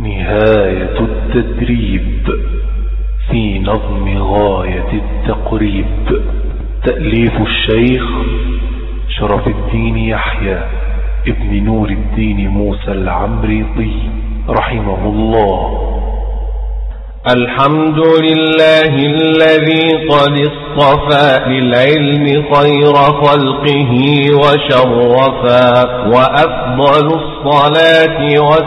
نهاية التدريب في نظم غاية التقريب. تأليف الشيخ شرف الدين يحيى ابن نور الدين موسى العمريطي رحمه الله. الحمد لله الذي قد اصطفى للعلم خير خلقه وشرفا، وأفضل الصلاة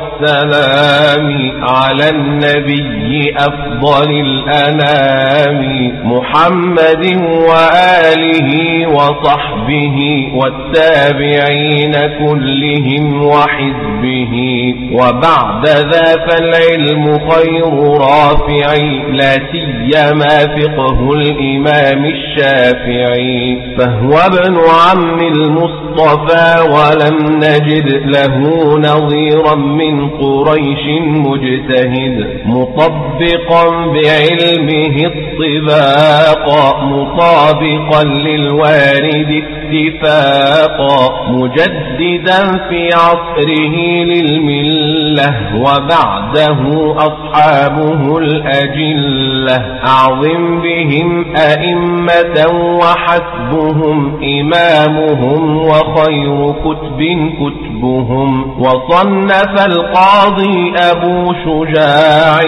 والسلام على النبي أفضل الأنام محمد وآله وصحبه والتابعين كلهم وحزبه. وبعد ذا فالعلم خير رافع لا سيما فقه الإمام الشافعي، فهو ابن عم المصطفى ولم نجد له نظيرا من قريش مجتهد، مطبقا بعلمه الطباق مطابقا للوارد اتفاقا، مجددا في عصره للملة وبعده أصحابه الأجلة، أعظم بهم أئمة وحسبهم إمامهم وخير كتبهم. وصنف القاضي أبو شجاع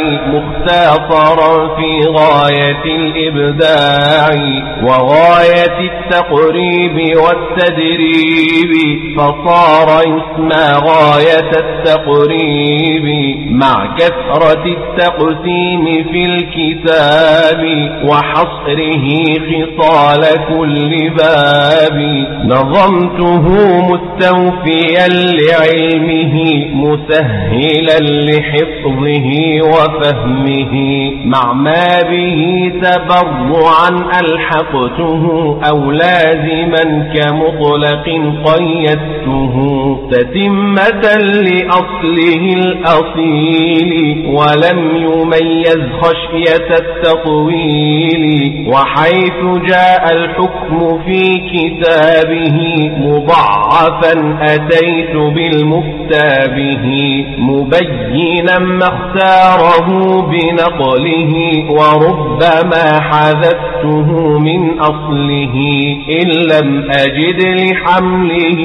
مختصرا في غاية الإبداع وغاية التقريب والتدريب، فصار يسمى غاية التقريب مع كثرة التقسيم في الكتاب وحصره خصال كل باب. نظمته مستوفيا لعلمه مسهلا لحفظه وفهمه، مع ما به تبرعا ألحقته أو لازما كمطلق قيدته، تتمة لأصله الأصيل ولم يميز خشية التطويل. وحيث جاء الحكم في كتابه مضعفا أتيت بالمفتى به، مبينا ما اختاره بنقله وربما حذفته من أصله، إن لم أجد لحمله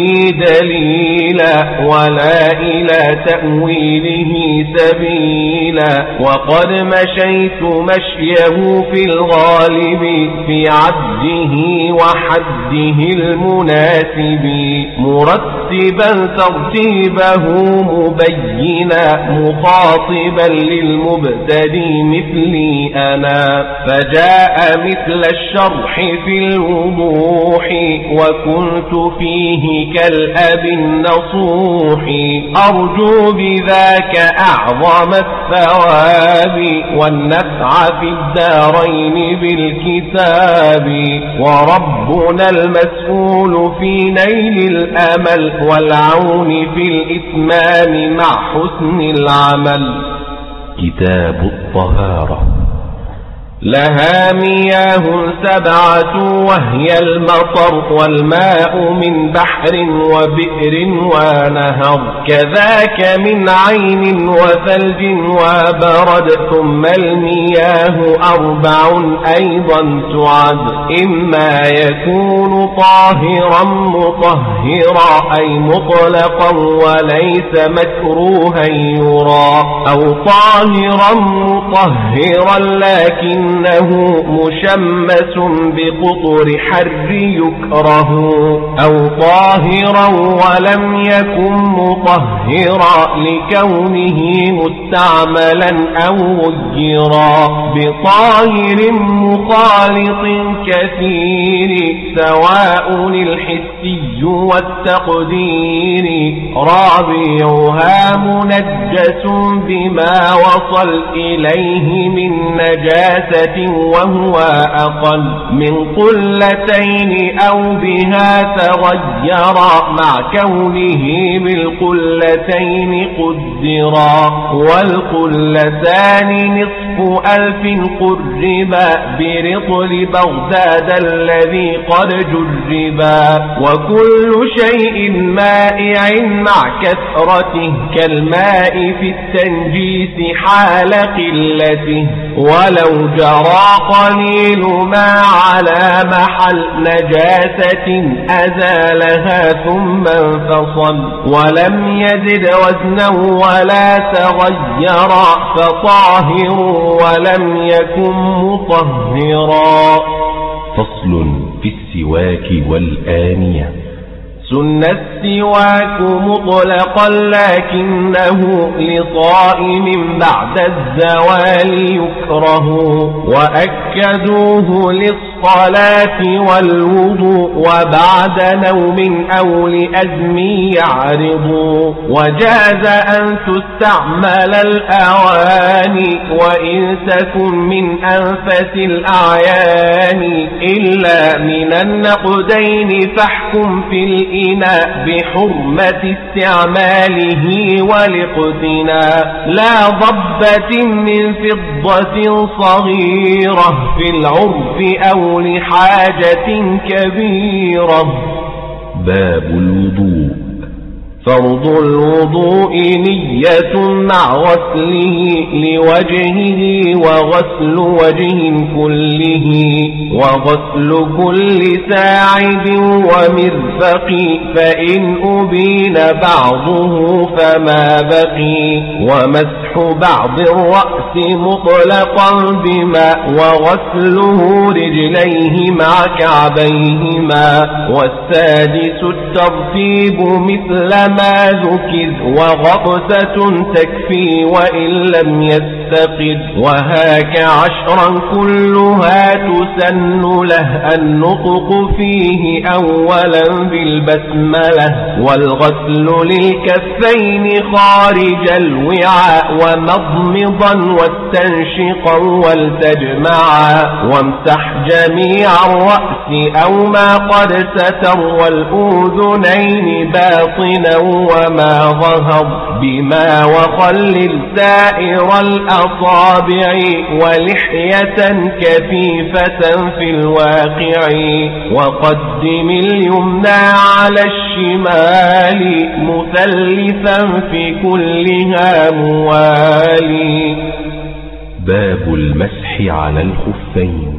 دليلا ولا إلى تأويله سبيلا. وقد مشيت مشيه في الغالب في عده وحده المناسب، مرتبا ترتيبه مبينا مخاطبا للمبتدي مثلي أنا، فجاء مثل الشرح في الوضوح وكنت فيه كالأب النصوح، أرجو بذاك أعظم الثواب والنفع في الدارين بالكتاب. وربنا المسؤول في نيل الأمل والعون في الإتمام مع حسن العمل. كتاب الطهارة. لها مياه 7 وهي المطر والماء من بحر وبئر ونهر، كذاك من عين وثلج وبرد، ثم المياه 4 أيضا تعد، إما يكون طاهرا مطهرا أي مطلقا وليس مكروها يرى، أو طاهرا مطهرا لكن إنه مشمس بقطر حر يكره، أو طاهرا ولم يكن مطهرا لكونه مستعملا أو غيرا، بطاهر مخالط كثير سواء الحسي والتقدير، رابعها منجس بما وصل إليه من نجاسة نجاسة وهو أقل من قلتين أو بها تغيرا مع كونه بالقلتين قدرا والقلتان نصف 1000 قربا برطل بغداد الذي قد جربا وكل شيء مائع مع كثرته كالماء في التنجيس حال قلته ولو جرى قليل ما على محل نجاسة أزالها ثم انفصل ولم يزد وزنا ولا تغيرا فطاهر ولم يكن مطهرا. فصل في السواك والآنية. سن السواك مطلقا لكنه لصائم بعد الزوال يكره وأكدوه للصلاة والوضوء وبعد نوم أو لأزم يعرض وجاز أن تستعمل الأواني وإن تكن من أنفس الأعيان إلا من النقدين فاحكم في الإناء بحرمة استعماله والاقتناء لا ضبة من فضة صغيرة في العرف أو لحاجة كبيرة. باب الوضوء. فرض الوضوء نية مع غسله لوجهه وغسل وجه كله وغسل كل ساعد ومرفق فإن أبين بعضه فما بقي ومسح بعض الرأس مطلقا بماء وغسله رجليه مع كعبيهما والسادس الترتيب مثل ما ذكر وغطسة تكفي وإن لم يستقر وهاك 10 كلها تسن له النطق فيه أولا بالبسملة والغسل للكفين خارج الوعاء ومضمضا واستنشقا والتجمعا وامسح جميع الرأس أو ما قد ستر والأذنين باطنا وما ظهر بما وخلل سائر الأصابع ولحية كثيفة في الواقع وقدم اليمنى على الشمال مثلثا في كلها موالي. باب المسح على الخفين.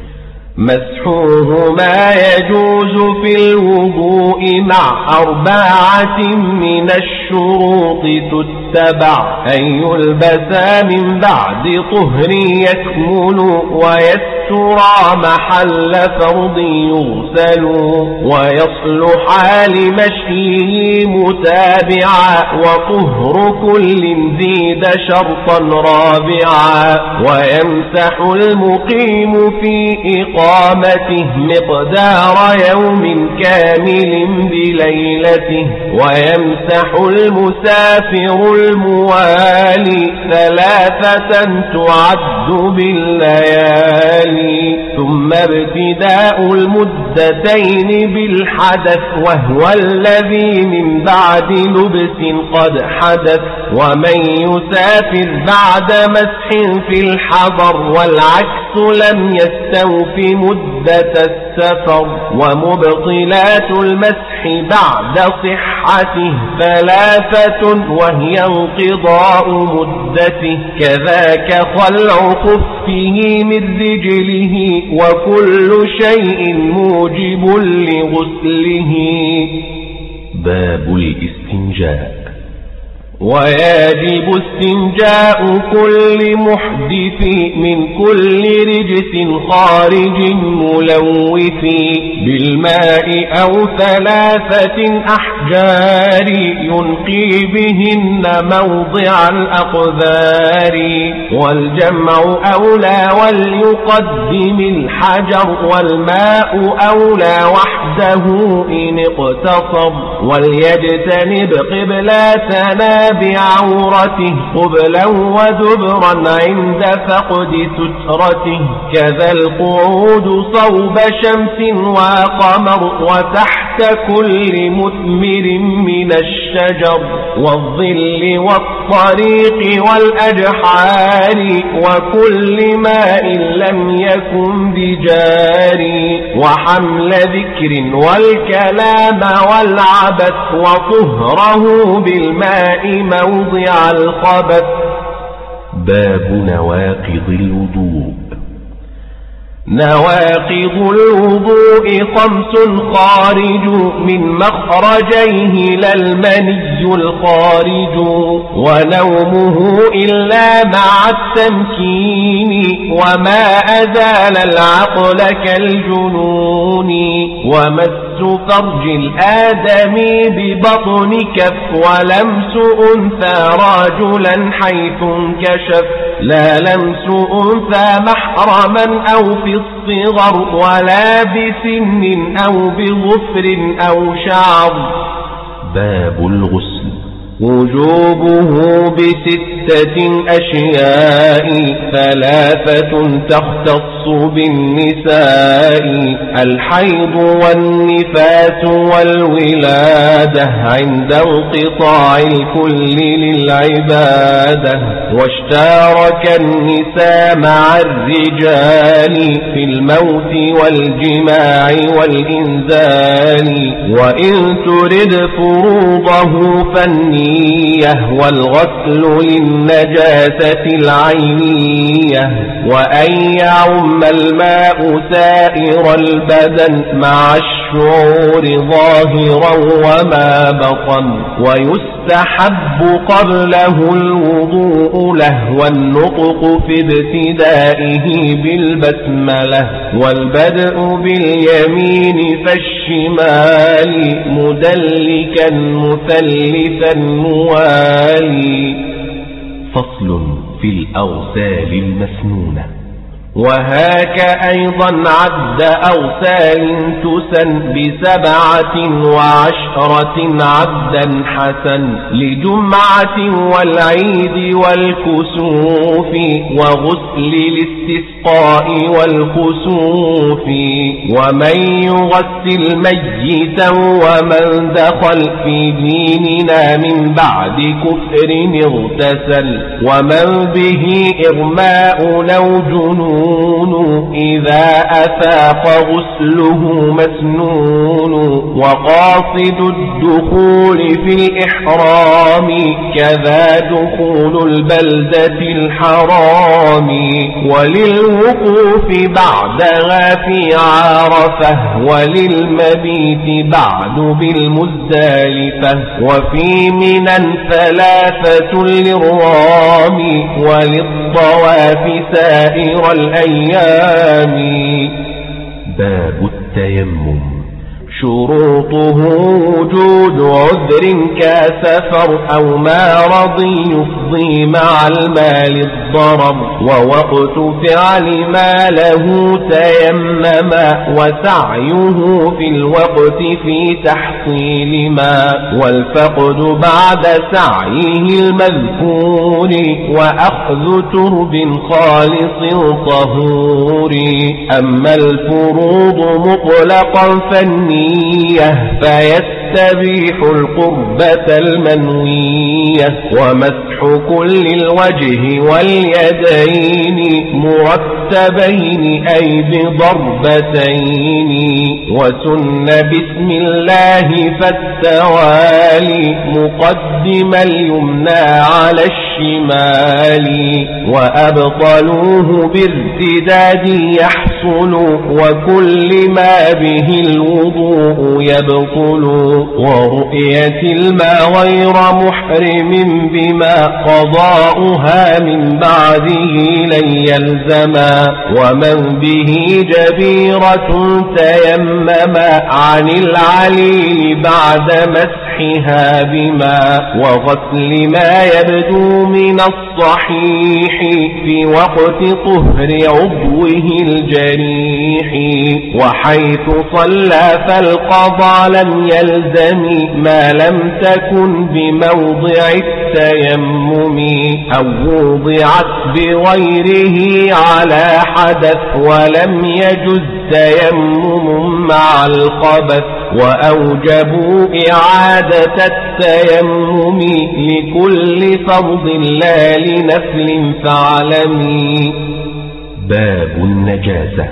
مسحوهما يجوز في الوضوء مع 4 من الشروط تتبع أن يلبسا من بعد طهر يكمل ويسترى محل فرض يغسل ويصلح لمشيه متابعا وطهر كل زيد شرطا رابعا ويمسح المقيم في إقامته مقدار يوم كامل بليلته ويمسح المسافر الموالي 3 تعد بالليالي ثم ابتداء المدتين بالحدث وهو الذي من بعد لبس قد حدث ومن يسافر بعد مسح في الحضر والعكس لم يستوف مدة السفر ومبطلات المسح بعد صحته 3 وهي انقضاء مدته كذاك خلع خفه من رجله وكل شيء موجب لغسله. باب الاستنجاء. ويجب استنجاء كل محدث من كل رجس خارج ملوث بالماء أو 3 أحجار ينقي بهن موضع الأقذار والجمع أولى وليقدم الحجر والماء أولى وحده إن اقتصر وليجتنب قبلاتنا بعورته قبلا ودبرا عند فقد سترته، كذا القعود صوب شمس وقمر وتحت كل مثمر من الشجر، والظل والطريق والأجحار وكل ماء لم يكن بجاري، وحمل ذكر والكلام والعبث وطهره بالماء موضع الخبث. باب نواقض الوضوء. نواقض الوضوء 5 خارج من مخرجيه لا المني الخارج، ونومه إلا مع التمكين وما أزال العقل كالجنون، ومس فرج الآدمي ببطن كف ولمس أنثى رجلا حيث انكشف، لا لمس أنثى محرما أو في الصغر ولا بسن أو بظفر أو شعر. باب الغسل. وجوبه ب6 أشياء 3 تختص بالنساء، الحيض والنفاس والولادة عند انقطاع الكل للعبادة، واشترك النساء مع الرجال في الموت والجماع والإنزال، وإن ترد فروضه فالنية والغسل للنجاسة العينية، وأن يعم الماء سائر البدن مع الشعور ظاهرا وما بطن، ويستحب قبله الوضوء له والنطق في ابتدائه بالبسملة، والبدء باليمين فالشمال مدلكا مثلثا موالي. فصل في الأغسال المسنونة. وهاك أيضا عد أغسال تسن ب7 و10 عبدا حسن، لجمعة والعيد والكسوف وغسل الاستسقاء والخسوف، ومن يغسل ميتا ومن دخل في ديننا من بعد كفر اغتسل، ومن به إغماء أو جنون إذا أفاق غسله مسنون، وقاصد الدخول في الإحرام كذا دخول البلدة الحرام، وللوقوف بعدها في عرفة وللمبيت بعد بالمزدلفة، وفي منى 3 للرام وللطواف سائر الأيام. باب التيمم. شروطه وجود عذر كسفر أو مرض يفضي مع المال الضرر، ووقت فعل ما له تيمما، وسعيه في الوقت في تحصيل ما، والفقد بعد سعيه المذكور، وأخذ ترب خالص طهور. أما الفروض مطلقا فالنية فيستبيح القربة المنوية، ومسح كل الوجه واليدين مرتبين أي بضربتين، وسن بسم الله فالتوالي مقدم اليمنى على الشمال، وأبطلوه بارتداد يحصل، وكل ما به الوضوء يبطل، ورؤية الماء غير محرم بما قضاؤها من بعده لن يلزما، ومن به جبيرة تيمم عن العليل بعد مسحها بما وغسل ما يبدو من الصحيح في وقت طهر عضوه الجريح. وحيث صلى فالقضاء لم يلزم ما لم تكن بموضع التيمم أو وضعت بغيره على حدث ولم يجز تيمم مع الخبث. وأوجبوا إعادة التيمم لكل فرض لا لنفل فاعلمي. باب النجاسة.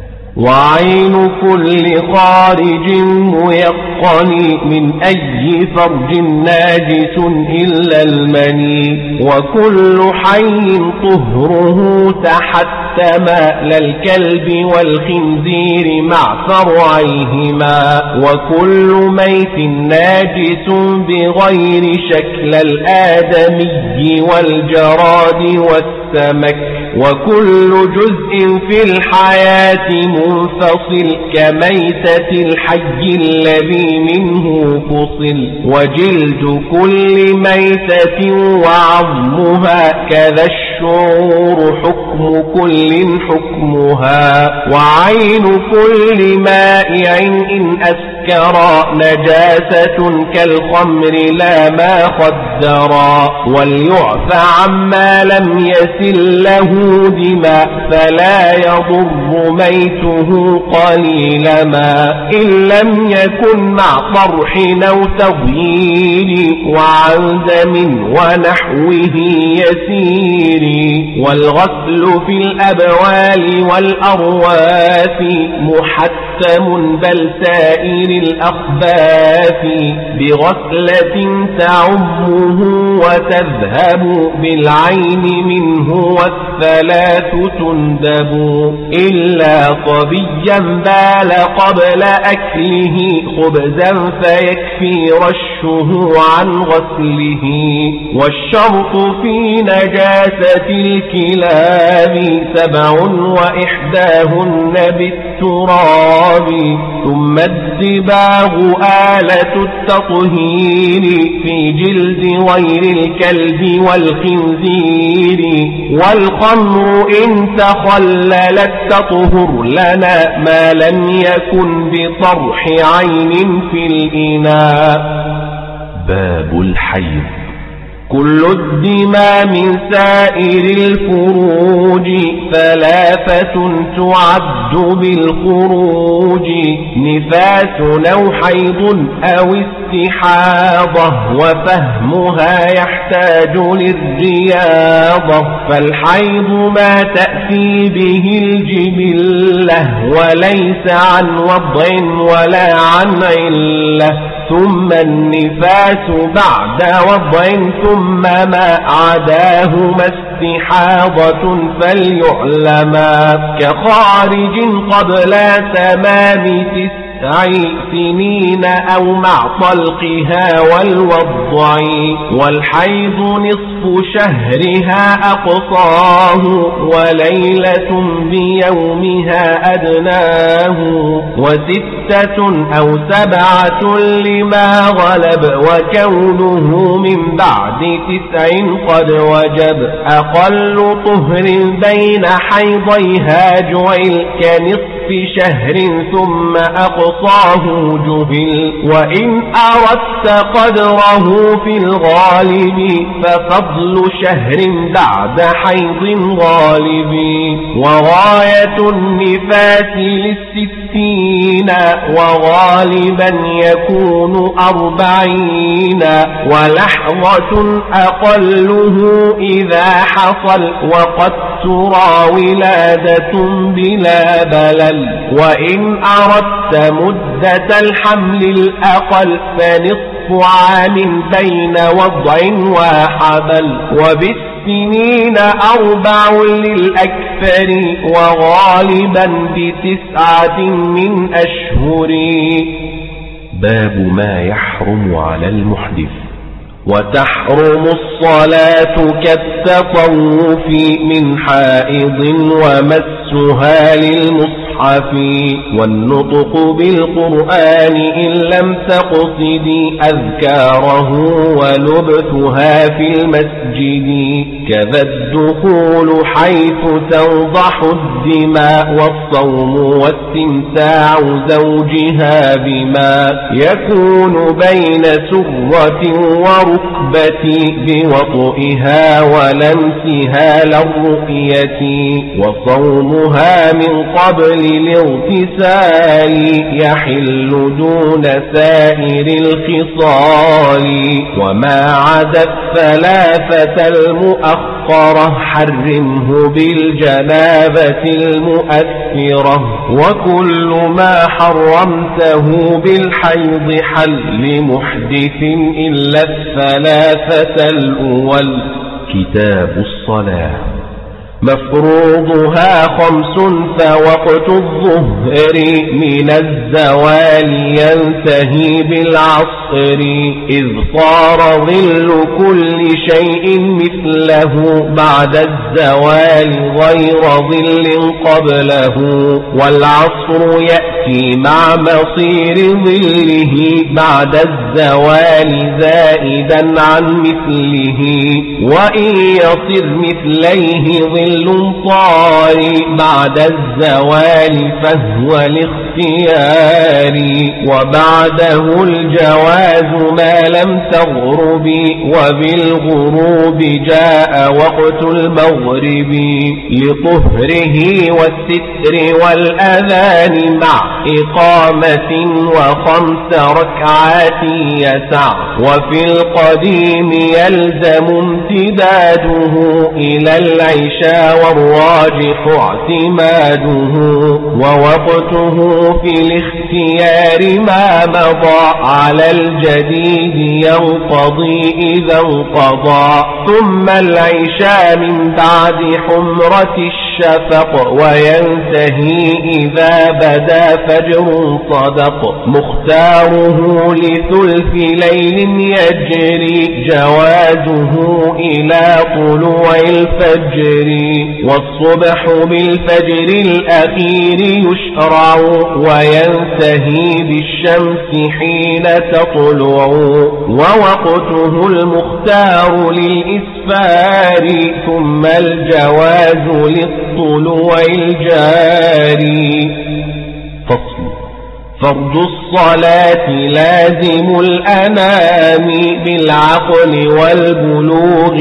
وعين كل خارج ميقن من أي فرج ناجس إلا المني. وكل حي طهره تحتم للكلب والخنزير مع فرعيهما. وكل ميت ناجس بغير شكل الآدمي والجراد والسمك. وكل جزء في الحياة منفصل كميتة الحي الذي منه فصل. وجلد كل ميتة وعظمها كذا الشعور حكم كل حكمها. وعين كل مائع إن أسكرا نجاسة كالخمر لا ما خدرا. وليعفى عما لم يسل له دماء فلا يضر ميته قليل ما إن لم يكن مع طرح أو تغيير وعن دم ونحوه يسير. والغسل في الأبوال والأرواث محتم بل سائر الأخباث بغسلة تعمه وتذهب بالعين منه والثلاث تندب. إلا صبيا بال قبل أكله خبزا فيكفي رشه عن غسله. والشرط في نجاسة الكلاب 7 وإحداهن بالتراب. ثم الدباغ آلة التطهير في جلد غير الكلب والخنزير. والخمر إن تخللت تطهر لنا ما لم يكن بطرح عين في الإناء. باب الحيض. كل الدماء من سائر الفروج 3 تعد بالخروج. نفاس أو حيض أو استحاضة وفهمها يحتاج للرياضة. فالحيض ما تأتي به الجبلة وليس عن وضع ولا عن علة. ثم النفاس بعد وضع ثم ما عداهما استحاضة فليعلما. كخارج قبل تمام 9 سنين أو مع طلقها والوضع. والحيض نصف شهرها أقصاه وليلة بيومها أدناه. 6 أو 7 لما غلب وكونه من بعد 9 قد وجب. أقل طهر بين حيضيها جعل كنصف شهر ثم أقصاه جهل. وإن أردت قدره في الغالب ففضل شهر بعد حيض غالب. وغاية النفاس 60 وغالبا يكون 40 ولحظة أقله إذا حصل وقد ترى ولادة بلا بلل. وإن أردت مدة الحمل الأقل فنصف عام بين وضع وحبل. وبالسنين 4 للأكثر وغالبا 9 من أشهر. باب ما يحرم على المحدث وتحرم الصلاة كالتطوف من حائض ومسها للمصحف والنطق بالقرآن إن لم تقصدي أذكاره ولبثها في المسجد كذا الدخول حيث توضح الدماء والصوم واستمتاع زوجها بما يكون بين سرة وركبة بوطئها ولمسها للرؤية وصومها من قبل الاغتسال يحل دون سائر الخصال وما عدا الثلاثة المؤخرة حرمه بالجنابة المؤثرة وكل ما حرمته بالحيض حل محدث إلا الثلاثة الأول. كتاب الصلاة. مفروضها 5 فوقت الظهر من الزوال ينتهي بالعصر إذ صار ظل كل شيء مثله بعد الزوال غير ظل قبله والعصر يأتي مع مصير ظله بعد الزوال زائدا عن مثله وإن يصر مثليه ظل طاري بعد الزوال فهو الاختيار وبعده الجواز ما لم تغرب وبالغروب جاء وقت المغرب لطهره والستر والأذان مع إقامة و5 ركعات يسع وفي القديم يلزم امتداده إلى العشاء والراجح اعتماده ووقته في الاختيار ما مضى على الجديد ينقضي إذا انقضى ثم العشاء من بعد حمرة الشفق وينتهي إذا بدا فجر صدق مختاره لثلث ليل يجري جوازه إلى طلوع الفجر والصبح بالفجر الأخير يشرع وينتهي بالشمس حين تطلع ووقته المختار للإسفار ثم الجواز للطلوع الجاري. فصل. فرض الصلاة لازم الأنام بالعقل والبلوغ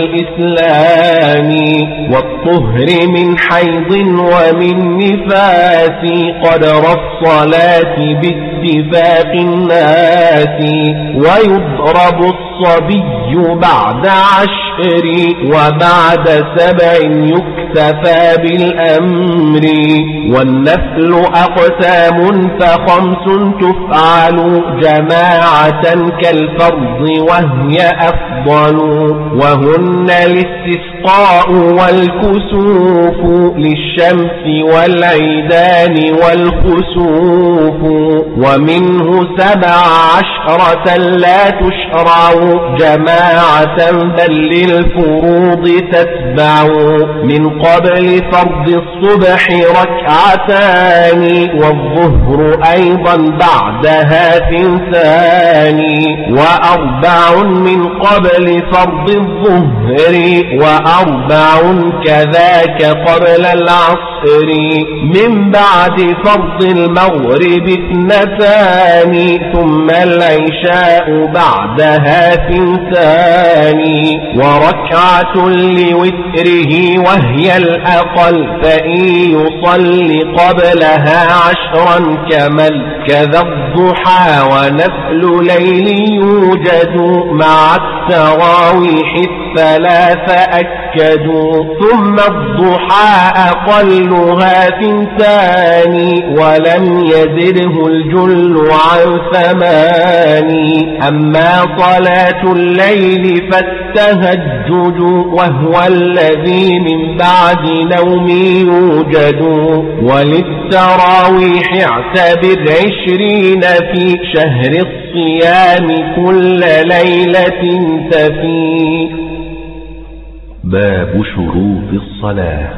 والإسلام والطهر من حيض ومن نفاس قدر الصلاة باتفاق الناس ويضرب الصبي بعد 10 وبعد 7 يكتفى بالأمر والنفل أقسام ف5 تفعل جماعة كالفرض وهي أفضل وهن الاستسقاء والكسوف للشمس والعيدان والخسوف ومنه 17 لا تشرع جماعة بل للفروض تتبع من قبل فرض الصبح 2 والظهر أيضا بعدها 2 و4 من قبل فرض الظهر و4 كذاك قبل العصر من بعد فرض المغرب 2 ثم العشاء بعدها 2 وركعة لوتره وهي الأقل فإن يصلي قبلها 10 كمل كذا الضحى ونفل ليل يوجد مع التراويح 3 أكدوا ثم الضحى أقلها 2 ولم يزده الجل عن 8 أما صلاة الليل فالتهجد وهو الذي من بعد نوم يوجد وللتراويح اعتبر 20 في شهر الصيام كل ليلة تفي. باب شروط الصلاة.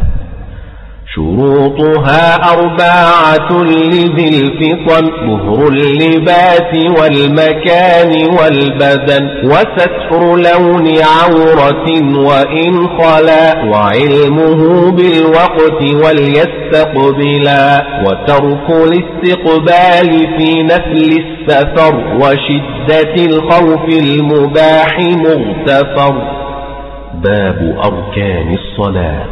شروطها 4 لذي الفطن: ظهر اللباس والمكان والبدن، وستر لون عورة وإن خلا، وعلمه بالوقت وليستقبلا، وترك الاستقبال في نفل السفر، وشدة الخوف المباح مغتفر. باب أركان الصلاة.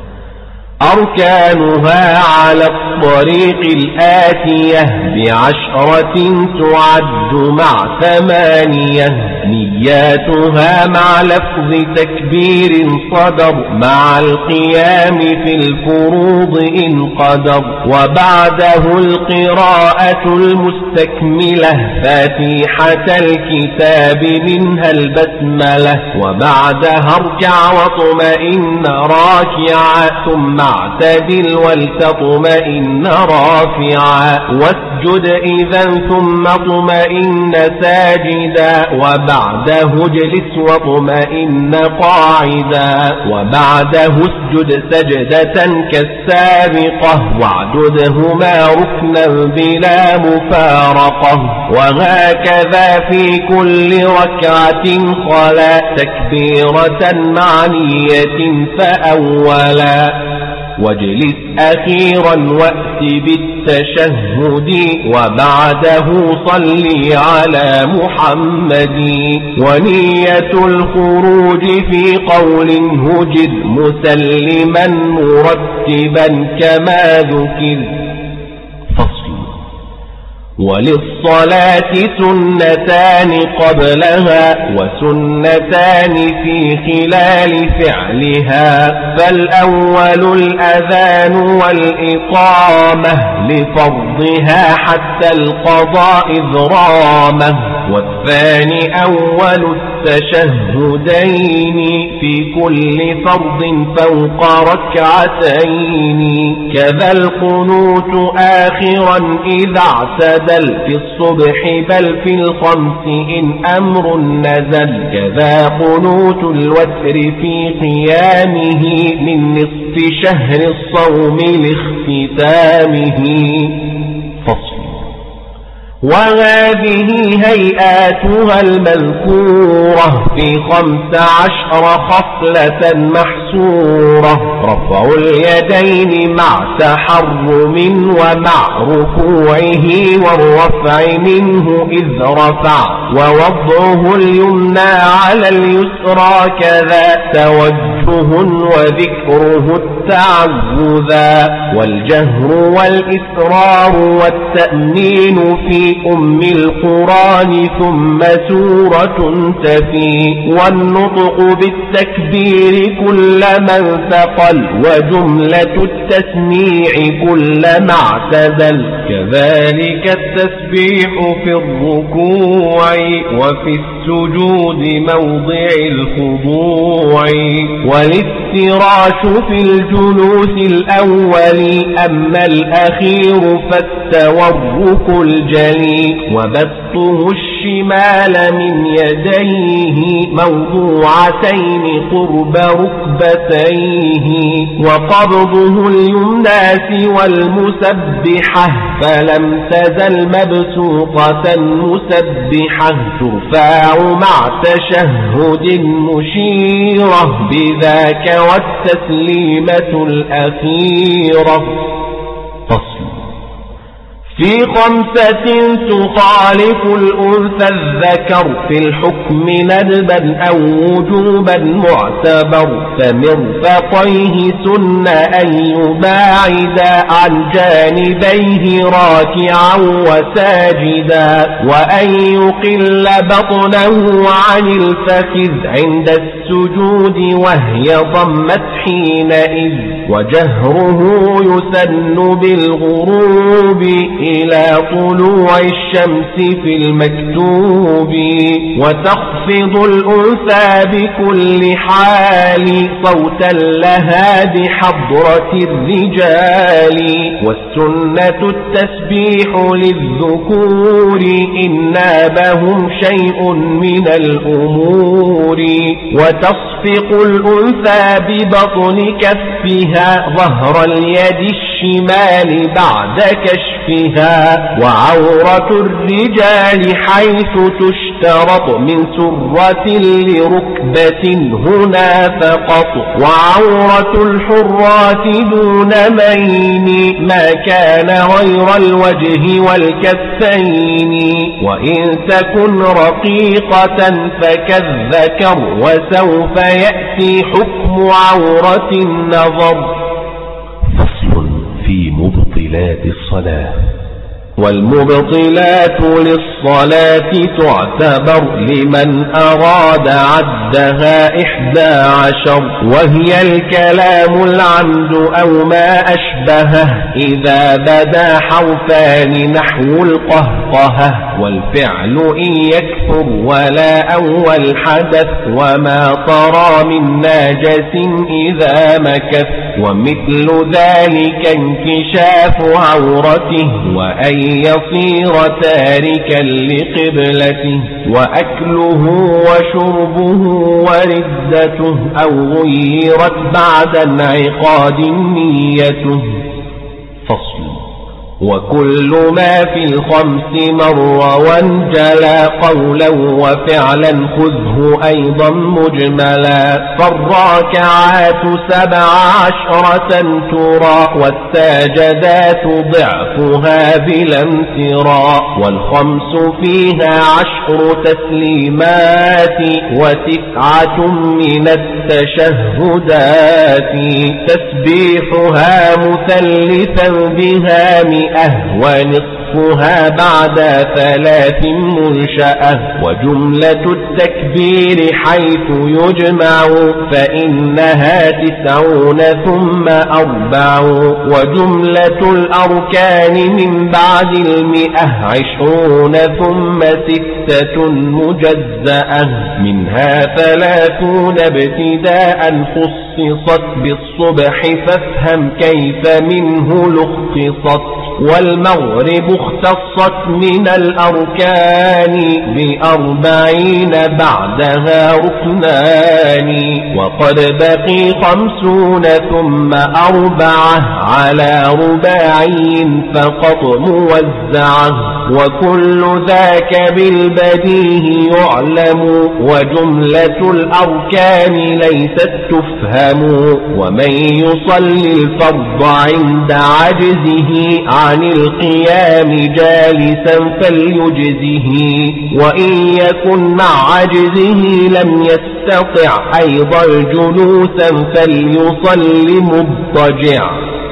أركانها على الطريق الآتية: ب10 تعد مع 8. نياتها مع لفظ تكبير صدر، مع القيام في الفروض إن قدر، وبعده القراءة المستكملة، فاتحة الكتاب منها البسملة، وبعدها اركع واطمئن راكعا، ثم اعتدل ولتطمئن رافعا، واسجد إذا ثم اطمئن ساجدا، وبعده اجلس واطمئن قاعدا، وبعده اسجد سجدة كالسابقة، واعددهما ركنا بلا مفارقة، وهكذا في كل ركعة خلا، تكبيرة مع نية فأولا. واجلس أخيرا وأت بالتشهد، وبعده صلي على محمد. ونية الخروج في قول هجر، مسلما مرتبا كما ذكر. فصل. وللصلاة سنتان قبلها، وسنتان في خلال فعلها، فالأول الأذان والإقامة، لفرضها حتى القضاء إذرامه، والثاني أول التشهدين، في كل فرض فوق ركعتين، كذا القنوت آخرا إذا اعتدل، في الصبح بل في الخمس إن أمر نزل، كذا قنوت الوتر في قيامه، من نصف شهر الصوم لاختتامه. فصل. وهذه هيئاتها المذكورة في 15 خصلة محصورة: رفع اليدين مع تحرم، ومع ركوعه والرفع منه إذ رفع، ووضعه اليمنى على اليسرى، كذا توجه وذكره التعوذا، والجهر والإسرار والتأمين في أم القرآن ثم سورة تفي، والنطق بالتكبير كل من ثقل، وجملة التسميع كل ما اعتدل، كذلك التسبيح في الركوع، وفي السجود موضع الخضوع، والافتراش في الجلوس الأول، أما الأخير فالتورك الجلي، وبسطه الشمال من يديه موضوعتين قرب ركبتيه، وقبضه اليمنى والمسبحة، فلم تزل مبسوطة مسبحة، ترفع مع تشهد مشيرة، بذاك والتسليمة الأخيرة. فصل. في 5 تخالف الأنثى الذكر، في الحكم ندبا أو وجوبا معتبر، فمرفقيه سن أن يباعدا عن جانبيه راكعا وساجدا، وأن يقل بطنه عن الفخذ عند السجود وهي ضمت حينئذ وجهره يسن بالغروب إلى طلوع الشمس في المكتوب وتخفض الأنثى بكل حال صوتا لها بحضرة الرجال والسنة التسبيح للذكور إن نابهم شيء من الأمور وتصفق الأنثى ببطن كفها ظهر اليد الشمال بعد كشفها وعورة الرجال حيث تشترط من سرة لركبة هنا فقط وعورة الحرات دون مين ما كان غير الوجه والكفين وإن تكن رقيقة فكالذكر وسوف يأتي حكم عورة النظر. فصل في مبطلات الصلاة. والمبطلات للصلاة تعتبر لمن أراد عدها 11 وهي الكلام العمد أو ما أشبهه إذا بدا حرفان نحو القهقهة والفعل إن يكثر ولا أول حدث وما طرى من ناجس إذا مكث ومثل ذلك انكشاف عورته وأن يصير تاركا لقبلته وأكله وشربه وردته أو غيرت بعد انعقاد نيته. فصل. وكل ما في الخمس مر وانجلى قولا وفعلا خذه أيضا مجملا فالراكعات 17 ترى والساجدات ضعفها بلا امتراء والخمس فيها 10 تسليمات و9 من التشهدات تسبيحها مثلثا بها 100 ونصفها بعد 3 منشأة وجملة التكبير حيث يجمع فإنها 90 ثم 4 وجملة الأركان من بعد 120 ثم 6 مجزأة منها 30 ابتداء خصصت بالصبح فافهم كيف منه لخصصت والمغرب اختصت من الأركان ب40 بعدها ركنان وقد بقي 50 ثم 4 على رباعي فقط موزعة وكل ذاك بالبديه يعلم وجملة الأركان ليست تفهم ومن يصلي الفرض عند عجزه عن القيام جالسا فليجزه وإن يكن مع عجزه لم يستطع أيضا جلوسا فليصلي مضطجع.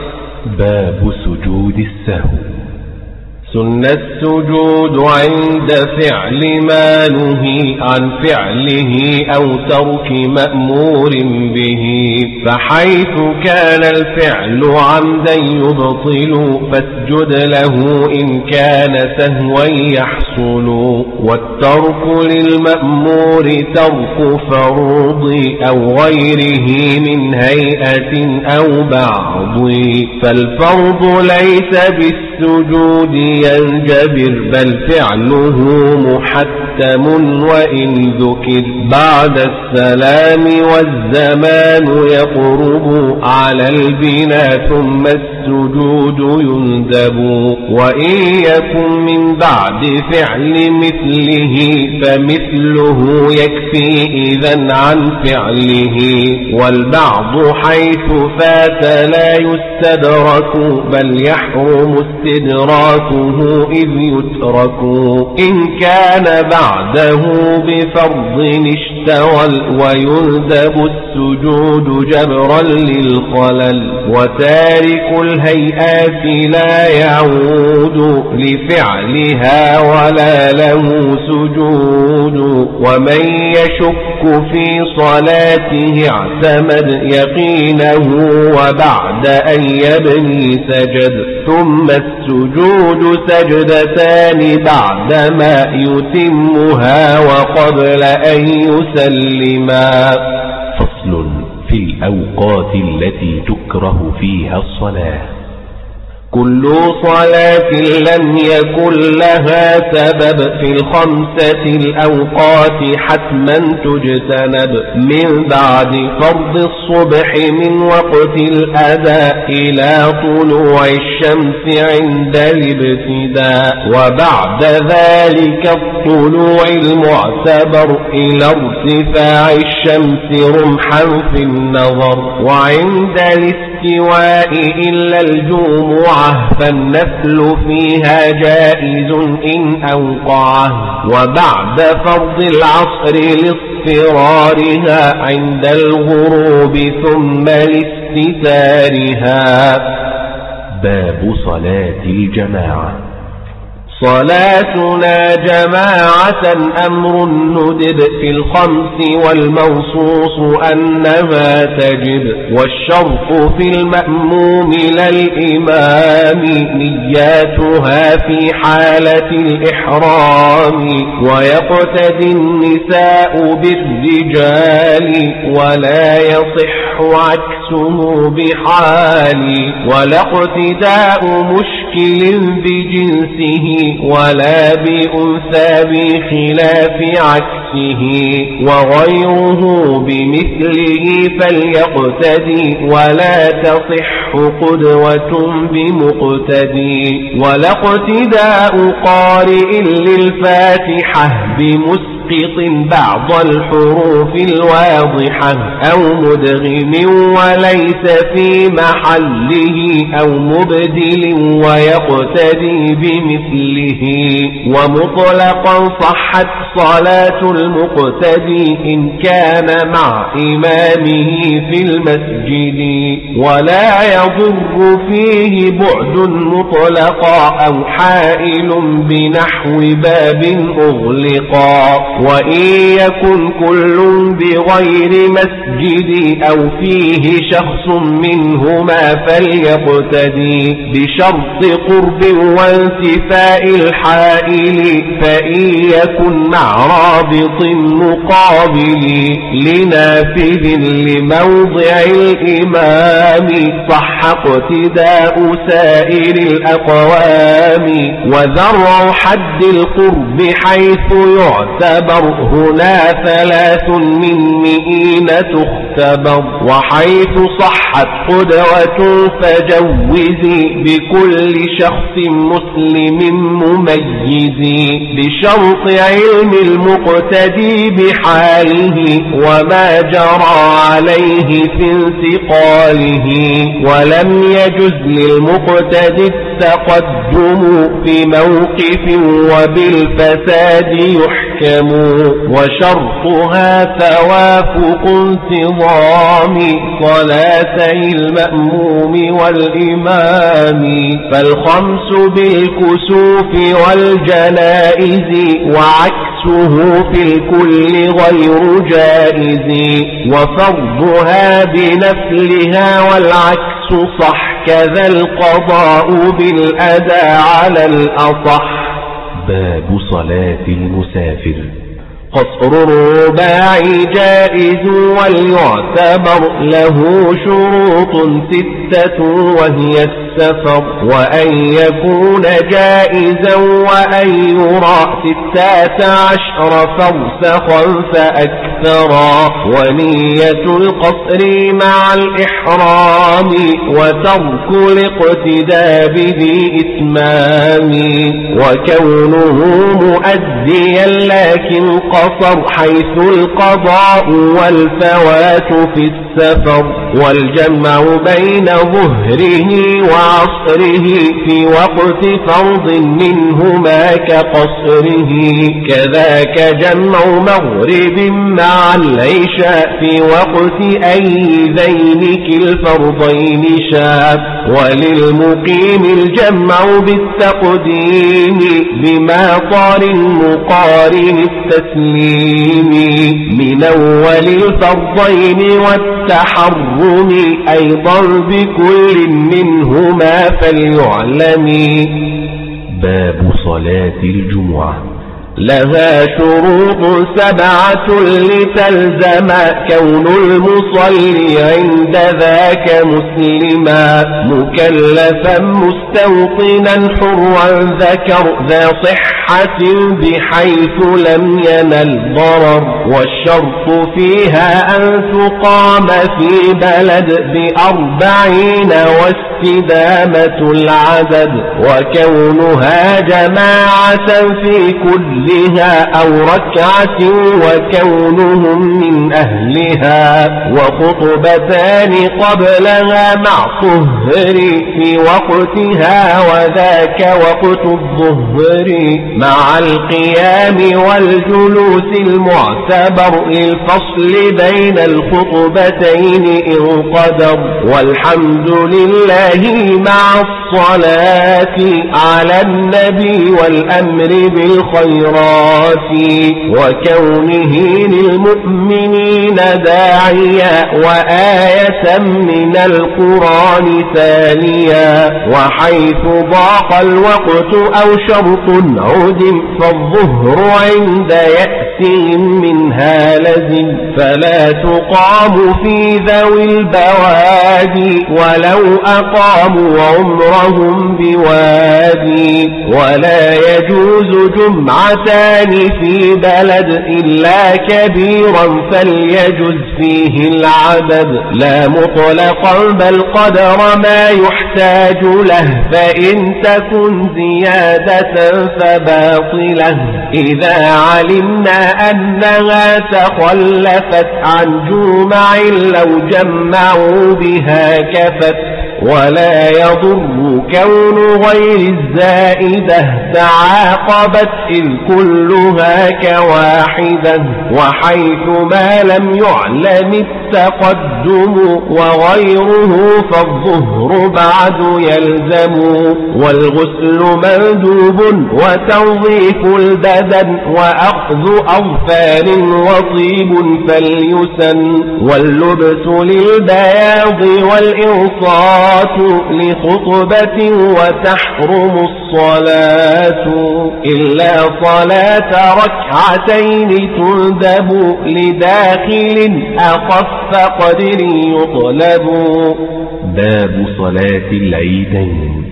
باب سجود السهو. سن السجود عند فعل ما نهي عن فعله أو ترك مأمور به فحيث كان الفعل عمدا يبطل فاسجد له إن كان سهوا يحصل والترك للمأمور ترك فرض أو غيره من هيئة أو بعض فالفرض ليس بالسجود ينجبر بل فعله محتم وإن ذكر بعد السلام والزمان يقرب على البناء ثم السجود يندب وإن يكن من بعد فعل مثله فمثله يكفي إذن عن فعله والبعض حيث فات لا يستدرك بل يحرم استدراكه إذ يترك إن كان بعده بفرض تول ويندب السجود جبرا للخلل وتارك الهيئات لا يعود لفعلها ولا له سجود ومن يشك في صلاته اعتمد يقينه وبعد أن يبني سجد ثم السجود سجدتان بعدما يتمها وقبل أن يسلما. فصل في الأوقات التي تكره فيها الصلاة. كل صلاة لم يكن لها سبب في الخمسة الأوقات حتما تجتنب من بعد فرض الصبح من وقت الأداء إلى طلوع الشمس عند الابتداء وبعد ذلك الطلوع المعتبر إلى ارتفاع الشمس رمحا في النظر وعند الاستواء إلا الجمعة فالنفل فيها جائز إن أوقعه وبعد فرض العصر لاصفرارها عند الغروب ثم لاستتارها. باب صلاة الجماعة. صلاتنا جماعة أمر ندب في الخمس والموصوص أنها تجب والشرط في المأموم للإمام نياتها في حالة الإحرام ويقتدي النساء بالرجال ولا يصح عكسه بحال ولا اقتداء مشكل بجنسه ولا بأنثى بخلاف عكسه وغيره بمثله فليقتدي ولا تصح قدوة بمقتدي ولا اقتداء قارئ للفاتحة بمسقط بعض الحروف الواضحة أو مدغم وليس في محله أو مبدل ويقتدي بمثله ومطلقا صحت صلاة المقتدي إن كان مع إمامه في المسجد ولا يضر فيه بعد مطلقا أو حائل بنحو باب أغلقا وإن يكن كل بغير مسجد أو فيه شخص منهما فليقتدي بشرط قرب وانتفاء الحائل فإن يكن مع رابط مقابل لنافذ لموضع الإمام صح اقتداء سائر الأقوام وذرع حد القرب حيث يعتبر هنا 3 من 100 تختبر وحيث صحت قدوة فجوزي بكل شخص مسلم مميز بشرط علم المقتدي بحاله وما جرى عليه في انتقاله ولم يجز للمقتدي التقدم في موقف وبالفساد يحكم وشرطها توافق انتظام صلاتي المأموم والإمام فالخمس بالكسوف والجنائز وعكسه في الكل غير جائز وفرضها بنفلها والعكس صح كذا القضاء بالأداء على الأصح. باب صلاة المسافر. قصر الرباع جائز وليعتبر له شروط 6 وهي السفر وأن يكون جائزا وأن يرى 16 فرسخا فأكثرا ونية القصر مع الإحرام وترك الاقتداء بذي إتمام وكونه مؤديا لكن قصر حيث القضاء والفوات في السفر والجمع بين ظهره وعصره في وقت فرض منهما كقصره كذاك جمع مغرب مع مع العشاء في وقت أي ذينك الفرضين شاء. وللمقيم الجمع بالتقديم بماطر مقارن التسليم من أول الفرضين والتحرم أيضا بكل منهما فليعلم. باب صلاة الجمعة. لها شروط 7 لتلزم كون المصلي عند ذاك مسلما مكلفا مستوطنا حرا ذكر ذا صحة بحيث لم ينل ضرر. والشرط فيها أن تقام في بلد ب40 واستدامة العدد وكونها جماعة في كل أو ركعة وكونهم من أهلها وخطبتان قبلها مع طهر في وقتها وذاك وقت الظهر مع القيام والجلوس المعتبر للفصل بين الخطبتين إن قدر. والحمد لله مع الصلاة على النبي والأمر بالخير وكونه للمؤمنين داعيا وآية من القرآن ثانيا. وحيث ضاق الوقت أو شرط عدم فالظهر عند يأسهم منها لزم فلا تقام في ذوي البوادي ولو أقاموا عمرهم بوادي. ولا يجوز جمعة في بلد إلا كبيرا فليجز فيه العدد لا مطلقا بل قدر ما يحتاج له فإن تكن زيادة فباطلة. إذا علمنا أنها تخلفت عن جمع لو جمعوا بها كفت. ولا يضر كون غير الزائدة تعاقبت إذ كلها كواحدة. وحيث ما لم يعلم التقدم وغيره فالظهر بعد يلزم. والغسل مندوب وتنظيف البدن وأخذ أظفار وطيب فليسن. واللبس للبياض والإنصات لخطبة وتحرم الصلاة إلا صلاة ركعتين تندب لداخل أخف قدر يطلب. باب صلاة العيدين.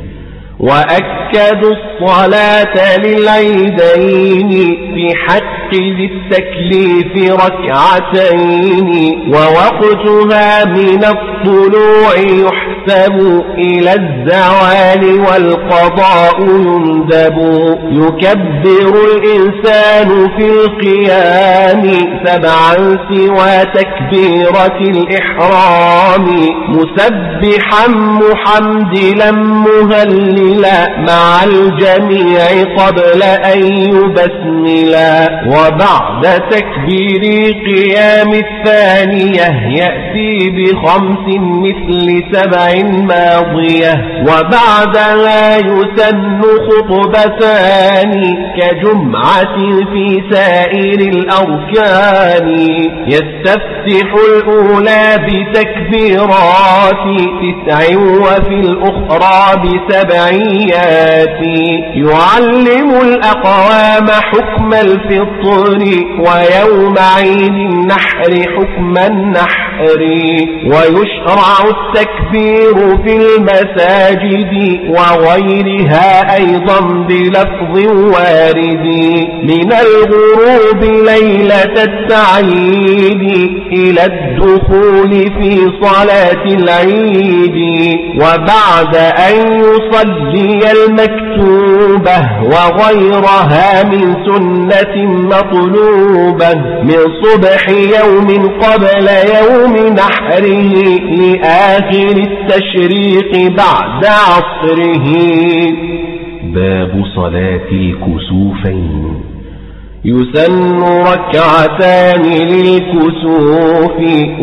وأكدوا الصلاة للعيدين في حق ذي التكليف ركعتين ووقتها من الطلوع يحسب إلى الزوال والقضاء يندب. يكبر الإنسان في القيام 7 سوى تكبيرة الإحرام مسبحا محمدلا مهللا مع الجميع قبل أن يبسملا. وبعد تكبير قيام الثانية يأتي ب5 مثل 7 ماضية. وبعدها يسن خطبتان كجمعة في سائر الأركان. يستفتح الأولى بتكبيرات 9 وفي الأخرى ب7. يعلم الأقوام حكم الفطر ويوم عيد النحر حكم النحر. ويشرع التكبير في المساجد وغيرها أيضا بلفظ وارد من الغروب ليلة التعييد إلى الدخول في صلاة العيد. وبعد أن يصلي المكتوبة وغيرها من سنة مطلوبة من صبح يوم قبل يوم نحره لآخر التشريق بعد عصره. باب صلاة الكسوفين. يسن ركعتان للكسوف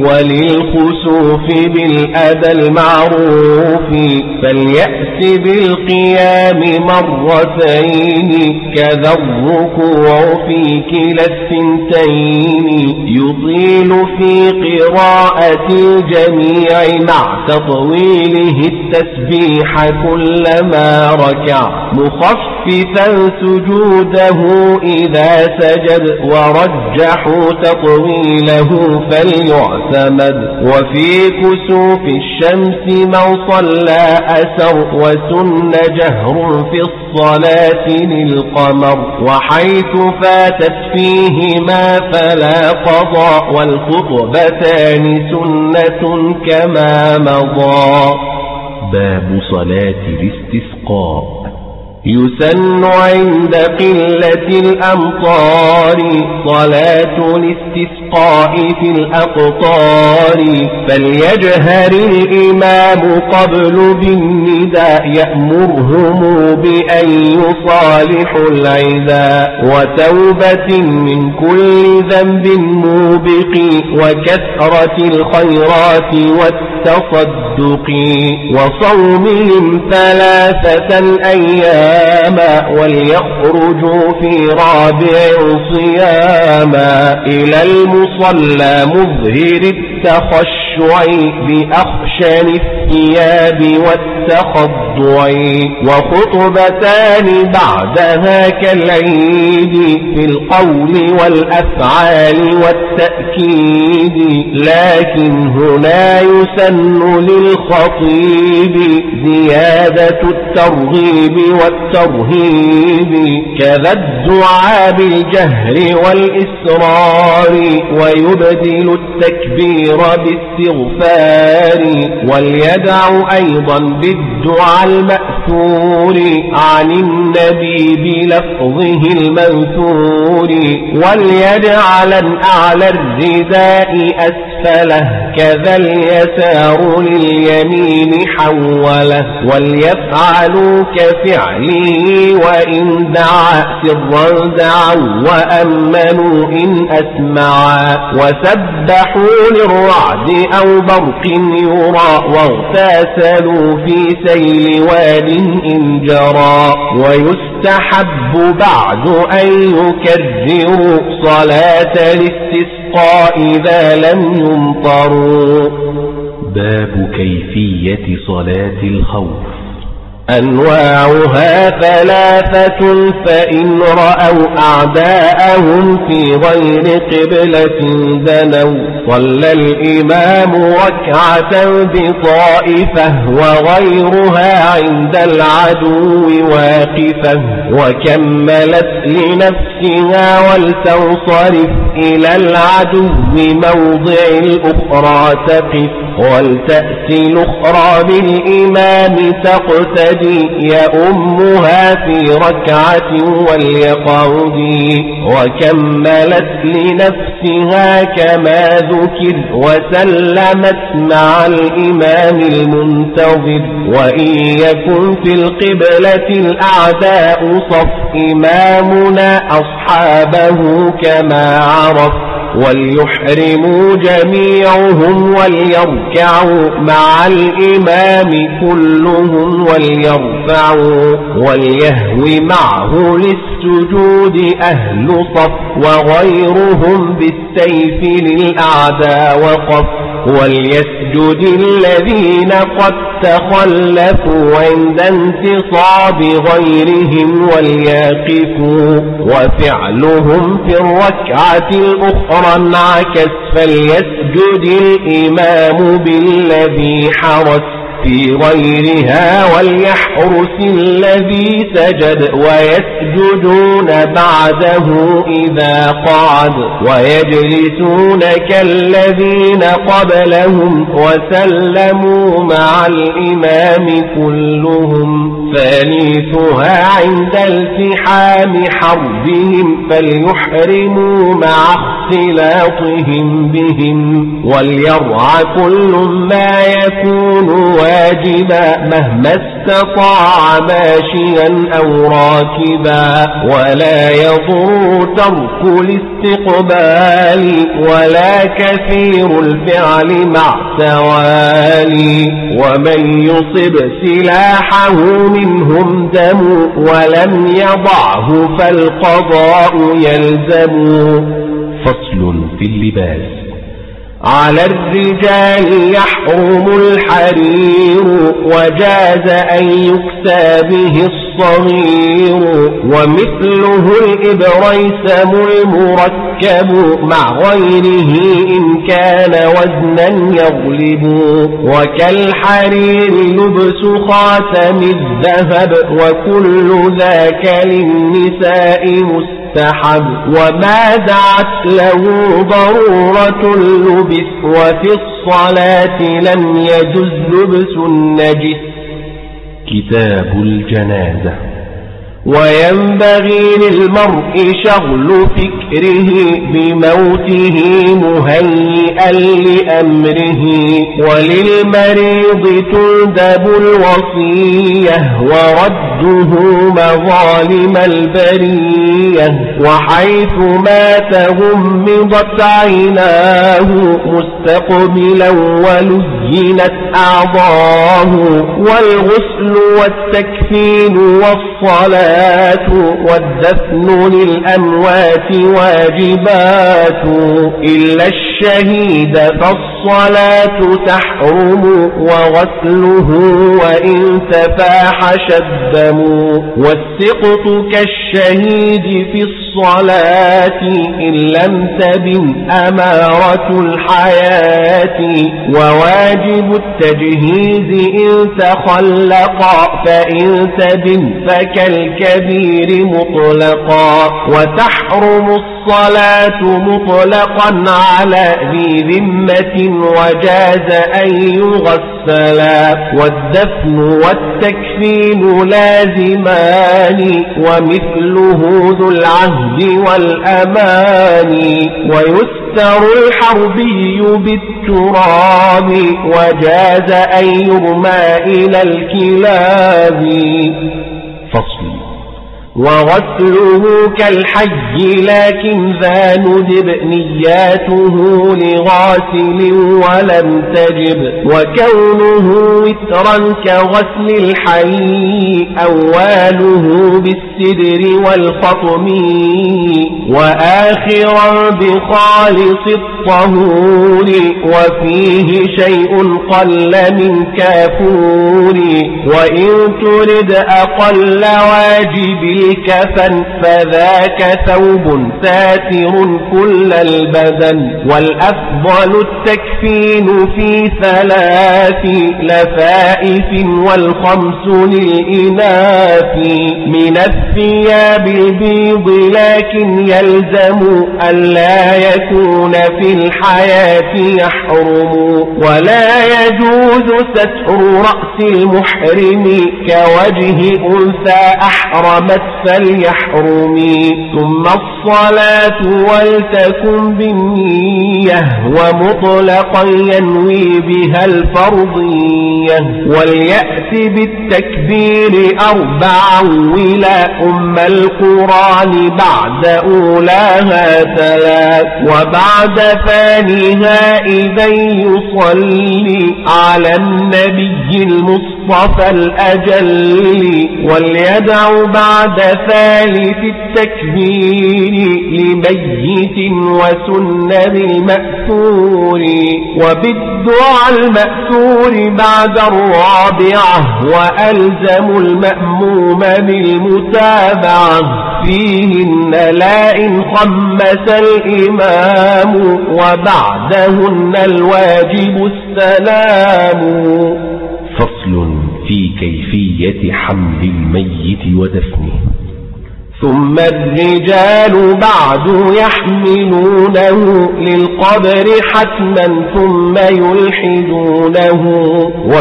وللخسوف بالأدى المعروف فليأت بالقيام مرتين كذا الركوع في كلا الثنتين يطيل في قراءة الجميع مع تطويله التسبيح كلما ركع مخففا سجوده إذا سجد ورجحوا تطويله فليعتمد وفي كسوف الشمس من صلى أسر وسن جهر في الصلاة للقمر وحيث فاتت فيهما فلا قضاء والخطبتان سنة كما مضى. باب صلاة الاستسقاء. يسن عند قلة الأمطار صلاة الاستسقاء في الأقطار فليجهر الإمام قبل بالنداء يأمرهم بأن يصالحوا العداء وتوبة من كل ذنب موبق وكثرة الخيرات والتصدق وصومهم 3 أيام وليخرجوا في رابع صياما إلى المصلى مظهر التخشع بأخشن الثياب والتخضع وخطبتان بعدها كالعيد في القول والأفعال والتأكيد لكن هنا يسن للخطيب زيادة الترغيب والترهيب كذا الدعاء بالجهر والإسرار ويبدل التكبير باستغفار وليدع أيضا بالدعاء المأثور عن النبي بلفظه المنثور وليجعل أعلى الرداء أسفله كذا اليسار لليمين حوله وليفعلوا كفعله وإن دعا سرا دعوا وأمنوا إن أسمعا وسبحوا للرعد أو برق يرى واغتسلوا في سيل واد إن جرى ويستحب بعد أن يكرروا صلاة الاستسقاء إذا لم يمطروا. باب كيفية صلاة الخوف. أنواعها 3 فإن رأوا أعداءهم في غير قبلة دنوا صلى الإمام ركعة بطائفة وغيرها عند العدو واقفة وكملت لنفسها ولتنصرف إلى العدو موضع الأخرى تقف ولتأتي الأخرى بالإمام تقتدي يأمها في ركعة وليقعدي وكملت لنفسها كما ذكر وسلمت مع الإمام المنتظر وإن يكن في القبلة الأعداء صف إمامنا أصحابه كما عرف وليحرموا جميعهم وليركعوا مع الإمام كلهم وليرفعوا وليهوي معه للسجود أهل صف وغيرهم بالسيف للأعداء وقف وليسجد الذين قد تخلفوا عند انتصاب غيرهم وليقفوا وفعلهم في الركعة الأخرى انعكس فليسجد الإمام بالذي حرس في غيرها وليحرس الذي سجد ويسجدون بعده إذا قعد ويجلسون كالذين قبلهم وسلموا مع الإمام كلهم ثالثها عند التحام حربهم فليحرموا مع اختلاطهم بهم وليرعى كل ما يكون واجبا مهما استطاع ماشيا أو راكبا، ولا يضر ترك الاستقبال ولا كثير الفعل مع توالي. ومن يصب سلاحه منهم دم ولم يضعه فالقضاء يلزم. فصل في اللباس. على الرجال يحرم الحرير وجاز أن يكسى به الصغير، ومثله الإبريسم المركب مع غيره إن كان وزنا يغلب. وكالحرير لبس خاتم الذهب وكل ذاك للنساء مستحب، وما دعت له ضرورة لبس. وفي الصلاة لم يجز لبس النجس. كتاب الجنازة. وينبغي للمرء شغل فكره بموته مهيئا لأمره، وللمريض تندب الوصية ورده مظالم البرية. وحيث مات غمضت عيناه مستقبلا ولينت أعضاه، والغسل والتكفين والصلاة والدفن للأموات واجبات، إلا الشهيد فالصلاة تحرم وغسله وإن تفاحش الدم. والسقط كالشهيد في الصلاة إن لم تبن أمارة الحياة، وواجب التجهيز إن تخلقا فإن تبن فكالكبير مطلقا. وتحرم الصلاة مطلقا على ذي ذمة وجاز أن يغسلا. والدفن والتكفين لازمان ومثله ذو العهد والأمان. ويستر الحربي بالتراب وجاز أن يرمى إلى الكلاب. فصل. وغسله كالحي لكن ذا ندب نياته لغاسل ولم تجب. وكونه وترا كغسل الحي أواله بالسدر والخطم، وآخرا بخالص الطهور وفيه شيء قل من كافور. وإن ترد أقل واجب الكفن فذاك ثوب ساتر كل البدن. والأفضل التكفين في 3 لفائف والخمس للإناث من الثياب البيض، لكن يلزم ألا يكون في الحياة يحرم. ولا يجوز ستر رأس المحرم كوجه أنثى أحرمت فليحرمي. ثم الصلاة ولتكن بالنية ومطلقا ينوي بها الفرضية. وليأت بالتكبير 4 ولا القرآن بعد أولاها 3. وبعد ثانيها إذا يصلي على النبي المصطفى الأجل. وليدع بعد ثالث التكبير لميت وسن بالمأثور. وبالدعاء المأثور بعد 4 وألزم المأموم بالمتابعة فيهن لا إن خمس الإمام، وبعدهن الواجب السلام. فصل في كيفية حمل الميت ودفنه. ثم الرجال بعد يحملونه للقبر حتما ثم يلحدونه.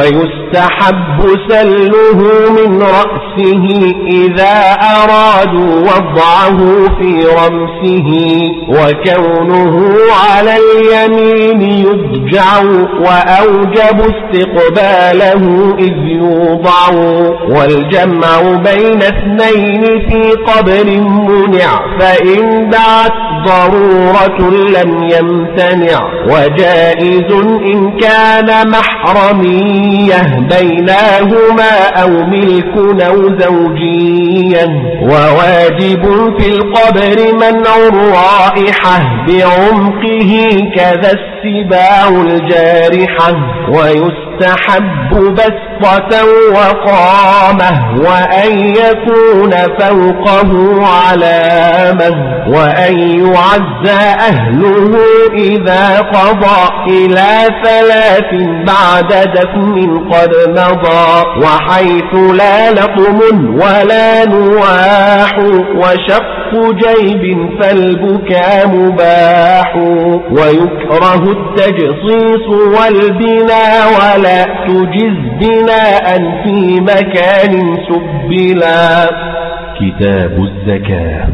ويستحب سله من رأسه إذا أرادوا وضعه في رمسه، وكونه على اليمين يضجع، وأوجب استقباله إذ يوضع، والجمع بين اثنين في قبر منع، فإن دعت ضرورة لم يمتنع، وجائز إن كان محرمية بينهما أو ملك أو زوجيا، وواجب في القبر منع الرائحة بعمقه كذا السباع الجارحة، ويستحب بسطة وقامة، وأن يكون فوقه علامة، وأن يعزى أهله إذا قضى إلى 3 بعد دفن قد مضى، وحيث لا لطم ولا نواح وشق جيب فالبكاء مباح، ويكره التجصيص والبناء ولا تجز بناء في مكان سبلا. كتاب الزكاة.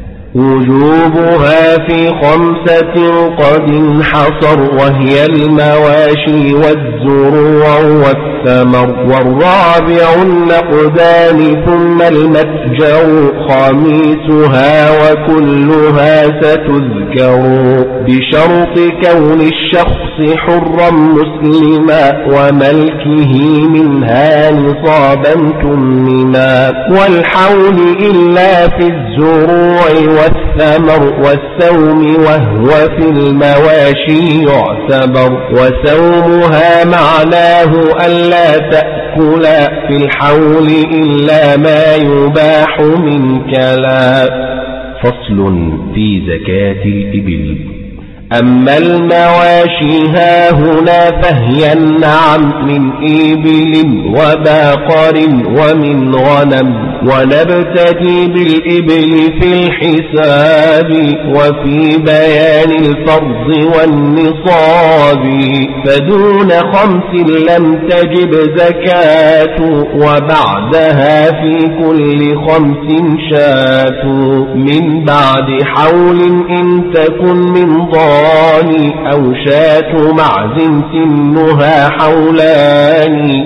وجوبها في 5 قد انحصر، وهي المواشي والزروع والثمر، والرابع النقدان ثم المتجع، خاميسها وكلها ستذكر، بشرط كون الشخص حرا مسلما، وملكه منها نصابا تمما، والحول إلا في الزروع والثمر والسوم، وهو في المواشي يعتبر، وسومها معناه ألا تأكل في الحول إلا ما يباح من كلا. فصل في زكاة الإبل. أما المواشي هاهنا فهي النعم من إبل وباقر ومن غنم، ونبتدي بالإبل في الحساب، وفي بيان الفرض والنصاب، فدون 5 لم تجب زكاة، وبعدها في كل 5 شاة، من بعد حول إن تكن من ضال، أو شاة معز سنها حولان،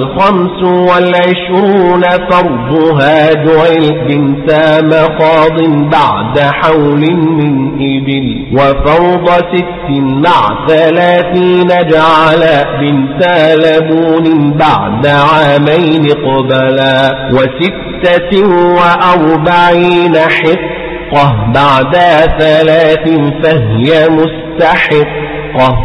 25 فرضها جعل بنت مخاض بعد حول من إبل، وفرض 6 مع 30 جعل بنت لبون بعد عامين قبلا، 46 حق بعد 3 فهي مستحقة،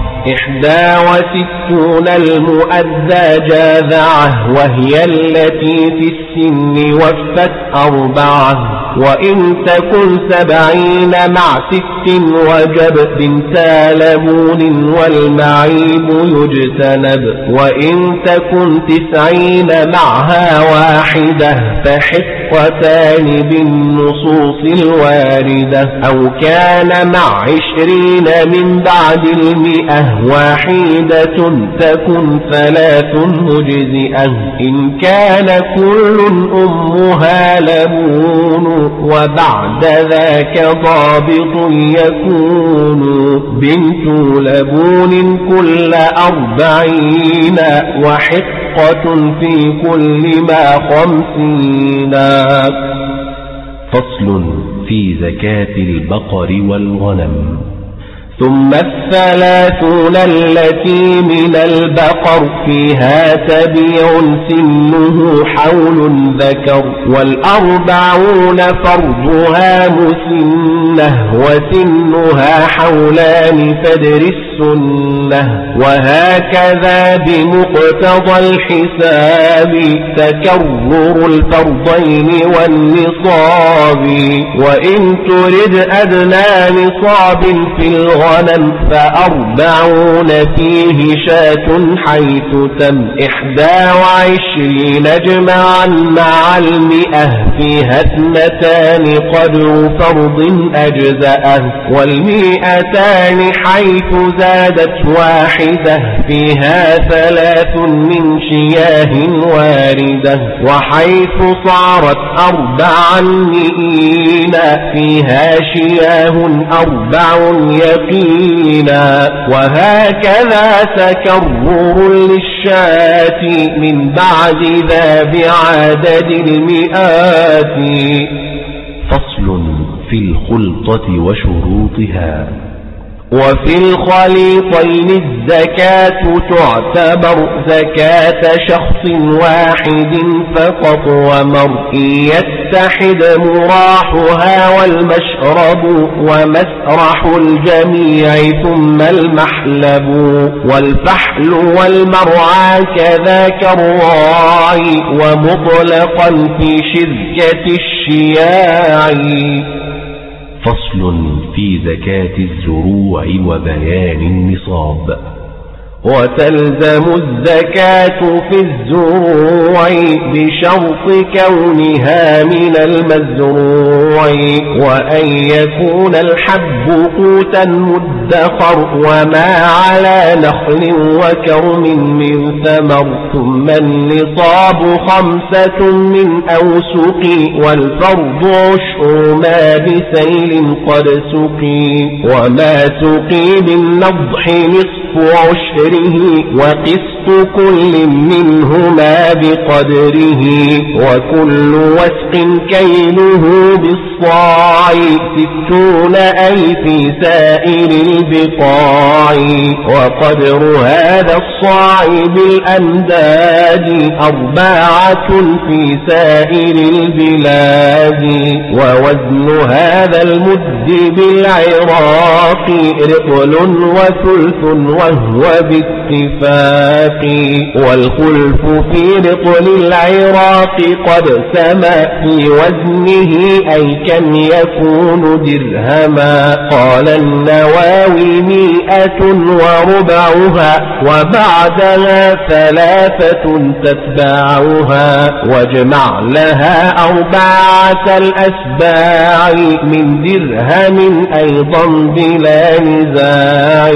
61 المؤدى جاذعة، وهي التي في السن وفت 4، وإن تكن 70 مع 6 وجب بنت لبون والمعيب يجتنب، وإن تكن 90 معها 1 فحقتان بالنصوص الواردة، أو كان مع 20 من بعد 100 1 تكن 3 مجزئة، إن كان كل أمها لبون، وبعد ذاك ضابط يكون، بنت لبون كل 40 وحقة في كل ما 50. فصل في زكاة البقر والغنم. ثم 30 التي من البقر فيها تبيع سنه حول ذكر، 40 فرضها مسنة، وسنها حولان فدر السنة، وهكذا بمقتضى الحساب تكرر الفرضين والنصاب، وإن ترد أدنى نصاب في الغنم غنم 40 فيه شاة حيث تم 21 جمعا مع 100 فيها 2 قدر فرض أجزأه 200 حيث زادت 1 فيها 3 من شياه واردة وحيث صارت 400 فيها شياه 4 يقينا وهكذا تكرر للشاة من بعد ذا بعدد 100. فصل في الخلطة وشروطها. وفي الخليطين الزكاة تعتبر زكاة شخص واحد فقط ومرء يتحد مراحها والمشرب ومسرح الجميع ثم المحلب والفحل والمرعى كذاك الراعي ومطلقا في شركة الشياع. فصل في زكاة الزروع وبيان النصاب. وتلزم الزكاة في الزروع بشرط كونها من المزروع وأن يكون الحب قوتا مدخر وما على نخل وكرم من ثمر ثم النصاب 5 من أوسق والفرض 10 ما بسيل قد سقي وما سقي بالنضح نصف 10 وقسط كل منهما بقدره وكل وسق كيله بالصاع 60 أي في سائر البقاع وقدر هذا الصاع بالأنداد 4 في سائر البلاد ووزن هذا المد بالعراق رطل وثلث وهو باتفاق والخلف في رطل العراق قد سما في وزنه أي كم يكون درهما. قال النواوي 100 وربعها وبعدها 3 تتبعها واجمع لها 4 الأسباع من درهم أيضا بلا نزاع.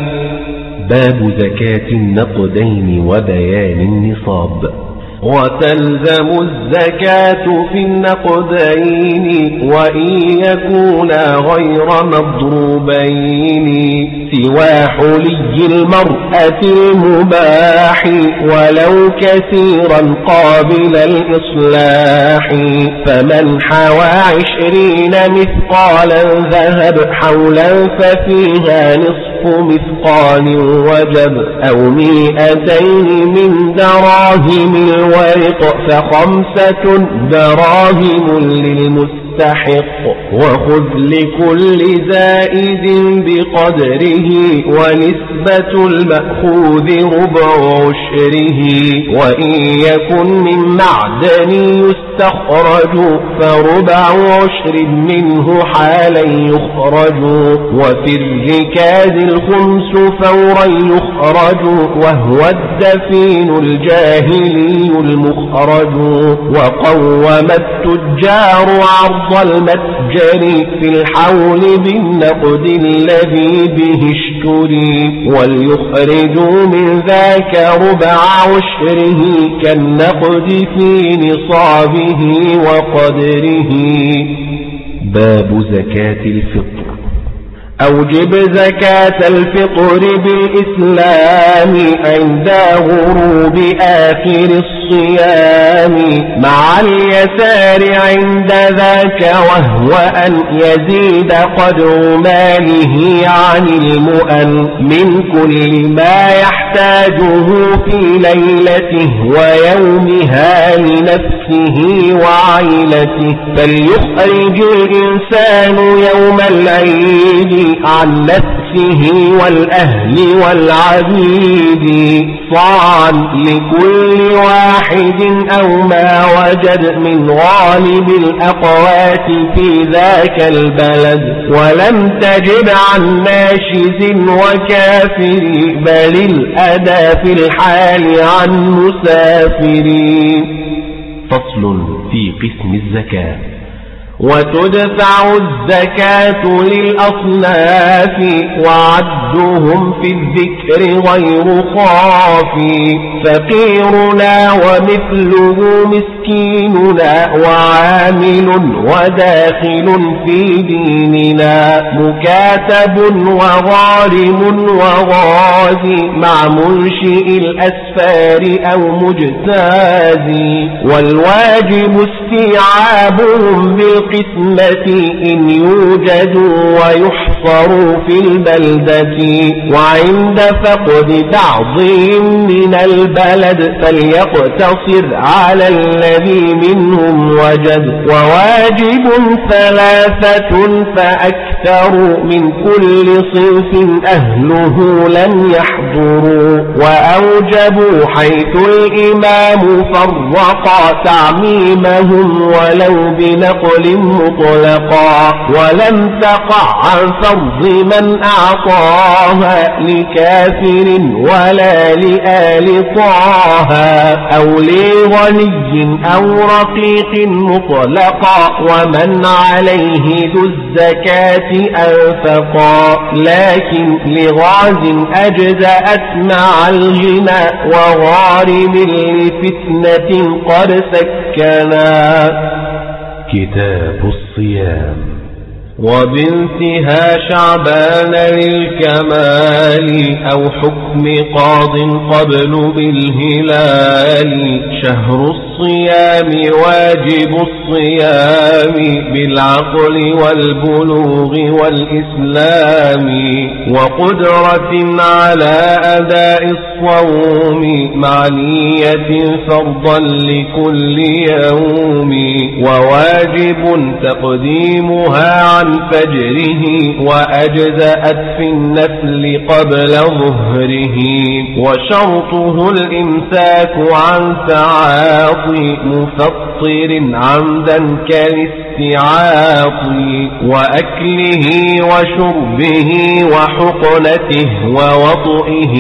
باب زكاة النقدين وبيان النصاب. وتلزم الزكاة في النقدين وإن يكونا غير مضروبين سوى حلي المرأة المباح ولو كثيرا قابل الإصلاح. فمن حوى 20 مثقالا ذهب حولا ففيها نصف مثقال وجب أو 200 من دراهم الورق ف5 دراهم للمستحق وخذ لكل زائد بقدره ونسبة المأخوذ 10 وإن يكن من معدن يستخرج ف10 منه حالا يخرج وفي الركاز 5 فورا يخرج وهو الدفين الجاهلي المخرج. وقوم التجار عرض المتجر في الحول بالنقد الذي به اشتري وليخرجوا من ذاك 10 كالنقد في نصابه وقدره. باب زكاة الفطر. أوجب زكاة الفطر بالإسلام عند غروب آخر الصيام مع اليسار عند ذاك وهو أن يزيد قدر ماله عن المؤن من كل ما يحتاجه في ليلته ويومها لنفسه وعائلته. فليخرج الإنسان يوم العيد عن نفسه والأهل والعبيد صاعا لكل واحد أو ما وجد من غالب الأقوات في ذاك البلد ولم تجد عن ناشز وكافر بل الأدى في الحال عن مسافرين. فصل في قسم الزكاة. وتدفع الزكاة للأصناف وعدهم في الذكر غير خافي فقيرنا ومثله مسكيننا وعامل وداخل في ديننا مكاتب وغارم وغازي مع منشئ الأسفار أو مجتازي والواجب استيعابهم بالقسمة إن يوجدوا ويحصروا في البلدة وعند فقد بعضهم من البلد فليقتصر على الذي منهم وجد وواجب ثلاثة فأكثر من كل صنف أهله لم يحضروا وأوجبوا حيث الإمام فرقا تعميمهم ولو بنقل مطلقا ولم تقع عن فرض من أعطاها لكافر ولا لآل طه أو لغني أو رقيق مطلقا ومن عليه ذو الزكاة أنفقا لكن لغاز أجزأت مع الغنى وغارم لفتنة قد سكنا. كتاب الصيام. وبانتهى شعبان للكمال أو حكم قاض قبل بالهلال شهر الصيام واجب الصيام بالعقل والبلوغ والإسلام وقدرة على أداء الصوم مع نية فرضا لكل يوم وواجب تقديمها عن فجره وأجزأت في النفل قبل ظهره وشرطه الإمساك عن تعاطي مفطر عمدا كالاستعاط وأكله وشربه وحقنته ووطئه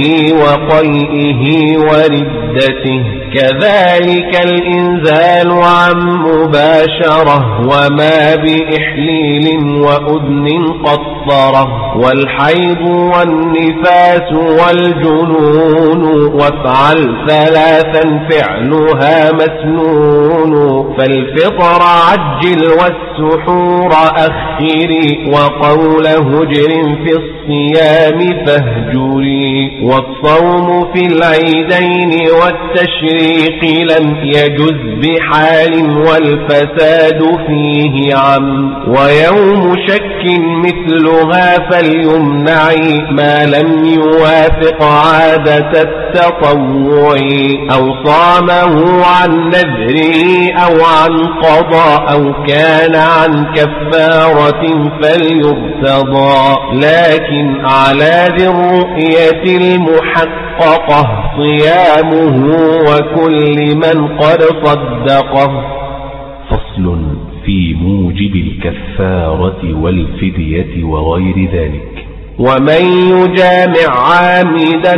وقيئه وردته كذلك الإنزال عن مباشرة وما بإحليل وأذن قطرة والحيض والنفاس والجنون وافعل ثلاثا فعلها مسنون فالفطر عجل والسحور أخري وقول هجر في الصيام فاهجري والصوم في العيدين والتشريق لم يجز بحال والفساد فيه عم ويوم شك مثلها فليمنع ما لم يوافق عادة التطوع أو صامه عن نذره أو عن قضاء أو كان عن كفارة فليرتضى لكن على ذي الرؤية المحققة صيامه وكل من قد صدقه. فصل في موجب الكفارة والفدية وغير ذلك. ومن يجامع عامدا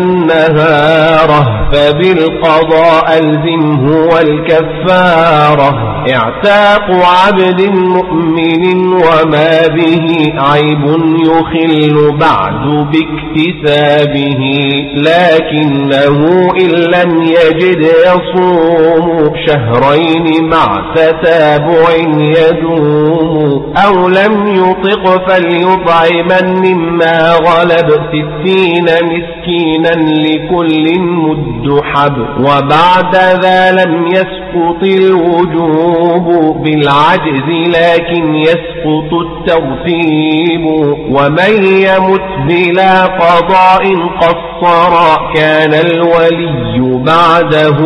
نهاره فبالقضاء ألزمه والكفارة اعتاق عبد مؤمن وما به عيب يخل بعد باكتسابه لكنه إن لم يجد يصوم شهرين مع تتابع يدوم أو لم يطق فليطعمن مما غلب 60 مسكينا لكل مد حب وبعد ذا لم يسقط يسقط الوجوب بالعجز لكن يسقط الترتيب ومن يمت بلا قضاء قصرا كان الولي بعده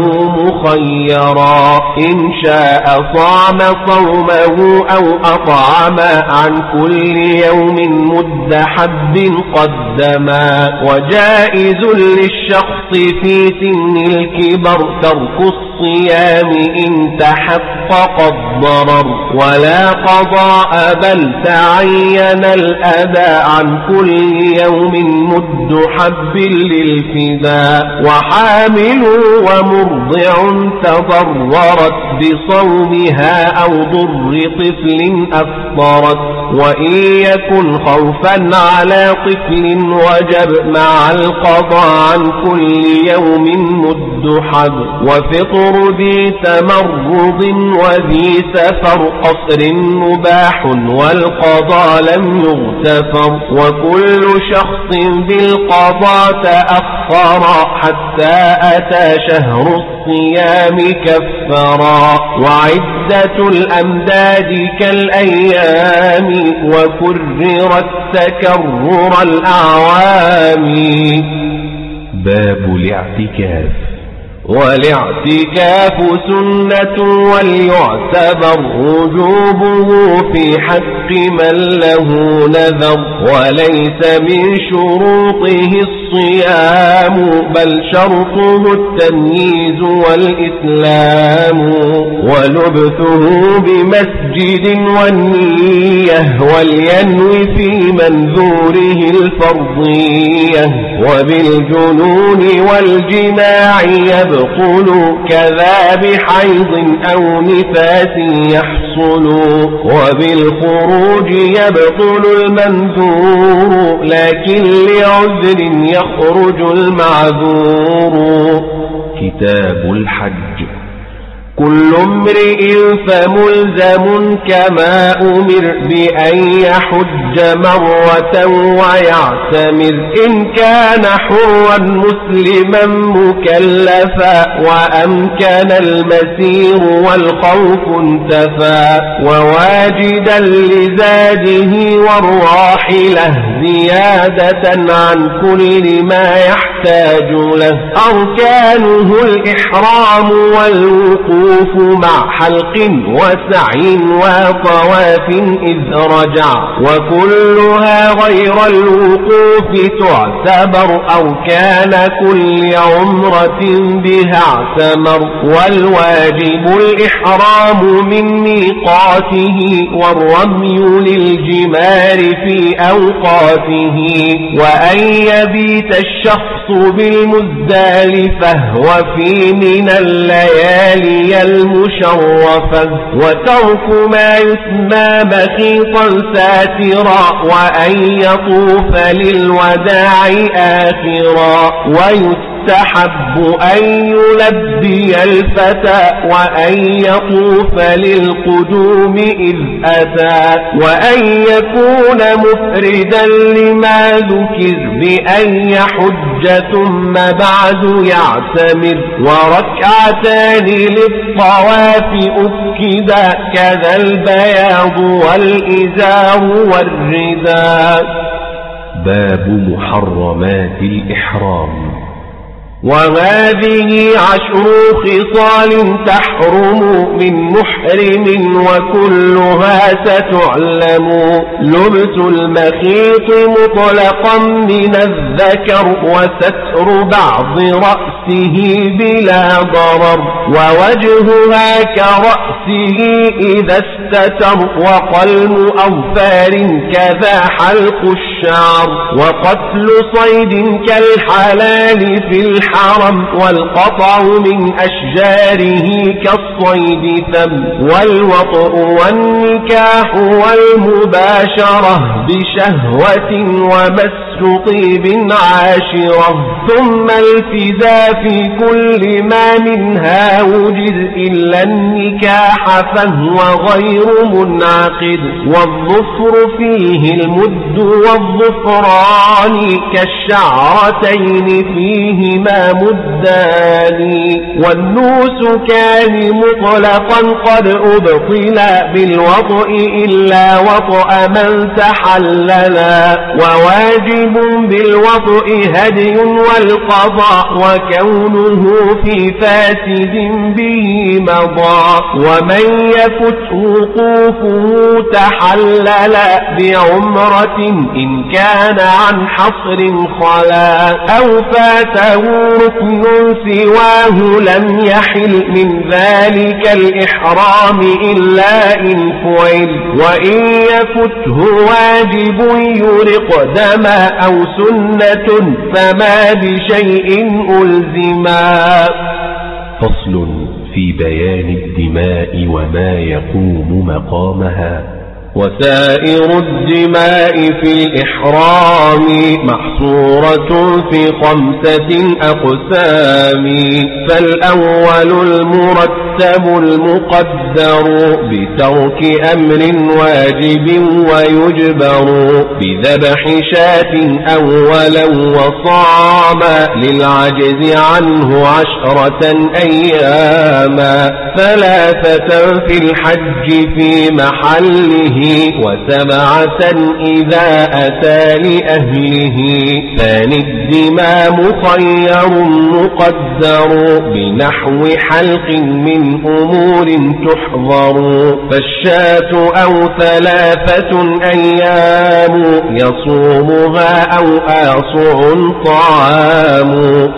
مخيرا إن شاء صام صومه أو أطعم عن كل يوم مد حب قدما وجائز للشخص في سن الكبر ترك الصيام إن تحقق الضرر ولا قضاء بل تعين الأداء عن كل يوم مد حب للفداء وحامل ومرضع تضررت بصومها أو ضر طفل أفطرت وإن يكن خوفا على طفل وجب مع القضاء عن كل يوم مد حب وفطر ذي تمرض وذي سفر قصر مباح والقضاء لم يغتفر وكل شخص بالقضاء تأخر حتى أتى شهر الصيام كفرا وعدة الأمداد كالأيام وكررت تكرر الأعوام. باب الاعتكاف. والاعتكاف سنة وليعتبر وجوبه في حق من له نذر وليس من شروطه الصيام بل شرطه التمييز والإسلام ولبثه بمسجد والنية ولينوي في منذوره الفرضية وبالجنون والجماع يبقل كذا بحيض أو نفاس يحصل وبالخروج يبطل المنذور لكن لعذر يخرج المعذور. كتاب الحج. كل امرئ فملزم كما أمر بأن يحج مرة ويعتمر إن كان حرا مسلما مكلفا وأمكن المسير والخوف انتفى وواجدا لزاده والراحلة زيادة عن كل ما يحتاج له أركانه الإحرام والوقوف مع حلق وسعي وطواف إذ رجع وكلها غير الوقوف تعتبر أركان كل عمرة بها اعتمر والواجب الإحرام من ميقاته والرمي للجمار في أوقاته وأن يبيت الشخص بالمزدلفة وفي من الليالي المشرفة وترك ما يسمى مخيطا ساترا وأن يطوف للوداع آخرا ويستحب أن يلبي الفتى وأن يطوف للقدوم إذ أتى وأن يكون مفردا لما ذكر بأن يحج ثم بعد يعتمر وركعتان للطواف أكدا كذا البياض والإزار والرداء. باب محرمات الإحرام. وهذه 10 خصال تحرم من محرم وكلها ستعلم لبس المخيط مطلقا من الذكر وستر بعض رأسه بلا ضرر ووجهها كرأسه إذا استتر وقلم أظفار كذا حلق الشعر وقتل صيد كالحلال في الحرم والقطع من أشجاره كالصيد ثم والوطء والنكاح والمباشرة بشهوة ومسح طيب عاشرة، ثم التزا في كل ما منها وجد إلا النكاح فهو غير منعقد، والظفر فيه المد والظفران كالشعرتين فيهما مدان، والنوس كان مطلقا قد أبطلا بالوطء إلا وطأ من تحللا، وواجب بالوطء هدي والقضاء وكونه في فاسد به مضى، ومن يفت وقوفه تحلل بعمرة إن كان عن حصر خلا، أو فاته ركن سواه لم يحل من ذلك الإحرام إلا إن فعل، وإن يفته واجب يرق دما أو سنة فما بشيء ألزما. فصل في بيان الدماء وما يقوم مقامها. وسائر الدماء في الإحرام محصورة في 5 أقسام، فالأول المرتب المقدر بترك أمر واجب ويجبر، بذبح شاة أولا وصام للعجز عنه 10 أياما، 3 في الحج في محله، و7 إذا أتى لأهله. ثاني الدماء مخير مقدر بنحو حلق من أمور تحضر، فالشاة أو 3 أيام يصومها أو آصع طعام،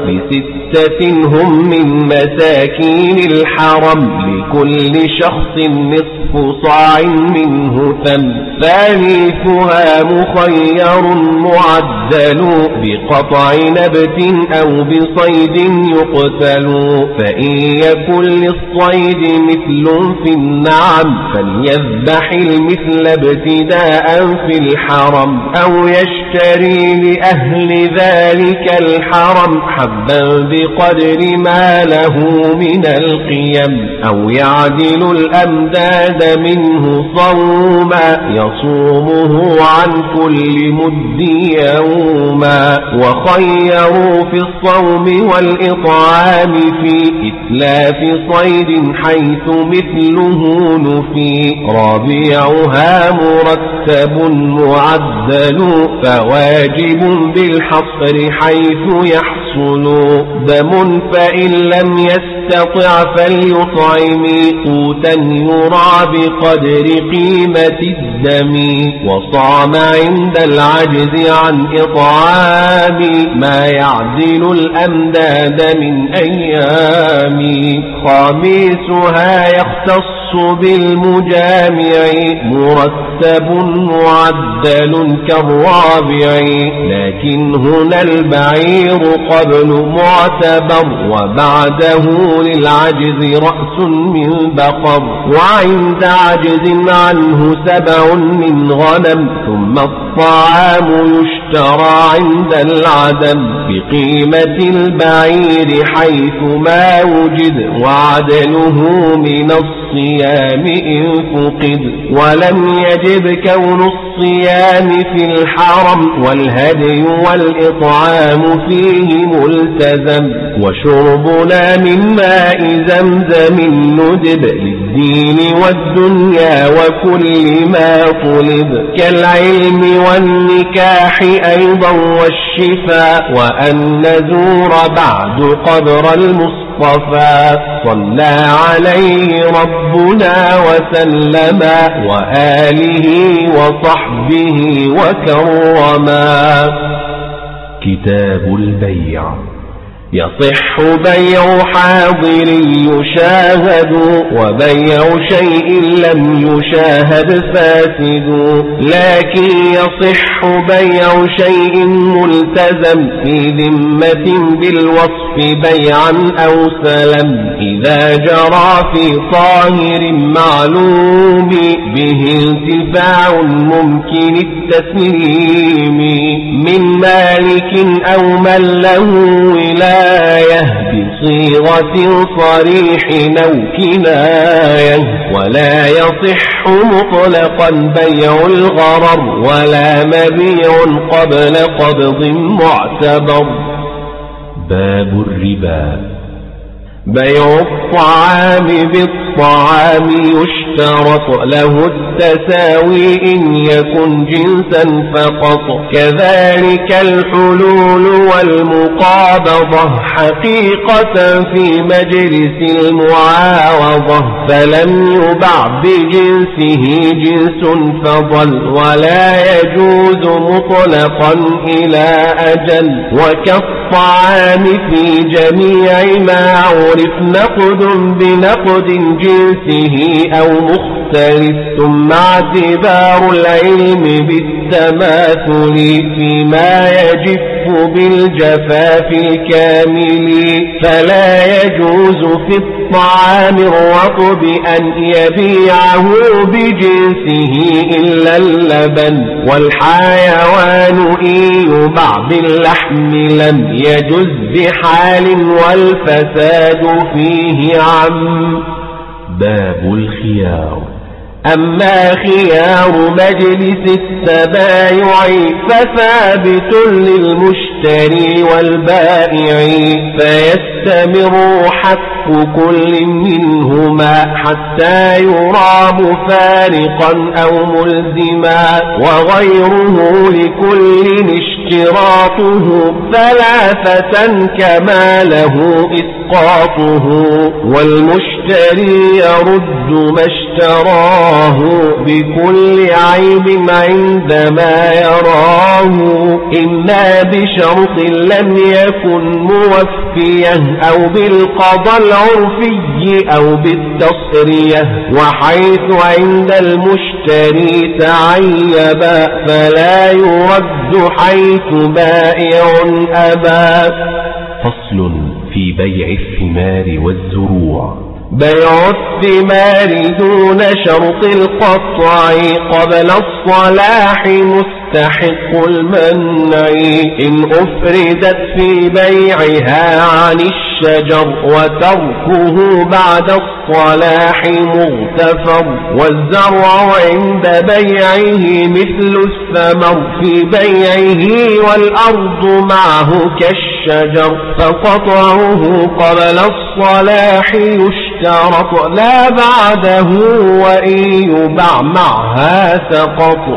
ب6 هم من مساكين الحرم لكل شخص نصف صاع منه ثم، ثالثها مخير معدل بقطع نبت أو بصيد يقتل، فإن يكن للصيد مثل في النعم فليذبح المثل ابتداء في الحرم، أو يشتري لأهل ذلك الحرم حبا بقدر ما له من القيم، أو يعدل الأمداد منه صوما يصومه عن كل مد يوما، وخيروا في الصوم والإطعام في إتلاف صيد حيث مثله نفي، رابعها مرتب معدل فواجب بالحصر حيث يحصل، دم فإن لم يستطع فليطعم قوتا يرى بقدر قيمة الدم، وصام عند العجز عن إطعام ما يعدل الأمداد من أيام، خامسها يختص بالمجامع مرتب معدل كالرابع، لكن هنا البعير قبل معتبر وبعده للعجز رأس من بقر، وعند عجز عنه 7 من غنم، ثم الطعام يشترى عند العدم بقيمة البعير حيث ما وجد، وعدله من الصيام إن فقد، ولم يجب كون الصيام في الحرم، والهدي والإطعام فيه ملتزم، وشربنا من ماء زمزم ندب للدين والدنيا وكل ما طلب، كالعلم والنكاح أيضا والشفاء، وأن نزور بعد قبر المصطفى صلى عليه ربنا وسلم وآله وصحبه وكرما. كتاب البيع. يصح بيع حاضر يشاهد وبيع شيء لم يشاهد فاسد، لكن يصح بيع شيء ملتزم في ذمة بالوصف بيعا أو سلم، إذا جرى في طاهر معلوم به انتفاع ممكن التسليم، من مالك أو من له ولاية بصيغة صريح أو كناية، ولا يصح مطلقا بيع الغرر ولا مبيع قبل قبض معتبر. باب الربا. بيع الطعام بالطعام يشترط له التساوي إن يكن جنسا فقط، كذلك الحلول والمقابضة حقيقة في مجلس المعاوضة، فلم يبع بجنسه جنس فضل ولا يجوز مطلقا إلى أجل، وكالطعام في جميع ما عرف نقد بنقد جنسه أو مختلف، ثم اعتبار العلم بالتماثل فيما يجف بالجفاف الكامل، فلا يجوز في الطعام الرطب أن يبيعه بجنسه إلا اللبن، والحيوان إن يباع باللحم لم يجز بحال والفساد فيه عم. باب الخيار. أما خيار مجلس التبايع فثابت للمشتري والبائع، فيستمر حق كل منهما حتى يرى مفارقا أو ملزما، وغيره لكل اشتراطه ثلاثة كما له إسقاطه، والمشتري يرد ما اشتراه بكل عيب عندما يراه، إما بشرط لم يكن موفيا أو بالقضاء العرفي أو بالتصرية، وحيث عند المشتري تعيبا فلا يرد حيث بائع أبا. فصل في بيع الثمار والزروع. بيع الثمار دون شرط القطع قبل الصلاح مستحق المنع، إن أفردت في بيعها عن الشجر وتركه بعد الصلاح مغتفر، والزرع عند بيعه مثل الثمر في بيعه والأرض معه كالشجر، فقطعه قبل الصلاح يشترط لا بعده، وإن يباع معها سقط.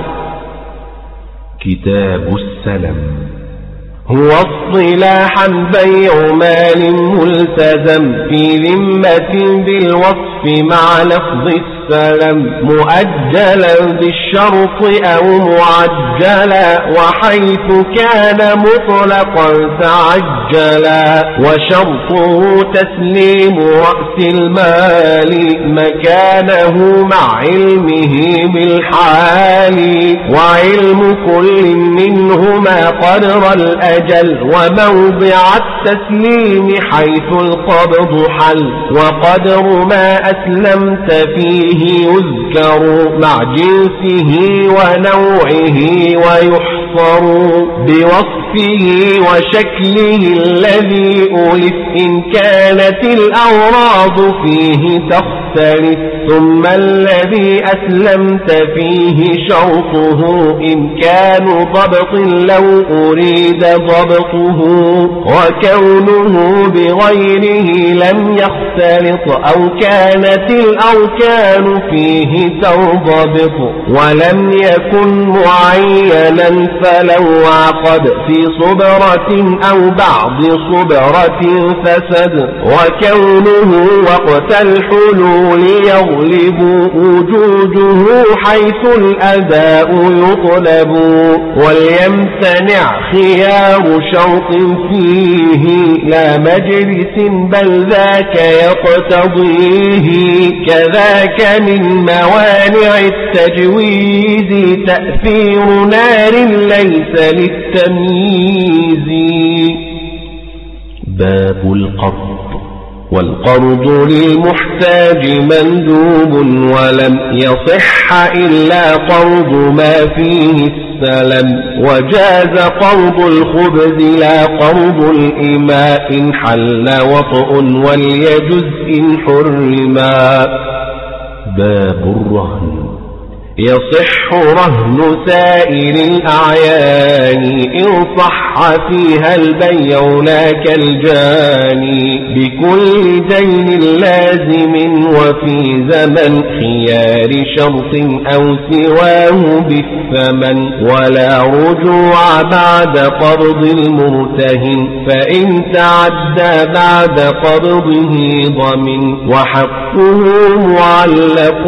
كتاب السلم. هو اصطلاحا بيع مال ملتزم في ذمة بالوصف مع لفظ السلم، مؤجلا بالشرط أو معجلا، وحيث كان مطلقا تعجلا، وشرطه تسليم رأس المال مكانه مع علمه بالحال، وعلم كل منهما قدر الأجل وموضع التسليم حيث القبض حل، وقدر ما أسلمت فيه يذكر مع جنسه ونوعه ويحصر بوصفه وشكله الذي ألف، إن كانت الأوراض فيه تختلف، ثم الذي أسلمت فيه شرطه إمكان ضبط لو أريد ضبطه، وكونه بغيره لم يختلط، أو كانت الأركان فيه تنضبط ولم يكن معينا، فلو عقد في صبرة أو بعض صبرة فسد، وكونه وقت الحلول المعقول يغلب وجوده حيث الأداء يطلب وليمتنع خيار شرط فيه لا مجلس بل ذاك يقتضيه كذاك من موانع التجويز تأثير نار ليس للتمييز. باب القرض. والقرض للمحتاج مندوب ولم يصح إلا قرض ما فيه السلم وجاز قرض الخبز لا قرض الإماء إن حل وطء وليجز إن حرما. باب الرهن. يصح رهن سائر الأعيان إن صح فيها البيع لا كالجاني بكل دين لازم وفي زمن خيار شرط أو سواه بالثمن ولا رجوع بعد قرض المرتهن فإن تعدى بعد قرضه ضمن وحقه معلق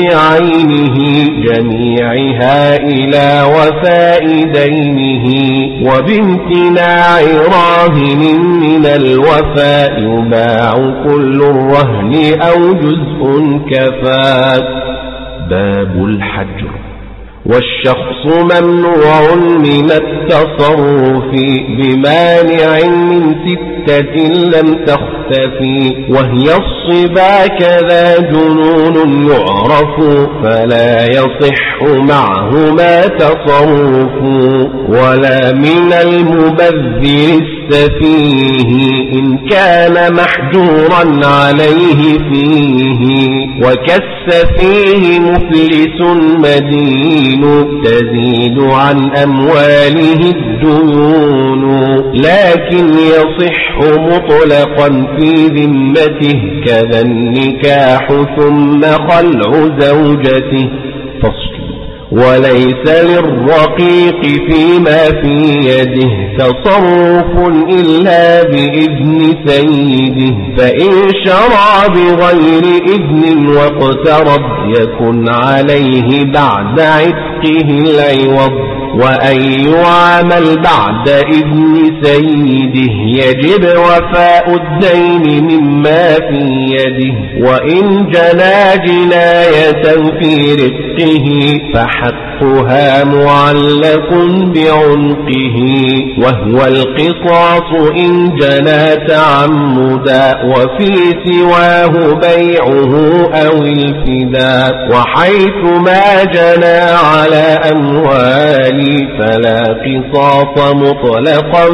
بعينه جميعها إلى وفاء دينه وبامتناع راهن من الوفاء يباع كل الرهن أو جزء كفاك. باب الحجر. والشخص ممنوع من التصرف بمانع من 6 لم تختفي وهي الصبا كذا جنون يعرف فلا يصح معهما تصرف ولا من المبذر السفيه إن كان محجورا عليه فيه وكالسفيه مفلس مدين تزيد عن أمواله الديون لكن يصح مطلقا في ذمته كذا النكاح ثم خلع زوجته. فصل. وليس للرقيق فيما في يده تصرف إلا بإذن سيده فإن شرع بغير إذن واقترب يكن عليه بعد عتقه العوض وأن يعامل بعد إذن سيده يجب وفاء الدين مما في يده وإن جنى جناية في رقه فحقها معلق بعنقه وهو القصاص إن جنى تعمدا وفي سواه بيعه أو الفداء وحيث ما جنى على أموال فلا قصاص مطلقا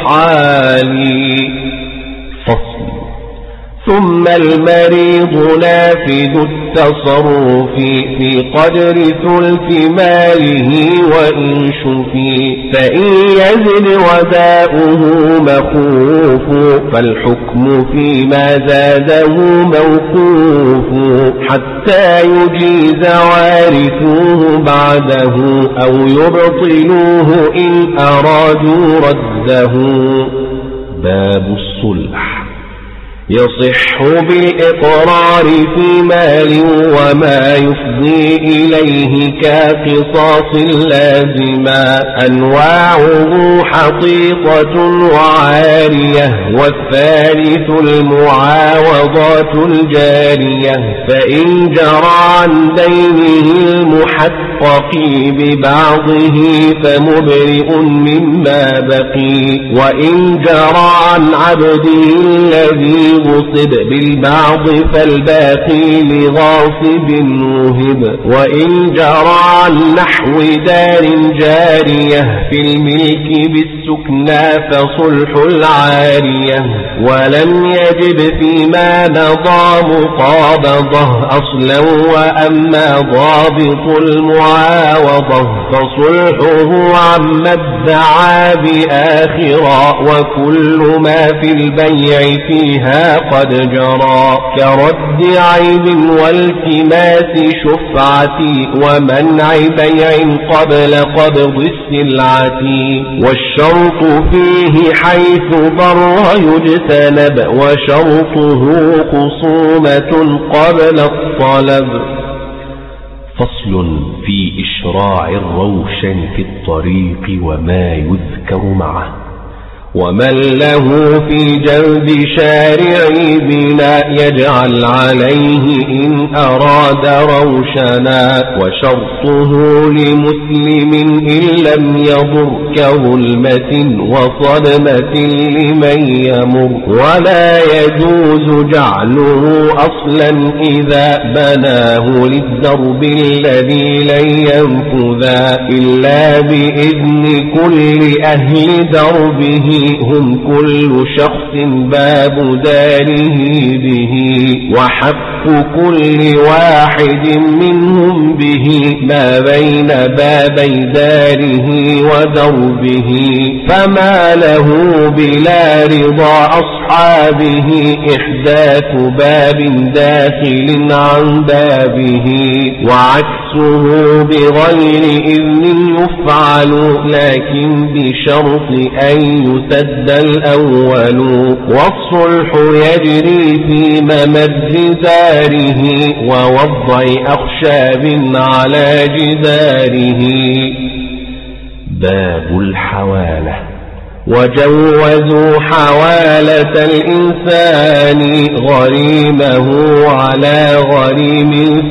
بحالي. فصل. ثم المريض نافذ التصرف في قدر ثلث ماله وإن شفي فإن يزد وداؤه مخوف فالحكم فيما زاده موقوف حتى يجيز وارثوه بعده أو يبطلوه إن أرادوا رده. باب الصلح. يصح بالإقرار في مال وما يفضي إليه كقصاص لازما أنواعه حقيقة وعارية والثالث المعاوضات الجارية فإن جرى عن دينه المحقق ببعضه فمبرئ مما بقي وإن جرى عن عبده الذي غصب بالبعض فالباقي لغاصب وهب وإن جرى عن نحو دار جارية في الملك بالسكنى فصلح العارية ولم يجب فيما نضى مقابضة أصلا وأما ضابط المعاوضة فصلحه عما وادعى بآخرا وكل ما في البيع فيها قد جرى كرد عيب والتماس شفعة ومنع بيع قبل قبض السلعة والشرط فيه حيث ضر يجتنب وشرطه خصومة قبل الطلب. فصل في إشراع الروشن في الطريق وما يذكر معه. ومن له في جنب شارع بنا يجعل عليه إن أراد روشنا وشرطه لمسلم إن لم يضر كظلمة وصدمة لمن يمر ولا يجوز جعله أصلا إذا بناه للدرب الذي لن ينفذا إلا بإذن كل أهل دربه هم كل شخص باب داره به وحق كل واحد منهم به ما بين بابي داره ودربه فما له بلا رضا أصحابه إحداث باب داخل عن بابه وعكسه بغير إذن يفعل لكن بشرط أن يسد الأول والصلح يجري في ممد داره ووضع أخشاب على جداره. باب الحوالة. وجوزوا حوالة الإنسان غريمه على غريم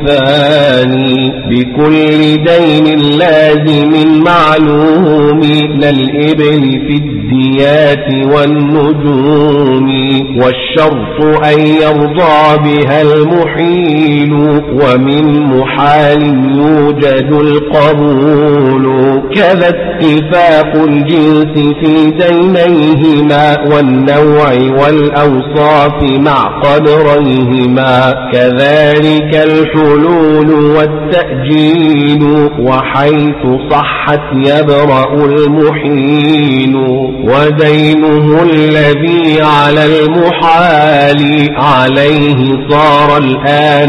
ثاني بكل دين لازم معلوم للإبل في الديات والنجوم والشرط أن يرضى بها المحيل ومن محال يوجد القبول كذا اتفاق الجنس في دينيهما والنوع والأوصاف مع قدريهما كذلك الحلول والتأجيل وحيث صحت يبرأ المحيل ودينه الذي على المحال عليه صار الآن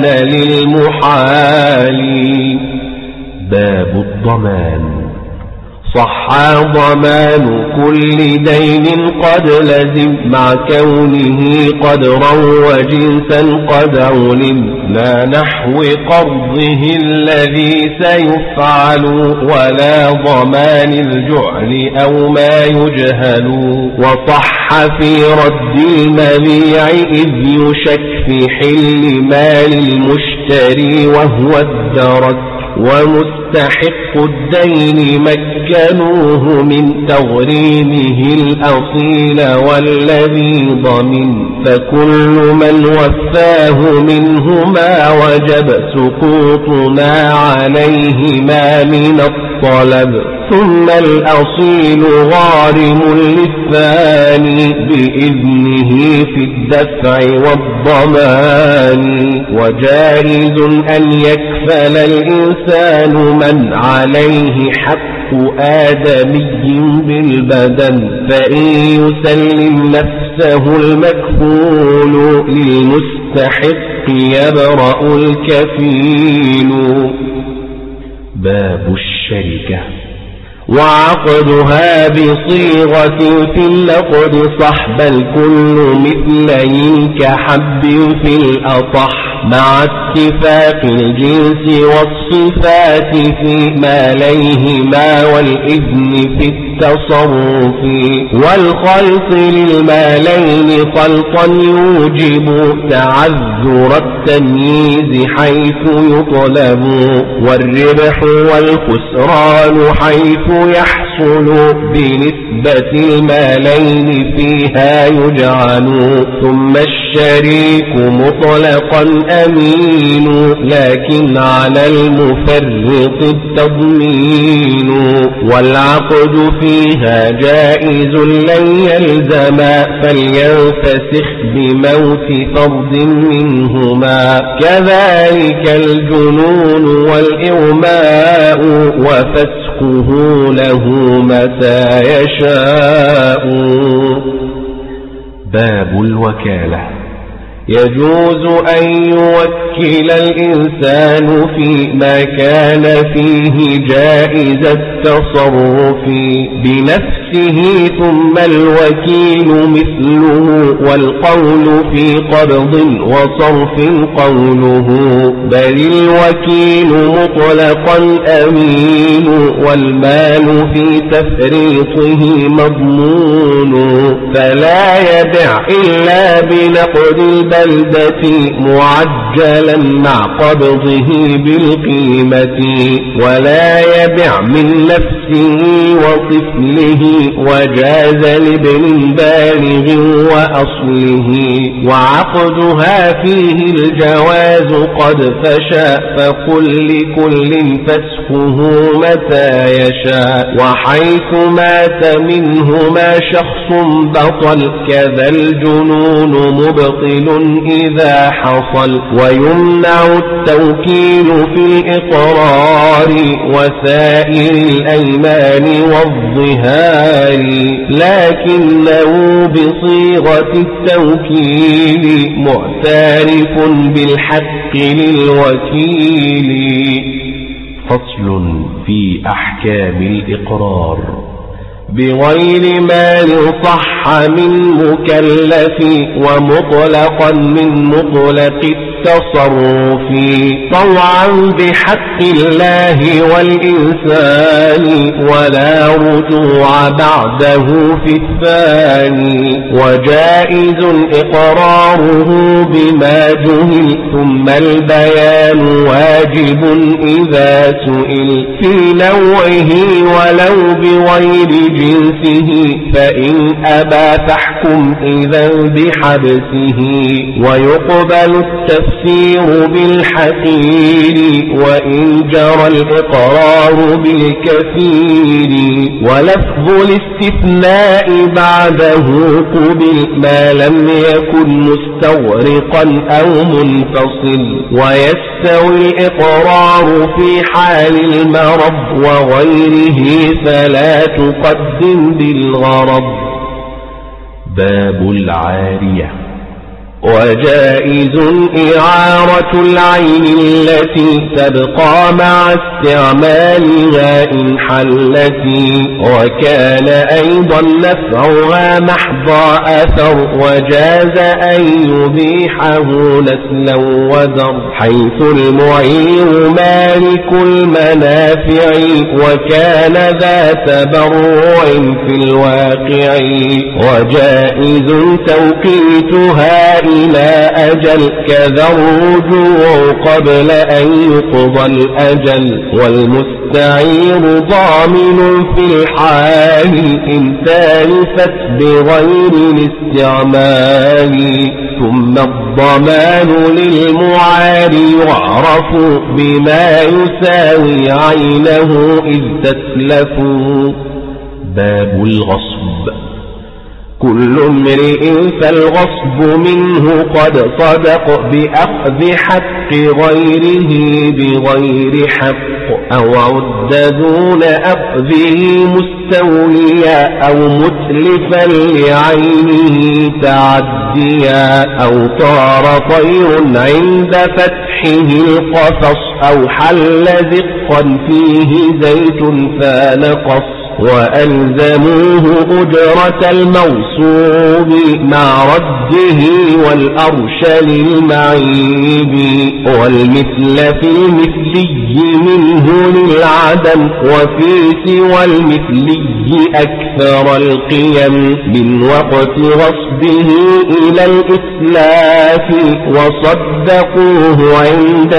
للمحال. باب الضمان. صح ضمان كل دين قد لزم مع كونه قدرا وجنسا قد علم لا نحو قرضه الذي سيفعل ولا ضمان الجعل أو ما يجهل وصح في رد المبيع إذ يشك في حل مال المشتري وهو الدرك ومستحق الدين مكنوه من تغريمه الأصيل والذي ضمن فكل من وفاه منهما وجب سقوطنا عليهما من الطلب ثم الأصيل غارم للثاني بإذنه في الدفع والضمان وجائز أن يكفل الإنسان من عليه حق آدمي بالبدن فإن يسلم نفسه المكفول للمستحق يبرأ الكفيل. باب الشركة. وعقدها بصيغة في اللقد صح بل كل مثلين كحب في الأطح مع اتفاق الجنس والصفات في ماليهما والإذن في التصرف والخلط للمالين خلطا يوجب تعذر التمييز حيث يطلب والربح والخسران حيث يحصل بنسبة المالين فيها يجعل ثم الشريك مطلقا أمين لكن على المفرط التضمين والعقد فيها جائز لن يلزما فلينفسخ بموت فرد منهما كذلك الجنون والإغماء وفسخه له متى يشاء. باب الوكالة. يجوز أن يوكل الإنسان فيما كان فيه جائز التصرف بنفسه ثم الوكيل مثله والقول في قبض وصرف قوله بل الوكيل مطلقا أمين والمال في تفريطه مضمون فلا يبع إلا بنقد البلدة معجلا مع قبضه بالقيمة ولا يبع من نفسه وطفله وجاز لابن بالغ وأصله وعقدها فيه الجواز قد فشاء فقل لكل فسخه متى يشاء وحيث مات منهما شخص بطل كذا الجنون مبطل إذا حصل ويمنع التوكيل في الإقرار وسائر الأيمان والظهار لكنه بصيغة التوكيل معترف بالحق للوكيل. فصل في أحكام الإقرار. بغير مال صح من مكلف ومطلقا من مطلق التصرف طوعا بحق الله والإنسان ولا رجوع بعده في الثاني وجائز إقراره بما جهل ثم البيان واجب إذا سئل في نوعه ولو بغير جنسه فإن أبى فاحكم إذا بحبسه ويقبل التفسير بالحقير وإن جرى الإقرار بالكثير ولفظ الاستثناء بعده قبل ما لم يكن مستغرقا أو منفصل ويستوي الإقرار في حال المرض وغيره فلا تقدم بالغرض. باب العارية. وجائز إعارة العين التي تبقى مع استعمالها إن حلت وكان أيضا نفعها محض أثر وجاز أن يبيحه نسلا وذر حيث المعير مالك المنافع وكان ذا تبرع في الواقع وجائز توقيتها إلى أجل كذا الرجوع قبل أن يقضى الأجل والمستعير ضامن في الحال إن تالفت بغير الاستعمال ثم الضمان للمعار يعرف بما يساوي عينه إذ تتلفوا. باب الغصب. كل امرئ فالغصب منه قد صدق بأخذ حق غيره بغير حق أو عد دون أخذه مستوليا أو متلفا لعينه تعديا أو طار طير عند فتحه القفص أو حل زقا فيه زيت فنقص وألزموه أجرة الموصوب مع رده والأرشل المعيب والمثل في المثلي منه للعدم وفي سوى المثلي أكثر القيم من وقت غصبه إلى الإسلاف وصدقوه عند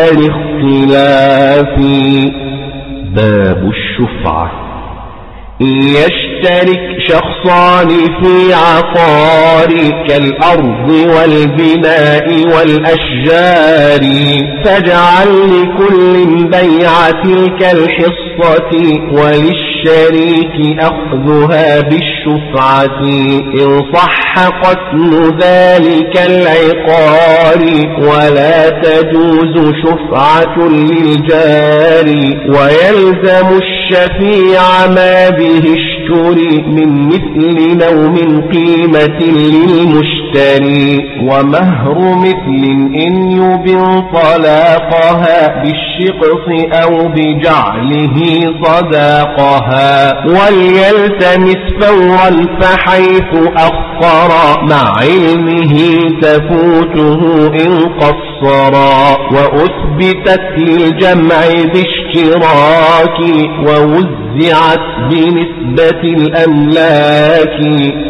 الاختلاف. باب الشفعة. يشتري يشترك شخصان في عقار كالأرض والبناء والأشجار فاجعل لكل بيع تلك الحصة وللشريك أخذها بالشفعة إن صح قسم ذلك العقار ولا تجوز شفعة للجار ويلزم الشفيع ما به اشتري من مثل أو من قيمة للمشتري ومهر مثل إن يبن طلاقها بالشقص أو بجعله صداقها وليلتمس فورا فحيث أخر مع علمه تفوته إن قصرا وأثبتت للجمع باشتراك ووزعت بنسبة الأملاك.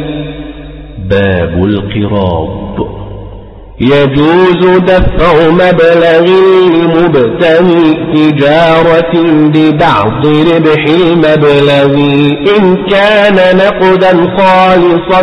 باب القراض. يجوز دفع مبلغ لمبتغي تجارة ببعض ربح المبلغ إن كان نقدا خالصا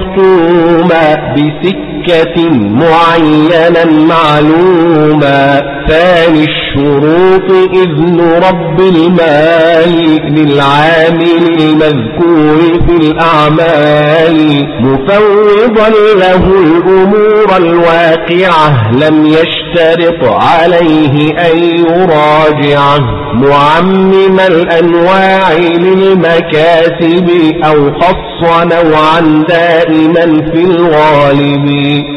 مختوما بسكة معينا معلوما. ثاني الشروط إذن رب المال للعامل المذكور في الأعمال مفوضا له الأمور الواقعة لم يشترط عليه أن يراجعه معمم الأنواع للمكاسب أو خص نوعا دائما في الغالب.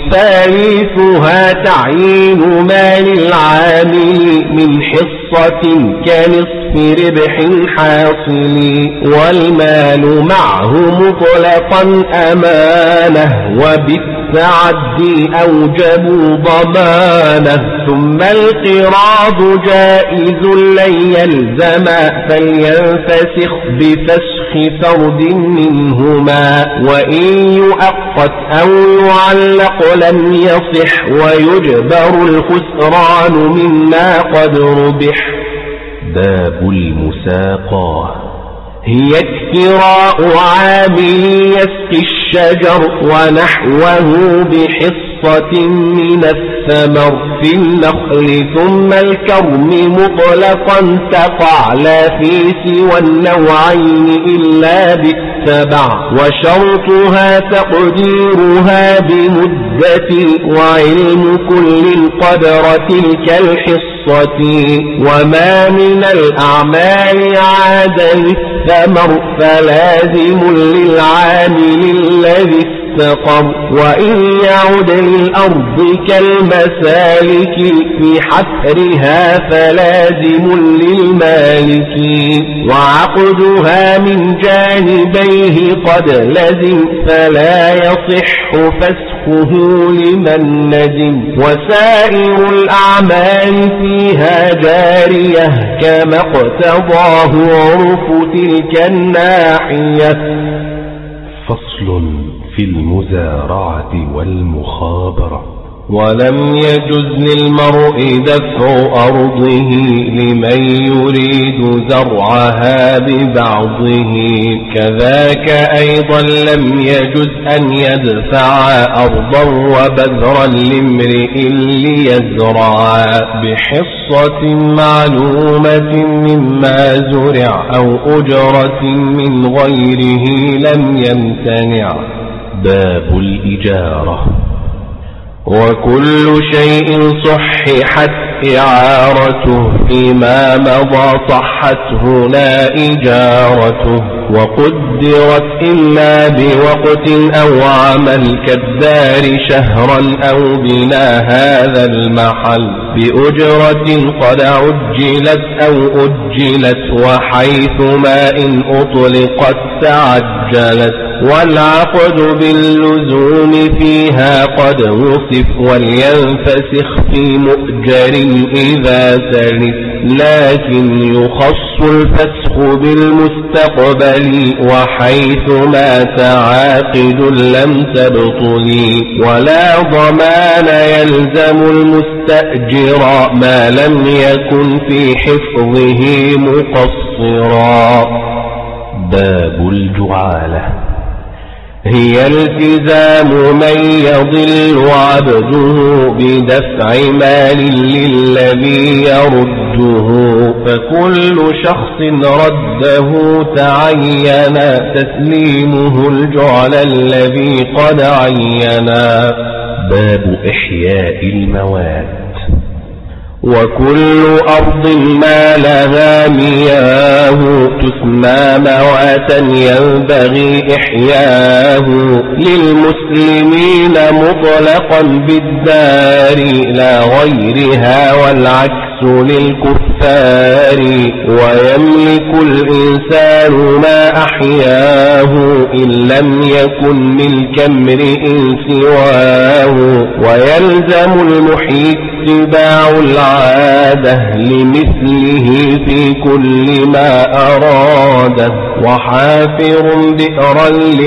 ثالثها تعيين ما للعامل من حصة كنصف ربح حاصل والمال معه مطلقا أمانة وبالتعدي أوجبوا ضمانه. ثم القراض جائز لن يلزم فلينفسخ بفسخ فرد منهما وإن يؤقت أو يعلق لم يصح ويجبر الخسران مما قد ربح. باب المساقاه. هي اكتراء عامل يسقي الشجر ونحوه بحصة من الثمر في النخل ثم الكرم مطلقا تقع لا في سوى النوعين إلا بالتبع وشرطها تقديرها بمدة وعلم كل قدر تلك الحصة. وما من الأعمال عاد للثمر فلازم للعامل الذي استقر وإن يعد للأرض كالمسالك في حفرها فلازم للمالك. وعقدها من جانبيه قد لزم فلا يصح فسخه لمن ندم. وسائر الأعمال فيها جارية كما اقتضاه عرف تلك الناحية. فصل في المزارعة والمخابرة. ولم يجز للمرء دفع أرضه لمن يريد زرعها ببعضه كذاك أيضا لم يجز أن يدفع أرضا وبذرا لامرئ ليزرع بحصة معلومة مما زرع أو أجرة من غيره لم يمتنع. باب الإجارة. وكل شيء صححت إعارته فيما مضى صحت هنا إجارته وقدرت إلا بوقت أو عمل كالدار شهرا أو بنا هذا المحل بأجرة قد عجلت أو أجلت وحيثما إن أطلقت تعجلت. والعقد باللزوم فيها قد وصف ولينفسخ في مؤجر إذا تلف لكن يخص الفسخ بالمستقبل وحيثما تعاقد لم تبطل. ولا ضمان يلزم المستأجر ما لم يكن في حفظه مقصرا. باب الجعالة. هي التزام من يضل عبده بدفع مال للذي يرده، فكل شخص رده تعين تسليمه الجعل الذي قد عينا. باب إحياء الموات. وكل أرض ما لها مياه تسمى مواتا ينبغي إحياه، للمسلمين مطلقا بالدار لا غيرها، والعكس للكفار. ويملك الإنسان ما أحياه إن لم يكن ملك امرئ سواه، ويلزم المحيي اتباع العادة لمثله في كل ما أراده. وحافر بئرا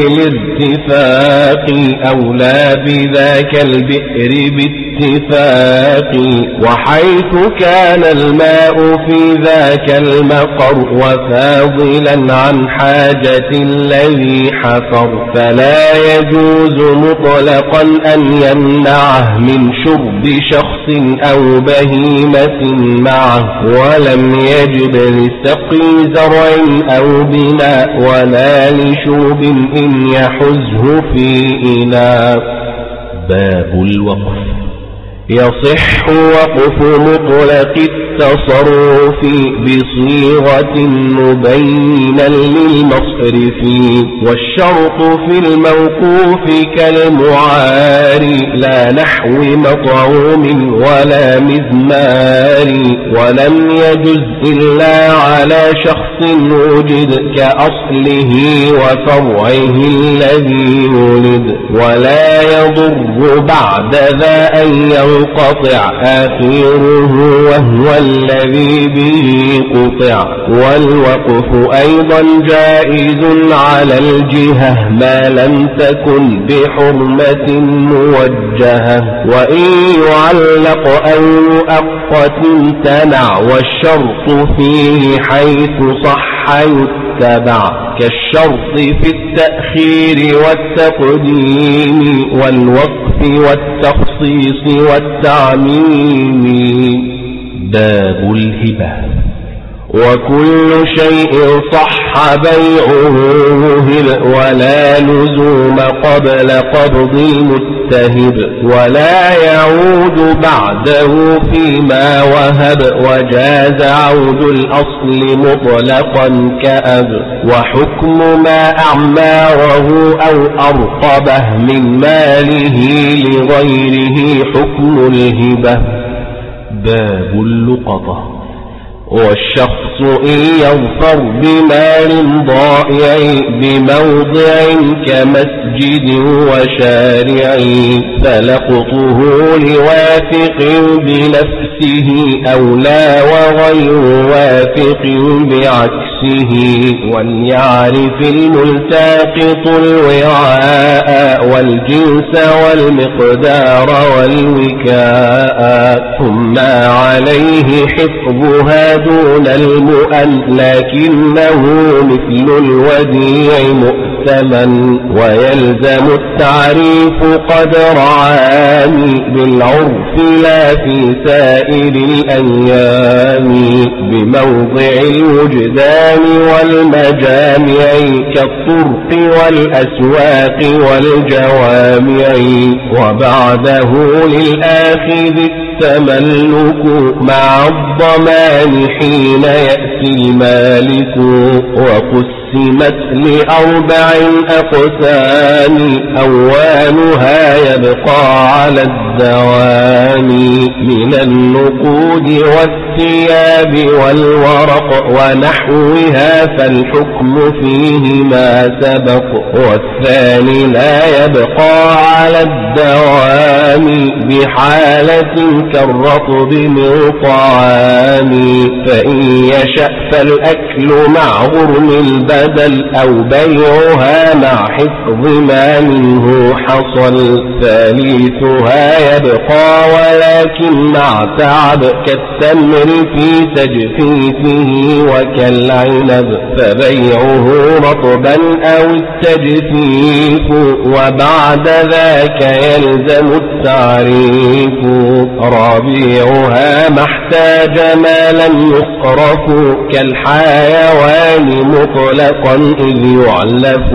للارتفاق أولى بذاك البئر باتفاق، وحيث كان الماء في ذاك المقر وفاضلا عن حاجة الذي حفر، فلا يجوز مطلقا أن يمنعه من شرب شخص أو بهيمة معه، ولم يجب لسقي زرع أو بناء ولا لشرب إن يحزه في إناء. باب الوقف. يصح وقف مطلق التصرف بصيغة مبينا للمصرف، والشرط في الموقوف كالمعار لا نحو مطعوم ولا مزمار، ولم يجز إلا على شخص وجد كأصله وفرعه الذي ولد، ولا يضر بعد ذا أن ينقطع آخره وهو الذي به قطع. والوقف أيضا جائز على الجهة ما لم تكن بحرمة موجهة، وإن يعلق أو يؤقت امتنع، والشرط فيه حيث صح يتبع، كالشرط في التأخير والتقديم والوقف والتخصيص والتعميم. باب الهبة. وكل شيء صح بيعه مهب، ولا لزوم قبل قبض المتهب، ولا يعود بعده فيما وهب، وجاز عود الأصل مطلقا كأب، وحكم ما أعماره أو أرقبه من ماله لغيره حكم الهبة. باب اللقطة. والشخص إن يظفر بمال ضائع بموضع كمسجد وشارع، فلقطه لواثق بنفسه أولى وغير واثق بعكسه، وليعرف الملتقط الوعاء والجنس والمقدار والوكاء، ثم عليه حفظها دون المؤن، لكنه مثل الوديع مؤتمن، ويلزم التعريف قدر عام بالعرف لا في سائر الأيام، بموضع الوجدان والمجامع كالطرق والأسواق والجوامع، وبعده للآخذ التملك مع الضمان حين يأتي المالك، وقسمت لأربع أقسام أولها يبقى على الدوام، من النقود والثياب والورق ونحوها، فالحكم فيه ما سبق، والثاني لا يبقى على الدوام بحالة كالرطب من طعام، فإن يشأ فالأكل مع غرم البدل أو بيعها مع حفظ ما منه حصل، ثالثها يبقى ولكن مع تعب كالتمر التمر في تجفيفه وكالعنب فبيعه رطبا أو التجفيف وبعد ذاك يلزم التعريف ربيعها ما احتاج ما لم يصرف كالحيوان مطلقا إذ يعلف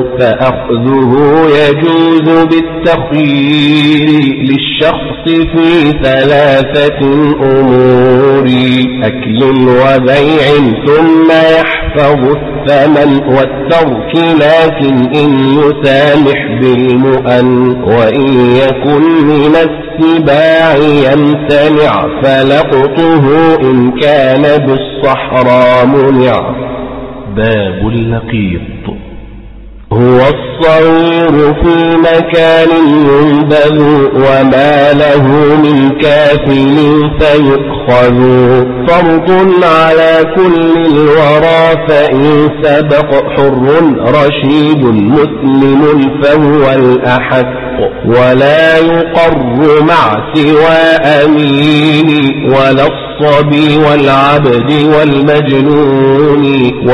فأخذه يجوز بالتخيير للشخص في ثلاثة أمور أكل وبيع ثم يحفظ الثمن والترك لكن إن يسامح بالمؤن وإن يكن من السباع يمتنع فلقطه إن كان بالصحراء منع. باب اللقيط هو الصغير في مكان ينبذ وما له من كافل فيؤخذ فرض على كل الورى فإن سبق حر رشيد مسلم فهو الأحق ولا يقر مع سوى أمين ولا الصبي والعبد والمجنون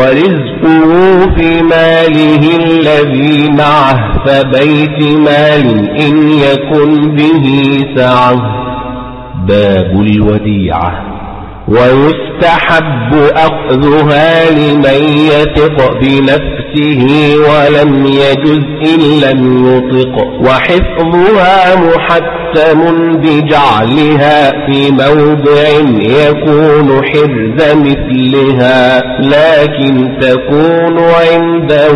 ورزقه في ماله الذي معه فبيت مال إن يكن به سعه. باب الوديعة ويستحب أخذها لمن يثق بنفسه ولم يجز إن لم يطق وحفظها محتم بجعلها في موضع يكون حرز مثلها لكن تكون عنده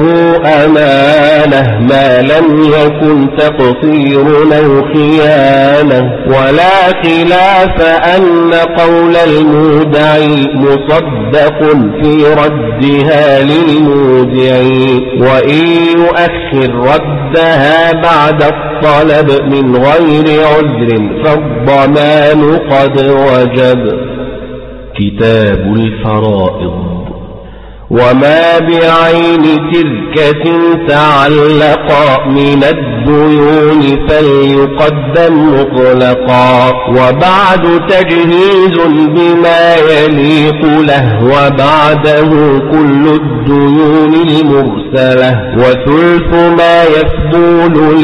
أمانة ما لم يكن تقصير أو خيانة ولا خلاف أن قول المودعي مصدق في ردها للمودع وإن يؤخر ردها بعد الطلب من غير عذر فالضمان قد وجب. كتاب الفرائض وما بعين تركة تعلقا من الديون فليقدم مطلقا وبعد تجهيز بما يليق له وبعده كل الديون المرسلة وثلث ما يفضل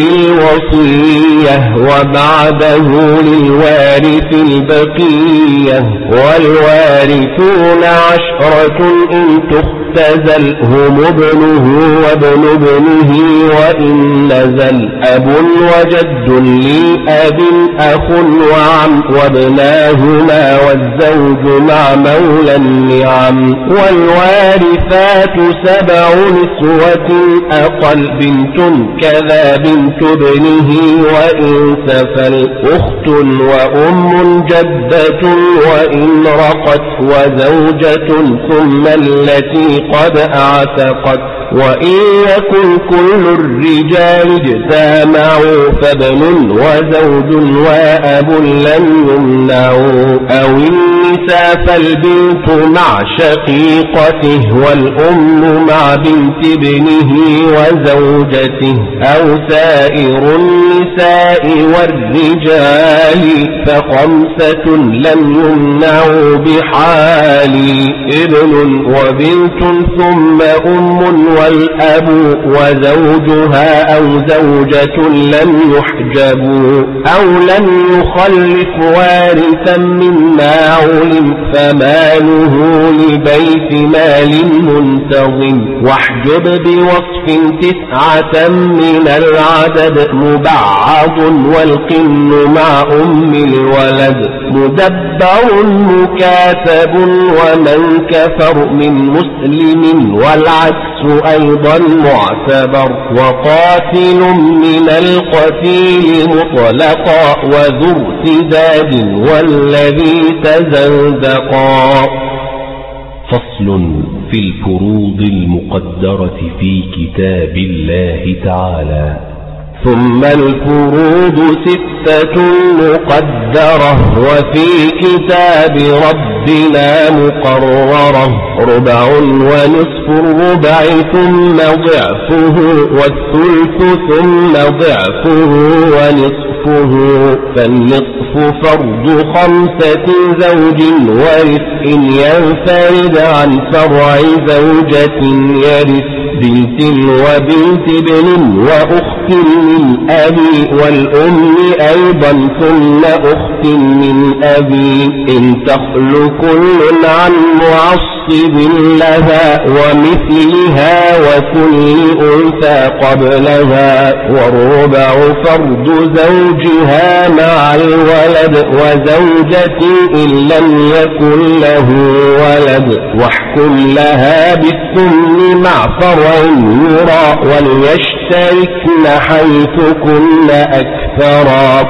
للوصية وبعده للوارث البقية والوارثون 10 إن تختزل هم ابنه وابن ابنه وإن نزل أب وجد للأب أخ وعم وابناهما والزوج مع مولى النعم والوارثات 7 نسوة أقل بنت كذا بنت ابنه وإن سفل أخت وأم جدة وإن رقت وزوجة ثم التي قد اعتقت وإن يكن كل الرجال اجتمعوا فابن وزوج وأب لم يمنعوا أو النساء فالبنت مع شقيقته والأم مع بنت ابنه وزوجته أو سائر النساء والرجال ف5 لم يمنعوا بحال ابن وبنت ثم أم والأب وزوجها أو زوجة لم يحجبوا أو لم يخلف وارثا مما علم فماله لبيت مال منتظم واحجب بوصف 9 من العدد مبعض والقن مع أم الولد مدبر مكاتب ومن كفر من مسلم والعكس أيضا معتبر وقاتل من القتيل مطلقا وذو ارتداد والذي تزندقا. فصل في الفروض المقدرة في كتاب الله تعالى. ثم الفروض 6 مقدرة وفي كتاب رب ربنا مقررة، ربع ونصف الربع ثم ضعفه، والثلث ثم ضعفه ونصفه، فالنصف فرض 5 زوج ورث ينفرد عن فرع زوجة يرث، بنت وبنت ابن وأخت للأب والأم أيضا ثم أخت من أبي، إن تخل كل عن معصب لها ومثلها وكل أنثى قبلها، والربع فرض زوجها مع الولد وزوجة إن لم يكن له ولد، واحكم لها بالثمن مع فرع يرى، وليشتركن حيث كن أكثرا،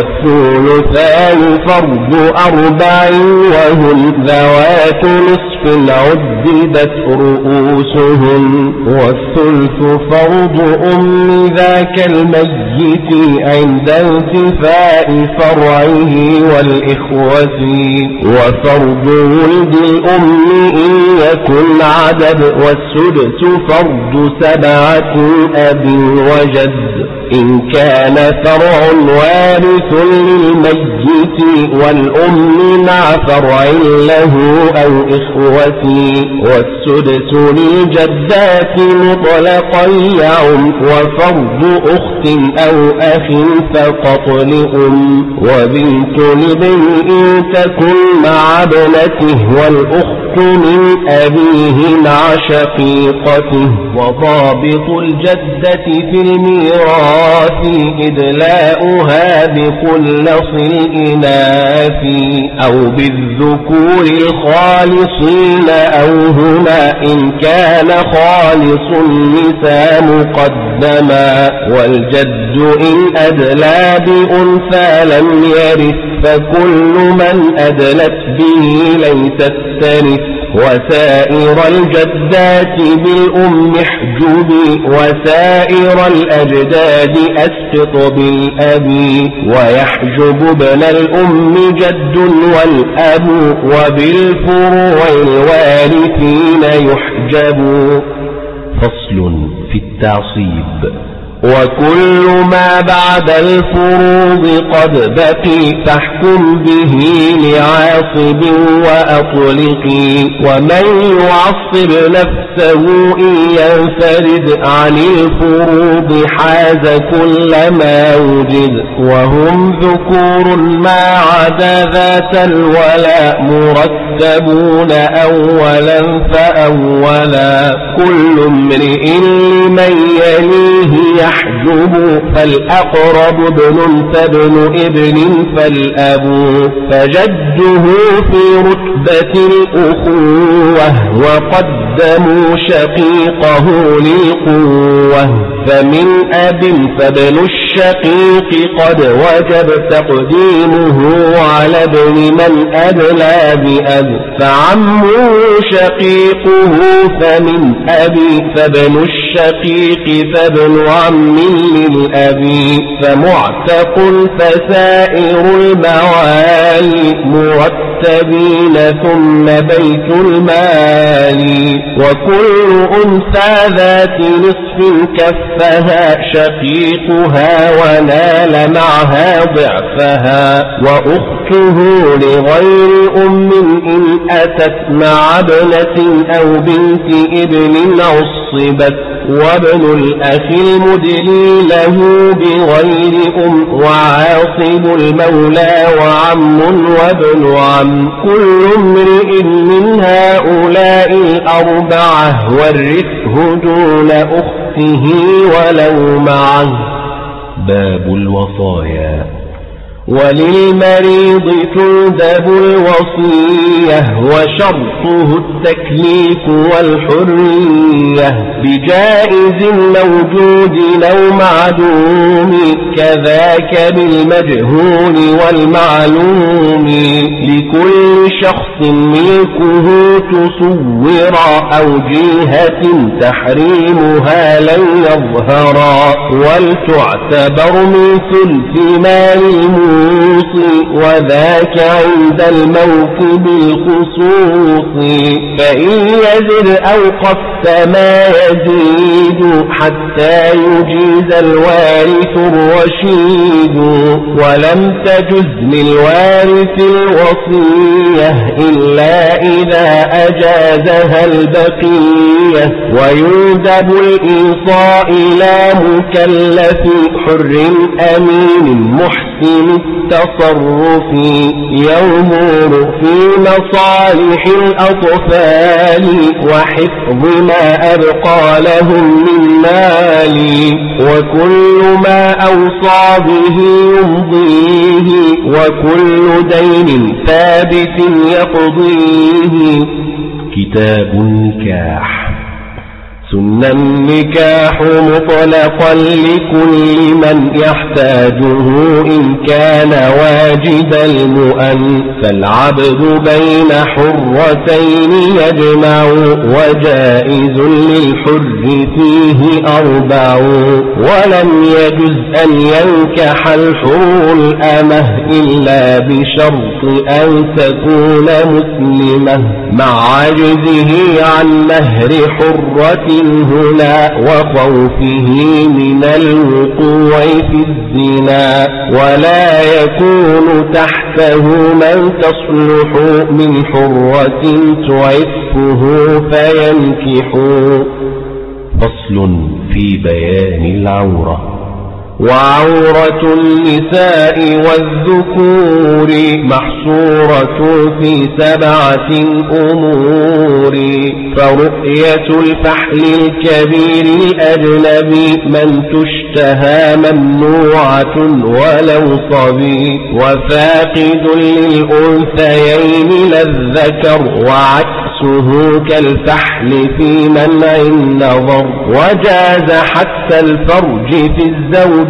والثلثان فرض 4 وهن ذوات نصف عددت رؤوسهم، والثلث فرض ذاك الميت عند انتفاء فرعه والإخوة، وفرض ولد الأم إن يكن عدد، والسدس فرض 7 أب وجد، إن كان فرع وارث للميت والأم مع فرع له أو إخوة، والسدس للجدات مطلقا يعم، وفرض أخت أو أخ فقط لأم، وبنت لابن إن تكن مع ابنته، والأخت من أبيه مع شقيقته، وضابط الجدة في الميراث إدلاؤها بخلص الإناث أو بالذكور الخالصين، أو هنا إن كان خالص النساء مقدما، والجد إن أدلى بأنثى لم يرث، فكل من أدلت به ليست ترث، وسائر الجدات بالأم احجبي، وسائر الأجداد أسقط بالأب، ويحجب ابن الأم جد والأب، وبالفروع الوارثين يحجب. فصل في التعصيب. وكل ما بعد الفروض قد بقي، فاحكم به لعاصب وأطلقي، ومن يعصب نفسه إن ينفرد عن الفروض حاز كل ما وجد، وهم ذكور ما عدا ذات الولاء مرتبون أولا فأولا، كل امرئ لمن يليه يحجب، فالأقرب ابن فابن ابن فالأب، فجده في رتبة الأخوة، وقدموا شقيقه للقوة، فمن أب فابن الشقيق قد وجب تقديمه على ابن من أدلى بأب، فعمه شقيقه، فمن أبي فابن الشقيق فابن عم للأبي، فمعتق فسائر الموالي مرتبين ثم بيت المال، وكل أنثى ذات نصف كفها شقيقها ونال معها ضعفها، وأخته لغير أم إن أتت مع ابنة أو بنت ابن عصبت، وابن الأخ المدلي له بغير أم، وعاصب المولى وعم وابن عم، كل امرئ من هؤلاء الأربعة ورثه دون أخته ولو معه. باب الوصايا. وللمريض تندب الوصية، وشرطه التكليف والحرية، بجائز موجود أو معدوم، كذاك بالمجهول والمعلوم، لكل شخص ملكه تصورا، أو جهة تحريمها لن يظهرا، ولتعتبر من ثلث مال النصوص وذاك عند الموت بالخصوص فإن يزد أوقف ما يزيد حتى يجيز الوارث الرشيد ولم تجز للوارث الوصية إلا إذا أجازها البقية ويندب الإيصاء إلى مكلف حر أمين محسن التصرف يأمر في مصالح الأطفال وحفظ ما أبقى لهم من مال وكل ما أوصى به يمضيه وكل دين ثابت يقضيه. كتاب النكاح. سن النكاح مطلقا لكل من يحتاجه إن كان واجد المؤن فالعبد بين حرتين يجمع وجائز للحر فيه 4 ولم يجز أن ينكح الحر الأمه إلا بشرط أن تكون مسلمة مع عجزه عن مهر حرة هنا وخوفه من الوقوع في الزنا ولا يكون تحته من تصلح من حرة تعفه فينكح. فصل في بيان العورة. وعورة النساء والذكور محصورة في 7 أمور فرؤية الفحل الكبير الأجنبي من تشتهى ممنوعة ولو صبي وفاقد للأنثيين لا الذكر وعكسه كالفحل في منع النظر وجاز حتى الفرج في الزوجية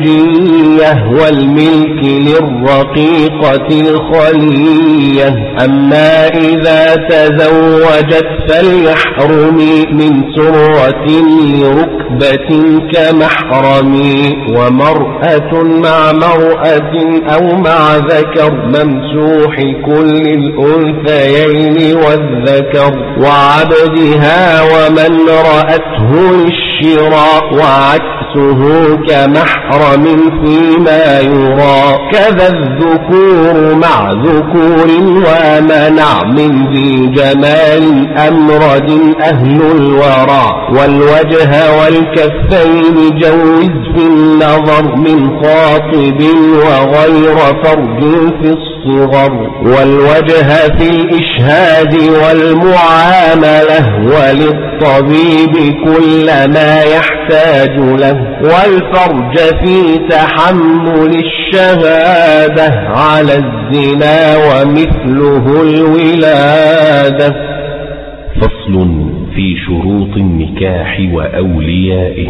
والملك للرقيقة الخلية أما إذا تزوجت فليحرم من سرة لركبة كمحرم ومرأة مع مرأة أو مع ذكر ممسوح كل الأنثيين والذكر وعبدها ومن رأته للشراء وعكسه كمحرم فيما يرى كذا الذكور مع ذكور ومنع من ذي جمال أمرد أهل الورى والوجه والكفين جوز في النظر من خاطب وغير فرج في الصغر والوجه في الإشهاد والمعاملة وللطبيب كل ما يحتاج له والفرج في تحمل الشهادة على الزنا ومثله الولادة. فصل في شروط النكاح وأوليائه.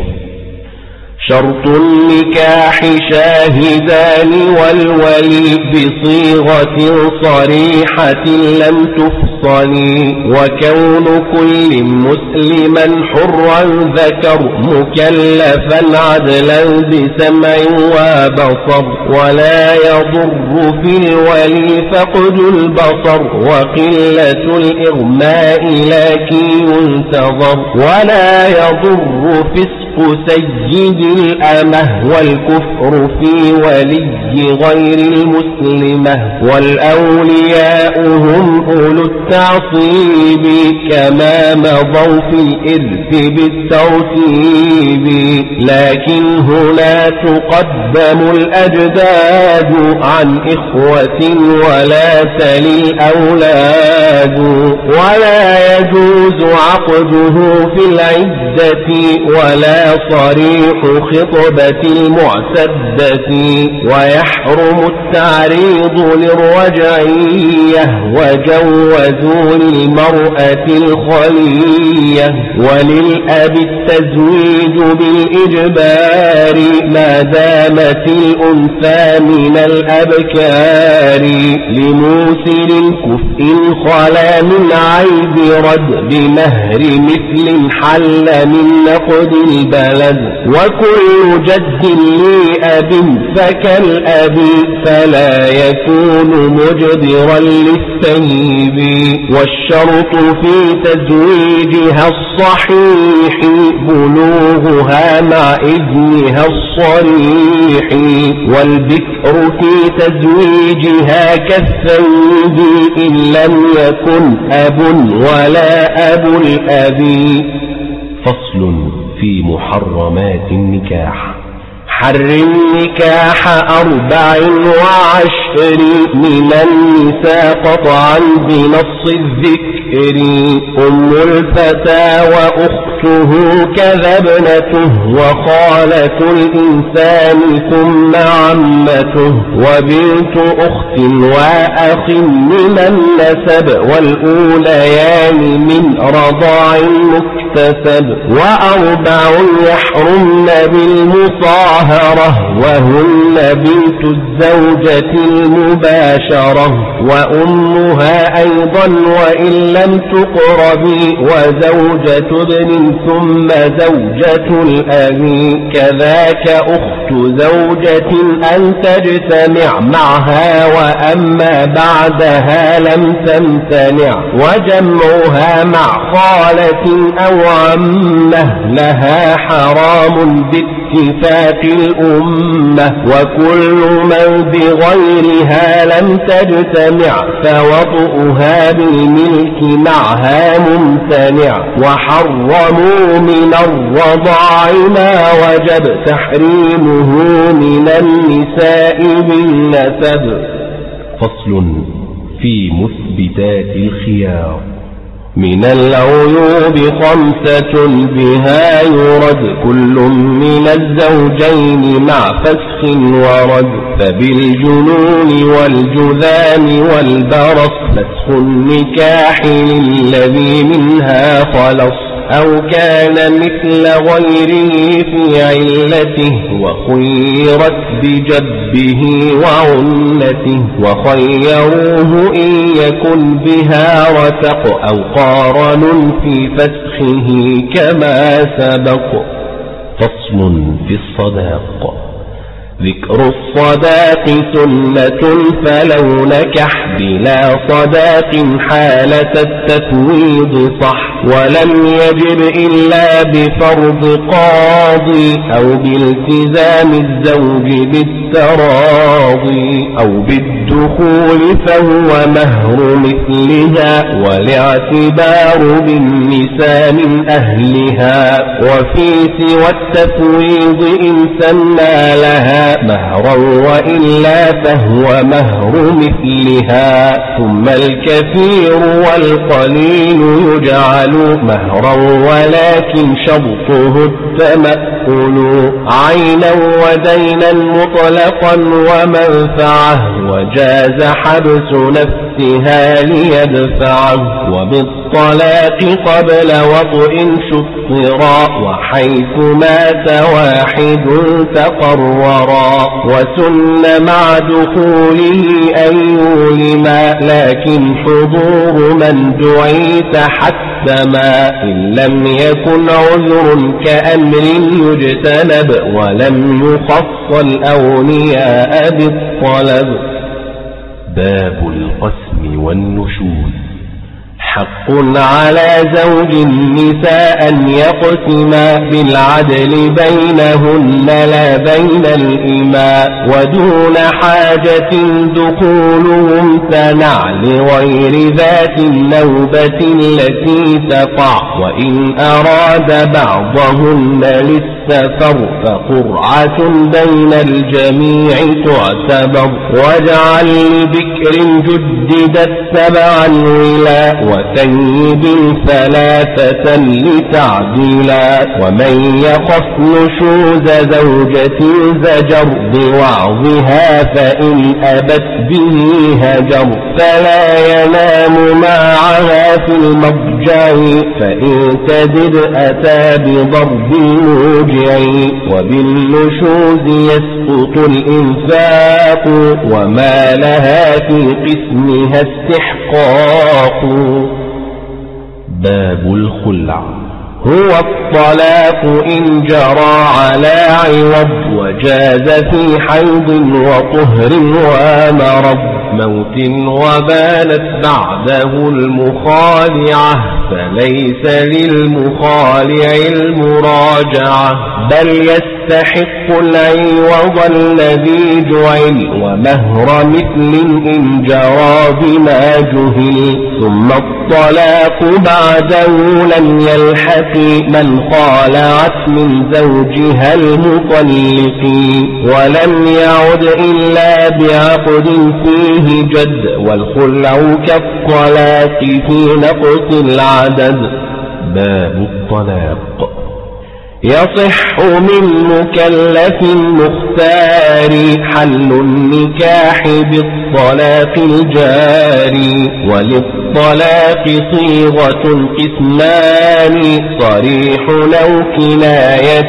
شرط النكاح شاهدان والولي بصيغة صريحة لم تفصل وكون كل مسلما حرا ذكر مكلفا عدلا بسمع وبصر ولا يضر في الولي فقد البصر وقلة الإغماء لكن ينتظر ولا يضر فسق سيد الأمة والكفر في ولي غير المسلمة والأولياء هم أولو التعصيب كما مضوا في الإرث بالترتيب لكن هنا تقدم الأجداد عن إخوة ولا تلي الأولاد ولا يجوز عقده في العدة ولا صريح خطبة المعتدة ويحرم التعريض للرجعية وجوزوا للمرأة الخلية وللأب التزويج بالإجبار ما دامت الأنثى من الأبكار لموسر كفء خلا من عيب رد بمهر مثل حل من نقد البلد وكل جد لأب فكالأب فلا يكون مجبرا للثيب والشرط في تزويجها الصحيح بلوغها مع إذنها الصريح والبكر في تزويجها كالثيب إن لم يكن أب ولا أب الأب. فصل في محرمات النكاح. حرم نكاح 24 من النساء قطعا بنص الذكر أم الفتى وأخته كذا ابنته وخالة الإنسان ثم عمته وبنت أخت وأخ من النسب والأوليان من رضاع مكتسب و4 يحرمن بالمصاهرة وهن بنت الزوجة المباشرة وأمها أيضا وإن لم تقربي وزوجة ابن ثم زوجة الأب كذاك أخت زوجة أن تجتمع معها وأما بعدها لم تمتنع وجمعها مع خالة أو عمه لها حرام باتفاق الأمة وكل من بغيرها لم تجتمع فوطئها بالملك معها ممتنع وحرموا من الرضاع ما وجب تحريمه من النساء بالنسب. فصل في مثبتات الخيار. من العيوب 5 بها يرد كل من الزوجين مع فسخ ورد فبالجنون والجذام والبرص فسخ النكاح للذي منها خلص أو كان مثل غيره في علته وخيرت بجبه وعنته وخيروه إن يكن بها رتق أو قارن في فسخه كما سبق. فصل في الصداق. ذكر الصداق سنة فلو نكح بلا صداق حالة التفويض صح ولم يجب إلا بفرض قاضي أو بالتزام الزوج بالتراضي أو بالدخول فهو مهر مثلها والاعتبار بالنساء من أهلها وفي سوى التفويض إن سمى لها مهرا وإلا فهو مهر مثلها ثم الكثير والقليل يجعل مهرا ولكن شرطه التمأل عينا ودينا مطلقا ومنفعه وجاز حبس نفسها ليدفعه وبالطلاق قبل وطئ شطرا وحيث مات واحد تقررا وسن مع دخوله أن يولما لكن حضور من دعيت حتما إن لم يكن عذر كأمر يجتنب ولم يخص الأولياء بالطلب. باب القسم والنشوز. حق على زوج النساء أن يقسما بالعدل بينهن لا بين الإماء ودون حاجة دخولهم تنع لغير ذات النوبة التي تقع وإن أراد بعضهن للسفر فقرعة بين الجميع تعتبر واجعل لبكر جددت 7 ولا وثيب 3 لتعديلا ومن يخف نشوز زوجة زجر بوعظها فإن أبت به هجر فلا ينام معها في المضجع فإن تزد أتى بضرب موجع وبالنشوز يسقط الإنفاق وما لها في قسمها استحقاق. باب الخلع. هو الطلاق إن جرى على عوض وجاز في حيض وطهر ومرض موت وبانت بعده المخالعة فليس للمخالع المراجعة بل يستحق العوض الذي جعل ومهر مثل إن جرى بما جهل ثم الطلاق بعده لم يلحق من خالعت من زوجها المطلق ولم يعد إلا بعقد فيه جد والخلع كالطلاق في نقص العدد. باب الطلاق. يصح من مكلف مختار حل النكاح بالطلاق الجاري وللطلاق صيغة قسمان صريح أو كناية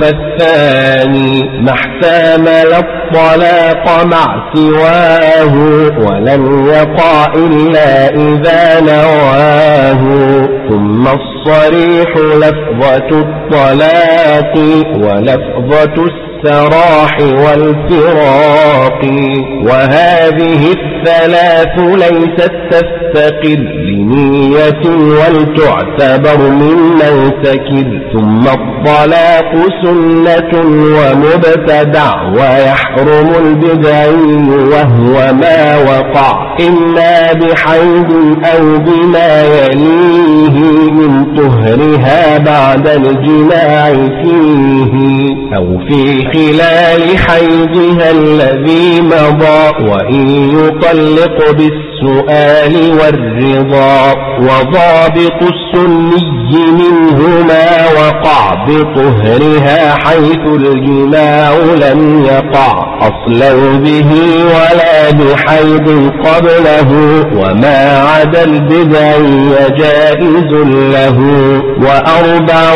فالثاني ما احتمل الطلاق مع سواه ولم يقع إلا إذا نواه ثم الصريح لفظة الطلاق ولفظة السراح والفراق وهذه الثلاث ليست تستقل لنية ولتعتبر ممن سكر ثم الطلاق سنة ومبتدع ويحرم البدعي وهو ما وقع إما بحيض أو بما يليه من طهرها بعد الجماع فيه أو في خلال حيضها الذي مضى وإن يطلق بالسؤال والرضا وضابط السني منهما وقع بطهرها حيث الجماع لم يقع أصلا به ولا بحيض قبله وما عدا البدعي جائز له وأربع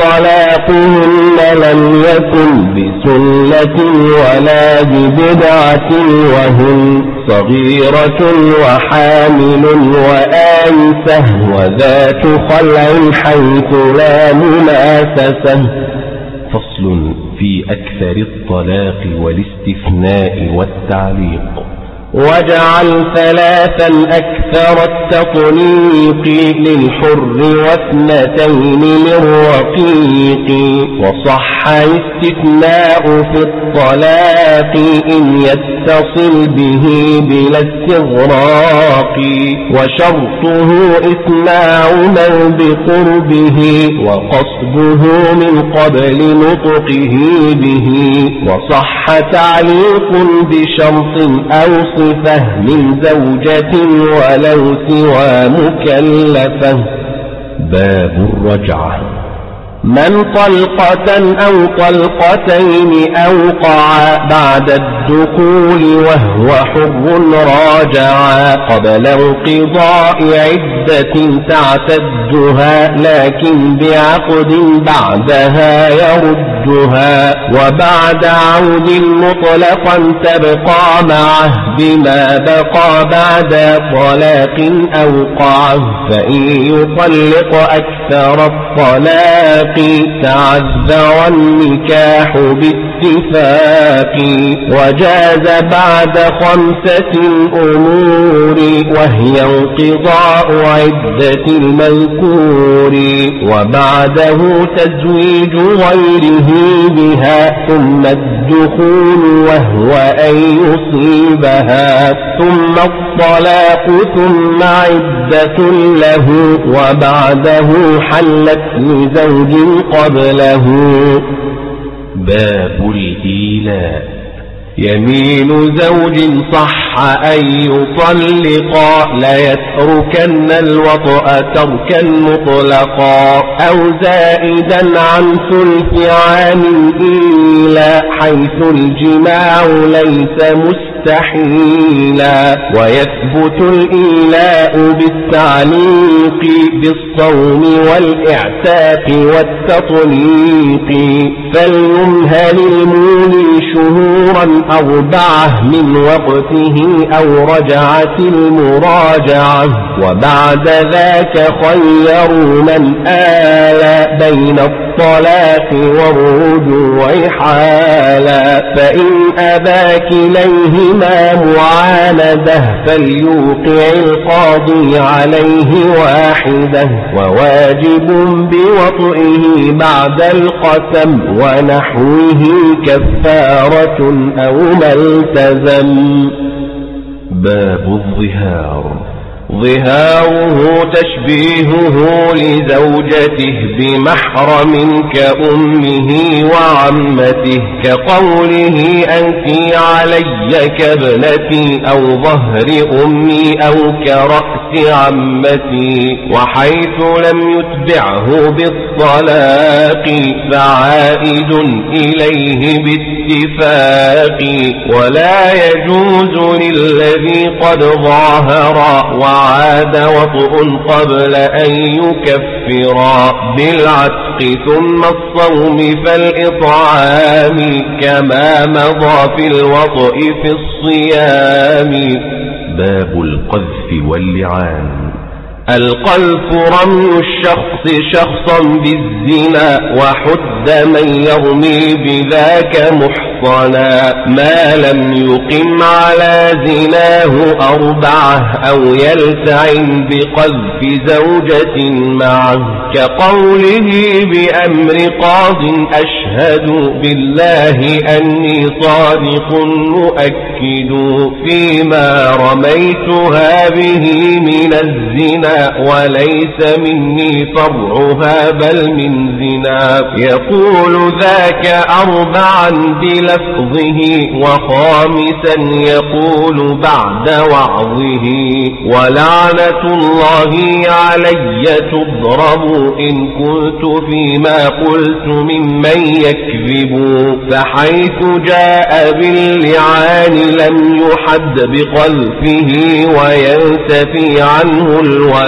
طلاقهن لم يكن بسنة ولا ببدعة وهن صغيرة وحامل وآنسة وذات خلع حيث لا منافسة. فصل في أكثر الطلاق والاستثناء والتعليق. وجعل ثلاثا أكثر التطليق للحر واثنتين للرقيق وصح الاستثناء في الطلاق إن يتصل به بلا استغراق وشرطه إسماع من بقربه وقصده من قبل نطقه به وصح تعليق بشرط أو صفة من زوجة ولو سوى مكلفة. باب الرجعة. من طلقة أو طلقتين أوقعا بعد الدخول وهو حر راجعا قبل انقضاء عدة تعتدها لكن بعقد بعدها يردها وبعد عود مطلقا تبقى معه بما بقى بعد طلاق أوقعه فإن يطلق أكثر الطلاق تعذر النكاح باتفاق وجاز بعد 5 أمور وهي انقضاء عدة المذكور وبعده تزويج غيره بها ثم الدخول وهو أن يصيبها ثم الطلاق ثم عدة له وبعده حلت لزوج قبله. باب الإيلاء. يمين زوج صح أن يطلقا ليتركن الوطأ تركا مطلقا أو زائدا عن 3 عام إلا حيث الجماع ليس تستحيلا. ويثبت الإيلاء بالتعليق بالصوم والإعتاق والتطليق. فليمهل المولي شهورا 4 من وقته أو رجعت المراجعة. وبعد ذاك خيروا من آل بين الطلاق والرجوع حالا. فإن أبى كليهما معاندة فليوقع القاضي عليه واحدة. وواجب بوطئه بعد القسم ونحوه كفارة أو ما التزم. باب الظهار. ظهاره تشبيهه لزوجته بمحرم كأمه وعمته. كقوله أنت علي كابنتي أو ظهر أمي أو كرأس عمتي. وحيث لم يتبعه بالطلاق فعائد إليه باتفاق. ولا يجوز للذي قد ظاهر وعاد وطء قبل أن يكفرا بالعتق ثم الصوم فالإطعام كما مضى في الوطء في الصيام. باب القذف واللعان. القذف رمي الشخص شخصا بالزنا وحد من يرمي بذاك محصنا ما لم يقم على زناه 4 أو يلتعن بقذف زوجة معه. كقوله بأمر قاض أشهد بالله أني صادق مؤكد فيما رميتها به من الزنا وليس مني فرعها بل من زنا. يقول ذاك 4 بلفظه وخامسا يقول بعد وعظه. ولعنة الله علي تضرب إن كنت فيما قلت ممن يكذب. فحيث جاء باللعان لم يحد بقذفه وينتفي عنه الولد.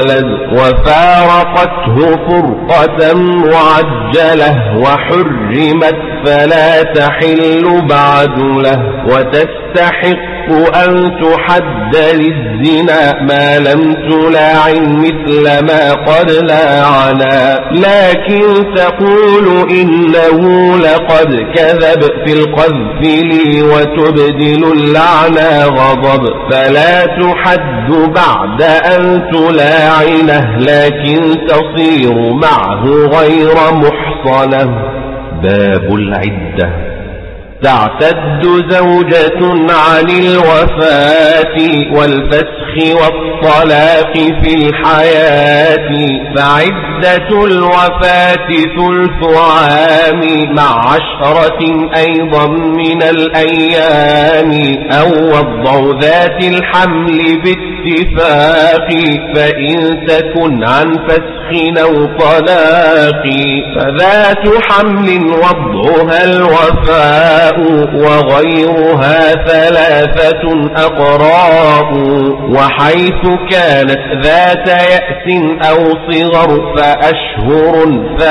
وفارقته فرقة معجلة وحرمت فلا تحل بعد له. وتستحق أن تحد للزنا ما لم تلاعن مثل ما قد لاعنا. لكن تقول إنه لقد كذب في القذف لي وتبدل اللعنى غضب. فلا تحد بعد أن تلاعنه لكن تصير معه غير محصنة. باب العدة. تعتد زوجة عن الوفاة والفسخ والطلاق في الحياة. فعدة الوفاة 3 عام مع 10 أيضا من الأيام. أو وضع ذات الحمل باتفاق فإن تكن عن فسخ أو طلاق. فذات حمل وضعها الوفاء وغيرها 3 أقراء. وحيث كانت ذات يأس أو صغر فأشهر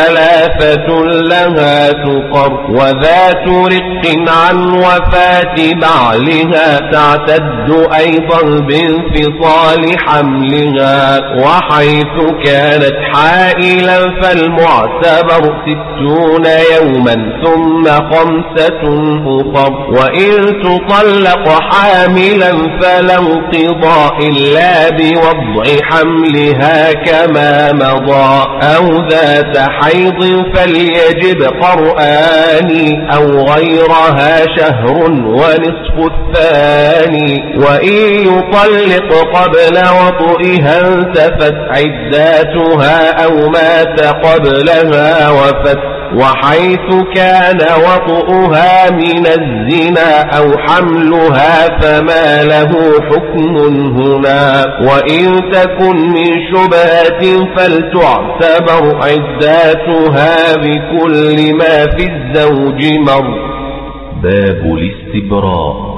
3 لها تقر. وذات رق عن وفاة بعلها تعتد أيضا بانفصال حملها. وحيث كانت حائلا فالمعتبر 60 يوما ثم 5 أخر. وإن تطلق حاملا فلا انقضاء إلا بوضع حملها كما مضى. أو ذات حيض فليجب قرآن أو غيرها شهر ونصف الثاني. وإن يطلق قبل وطئها انتفت عداتها أو مات قبلها وفت. وحيث كان وطئها من الزنا أو حملها فما له حكم هنا. وإن تكن من شبهة فلتعتبر عداتها بكل ما في الزوج مر. باب الاستبراء.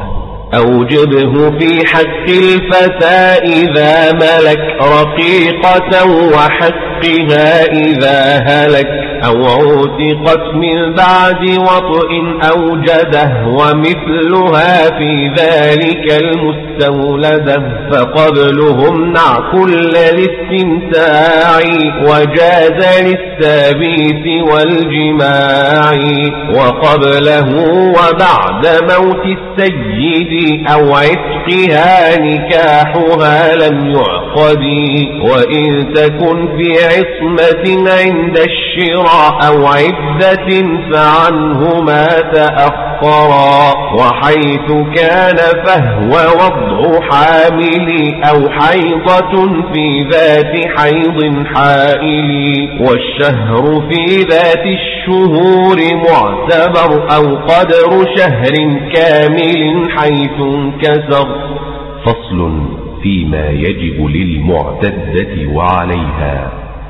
أوجبه في حق الفتى إذا ملك رقيقة وحقها إذا هلك أو عوتقت من بعد وطئ أوجده ومثلها في ذلك المستولده فقبلهم نع كل الاستمتاع وجاز للثابت والجماع وقبله وبعد موت السيد أو عتقها نكاحها لم يعقد وإن تكن في عصمة عند الشراء أو عدة فعنهما تأخرا وحيث كان فهو وضع حامل أو حيضة في ذات حيض حائل والشهر في ذات الشهور معتبر أو قدر شهر كامل حيث انكسر. فصل فيما يجب للمعتدة وعليها.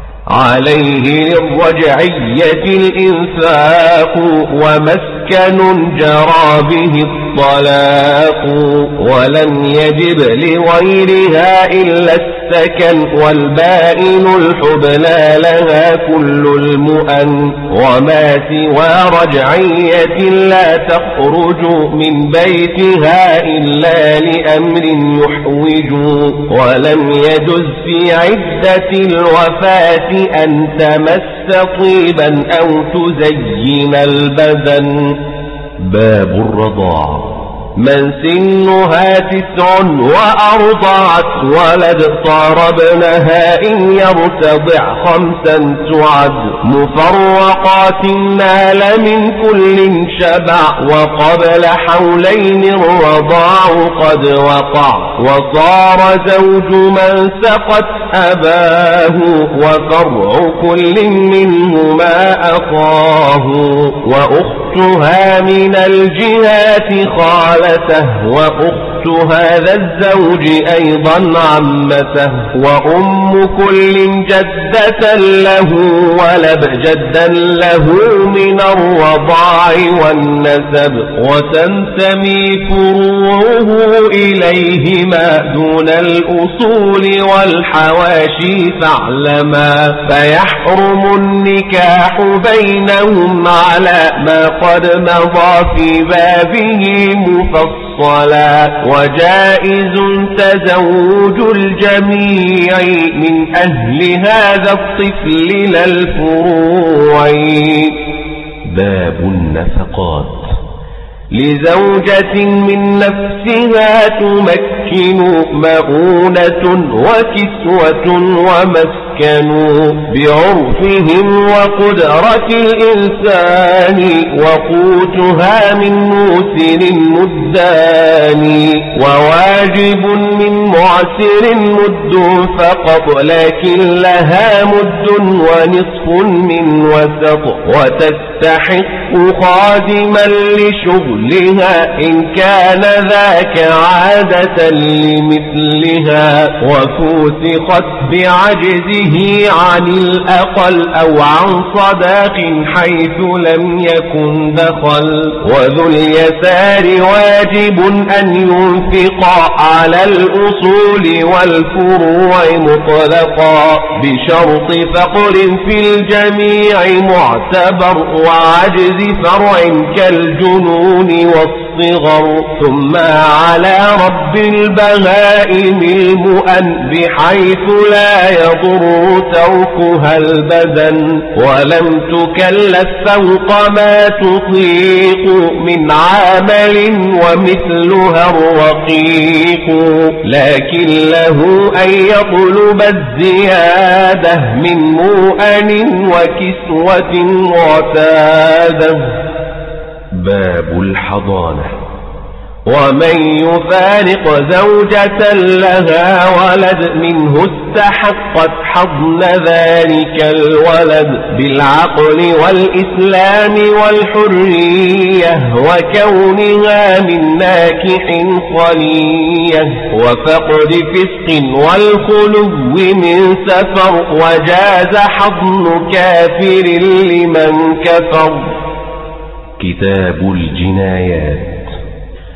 عليه للرجعية الإنفاق ومسكن جرى به الطلاق ولم يجب لغيرها إلا السكن والبائن الحبلى لها كل المؤن وما سوى رجعية لا تخرج من بيتها إلا لأمر يحوج ولم يجز في عدة الوفاة أن تمس طيبا أو تزين البدن. باب الرضاع. من سنها 9 وأرضعت ولد صار ابنها إن يرتضع 5 تعد مفرقات نال من كل شبع وقبل حولين الرضاع قد وقع وصار زوج من سقت أباه وفرع كل منهما أخاه وأختها من الجهات خالته وأخت هذا الزوج أيضا عمته وأم كل جدة له ولب جدا له من الرضاع والنسب وتنتمي فروعه إليهما دون الأصول والحواشي فاعلما فيحرم النكاح بينهم على ما قد مضى في بابه مفصلا وجائز تزوج الجميع من أهل هذا الطفل لا الفروع. باب النفقات. لزوجة من نفسها تمكن مؤونة وكسوة ومسكن بعرفهم وقدرة الإنسان وقوتها من موسر مدان وواجب من معسر مد فقط لكن لها مد ونصف من وسط وتستحق خادما لشغلها إن كان ذاك عادة لمثلها وفوسقت بعجزه عن الأقل أو عن صداق حيث لم يكن دخل وذو اليسار واجب أن ينفق على الأصول والفروع مطلقا بشرط فقر في الجميع معتبر وعجز فرع كالجنون والصغر ثم على رب البهائم المؤن بحيث لا يضر تركها البدن ولم تكلف فوق ما تطيق من عمل ومثلها الرقيق لكن له أن يطلب الزيادة من مؤن وكسوة معتادة. باب الحضانة. ومن يفارق زوجة لها ولد منه استحقت حضن ذلك الولد بالعقل والإسلام والحرية وكونها من ناكح خلية وفقد فسق والخلو من سفر وجاز حضن كافر لمن كفر. كتاب الجنايات.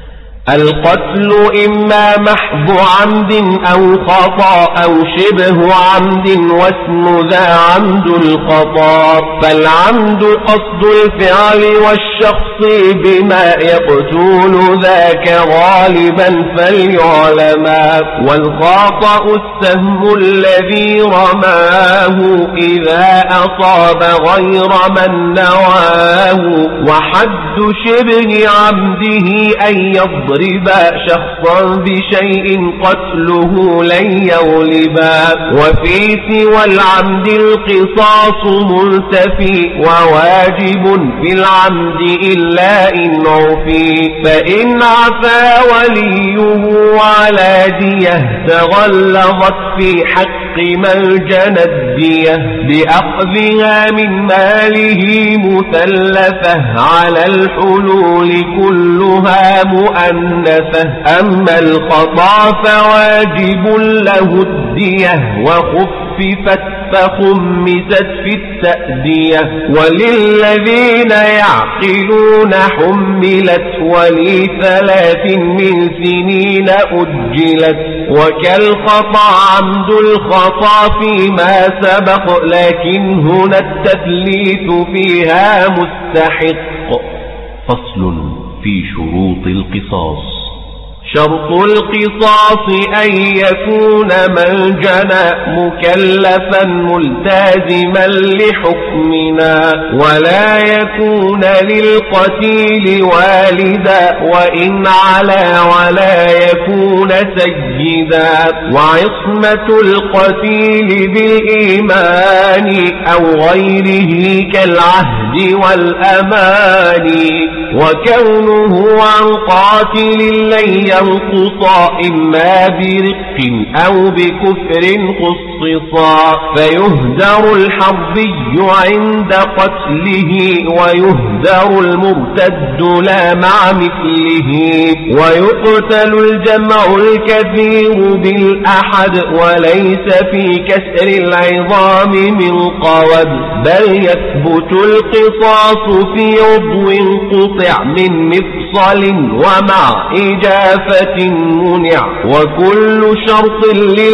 القتل إما محض عمد أو خطأ أو شبه عمد واسم ذا عمد الخطأ. فالعمد قصد الفعل والشخص بما يقتل ذاك غالبا فليعلما. والخطأ السهم الذي رماه إذا أصاب غير من نواه. وحد شبه عمده أن يضرب شخصا بشيء قتله لن يغلبا. وفي سوى العمد القصاص منتفي وواجب في العمد إلا إن عفي. فإن عفا وليه على دية تغلظت في حق من جنى الدية بأخذها من ماله مثلثة على الحلول كلها مؤنثة. أما الخطأ فواجب له الدية وخففت فخمست في التأدية. وللذين يعقلون حملت ولثلاث من سنين أجلت. وكالخطأ عمد الخطأ فيما سبق لكن هنا التثليث فيها مستحق. فصل في شروط القصاص. شرط القصاص أن يكون من جنى مكلفا ملتزما لحكمنا ولا يكون للقتيل والدا وإن علا ولا يكون سيدا. وعصمة القتيل بالإيمان أو غيره كالعهد والأمان. وكونه عن قاتل لن ينقصا إما برق أو بكفر خصصا. فيهدر الحربي عند قتله ويهدر المرتد لا مع مثله. ويقتل الجمع الكثير بالأحد وليس في كسر العظام من قود. بل يثبت القصاص في عضو قطع من مفصل ومع إجافة منع. وكل شرط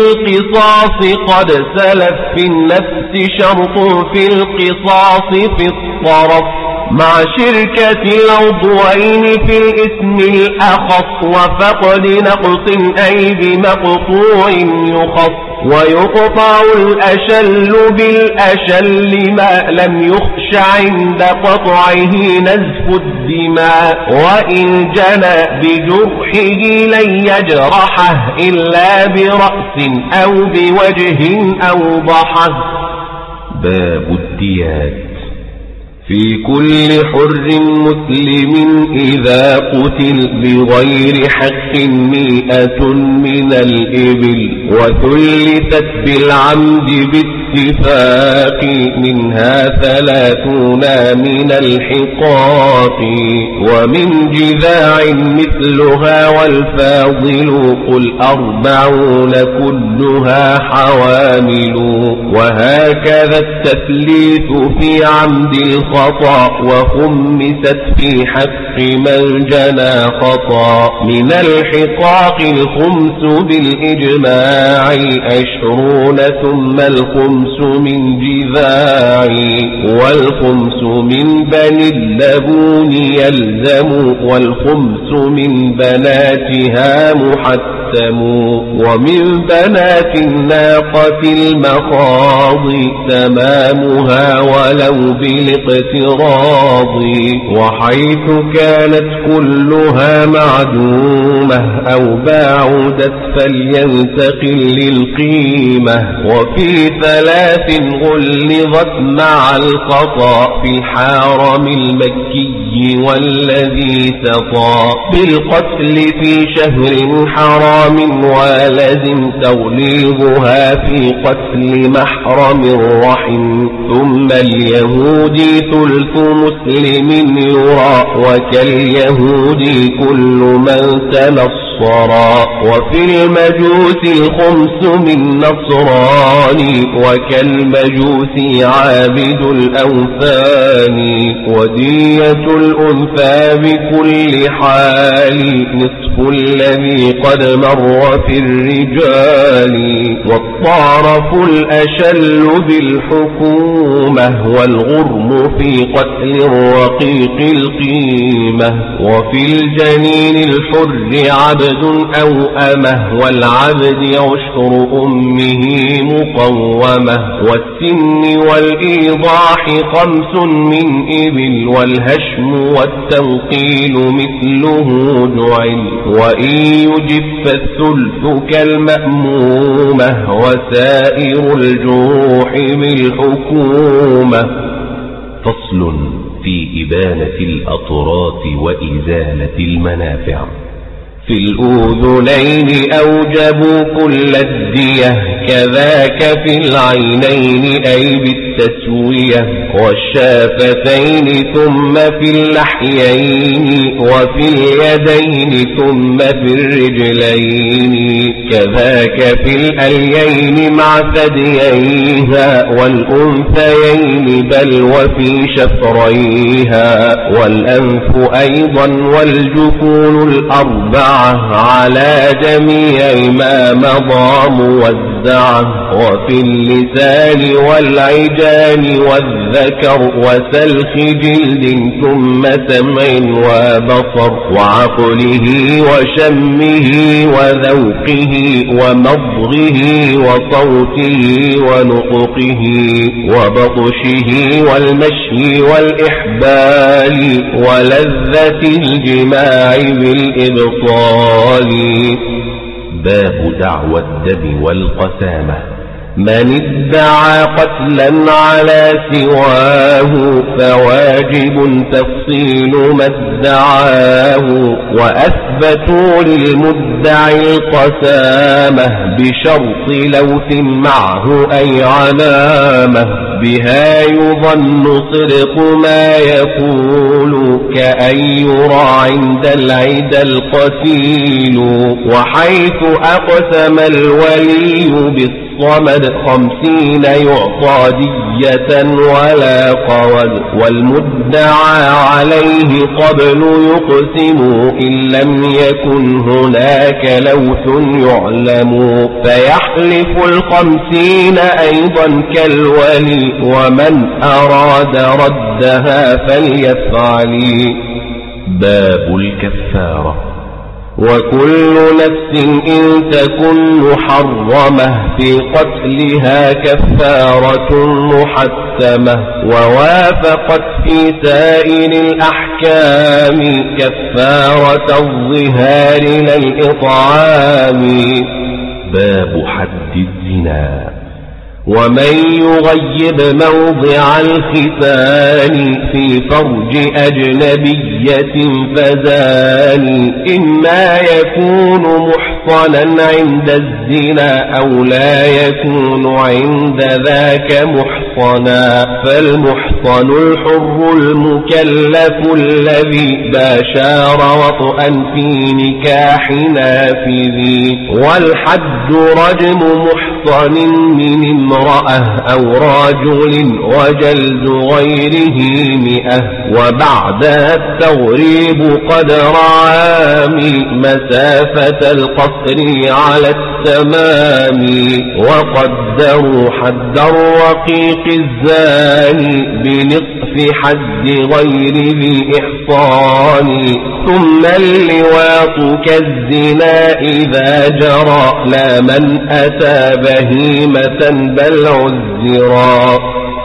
للقصاص قد سلف في النفس شرط في القصاص في الطرف مع شركة العضوين في الاسم الأخص وفقد نقص أي بمقطوع يخص. ويقطع الأشل بالأشل ما لم يخش عند قطعه نزف الدماء. وإن جنى بجرحه لن يجرحه إلا برأس أو بوجه أوضحه. باب الديات. في كل حر مسلم إذا قتل بغير حق 100 من الإبل وثلثت بالعمد باتفاق منها 30 من الحقاق. ومن جذاع مثلها والفاضل قل 40 كلها حوامل. وهكذا التثليث في عمد الخطأ وخمست في حق من جنى خطأ. من الحقاق الخمس بالإجماع 20 ثم الخمس من جذاع. والخمس من بني اللبون يلزم والخمس من بناتها محتم. ومن بنات الناقة المخاض تمامها ولو بالاقتراض. وحيث كانت كلها معدومة أو باعدت فلينتقل للقيمة. وفي 3 غلظت مع الخطأ في الحرم المكي والذي سطى. بالقتل في شهر حرام ولزم تغليظها في قتل محرم الرحم. ثم اليهودي ثلث مسلم يرى وكاليهودي كل من تنص كالصرا. وفي المجوس الخمس من نصراني وكالمجوس عابد الأوثان. ودية الأنثى بكل حال نصف الذي قد مر في الرجال. والطرف الأشل بالحكومة والغرم في قتل الرقيق القيمة. وفي الجنين الحر عبد أو أمه والعبد عشر أمه مقومة. والسن والإيضاح 5 من إبل والهشم والتوقيل مثله جعل. وإن يجف الثلث كالمأمومة وسائر الجروح بالحكومة. فصل في إبانة الأطراف وإزالة المنافع. في الأذنين أوجبوا كل الدية كذاك في العينين أي بالتسوية. والشافتين ثم في اللحيين وفي اليدين ثم في الرجلين. كذاك في الأليين مع ثدييها والأنثيين بل وفي شفريها. والأنف أيضا والجفون الأربعة على جميع ما مضى موزعة. وفي اللسان والعجان والذكر وسلخ جلد ثم سمع وبصر. وعقله وشمه وذوقه ومضغه وصوته ونطقه وبطشه والمشي والإحبال ولذة الجماع بالإبطال. باب دعوى الدم والقسامة. من ادعى قتلا على سواه فواجب تفصيل ما ادعاه. وأثبتوا للمدعي القسامة بشرط لوث معه أي علامة. بها يظن صدق ما يقول كأن يرى عند العدى القتيل. وحيث أقسم الولي بالصمد 50 يعطى دية ولا قود. والمدعى عليه قبل يقسم إن لم يكن هناك لوث يعلم. فيحلف 50 أيضا كالولي ومن أراد ردها فليفعل. باب الكفارة. وكل نفس إن تكن محرمة في قتلها كفارة محتمة. ووافقت في سائر الأحكام كفارة الظهار للإطعام. باب حد الزنا. ومن يغيب موضع الختان في فرج أجنبية فزاني. إما يكون محصنا عند الزنا أو لا يكون عند ذاك محصنا. فالمحصن الحر المكلف الذي باشر وطئا في نكاح نافذ. والحد رجم محصن من امرأة أو رجل وجلد غيره 100. وبعدها التغريب قدر عام مسافة القصر على التمام. وقدروا حد الرقيق الزاني بنصف حد غير ذي إحصان. ثم اللواط كالزنا إذا جرى لا من أتى بهيمة بل عذرا.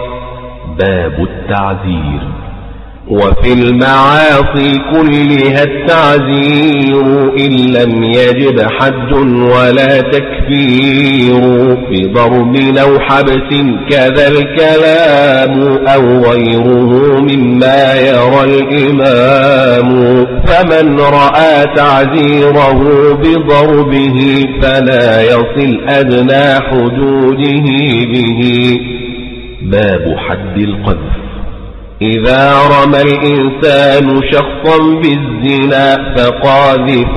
باب التعزير. وفي المعاصي كلها التعزير إن لم يجب حد ولا تكفير. بضرب أو حبس كذا الكلام أو غيره مما يرى الإمام. فمن رأى تعزيره بضربه فلا يصل أدنى حدوده به. باب حد القذف. إذا رمى الإنسان شخصا بالزنا فقاذف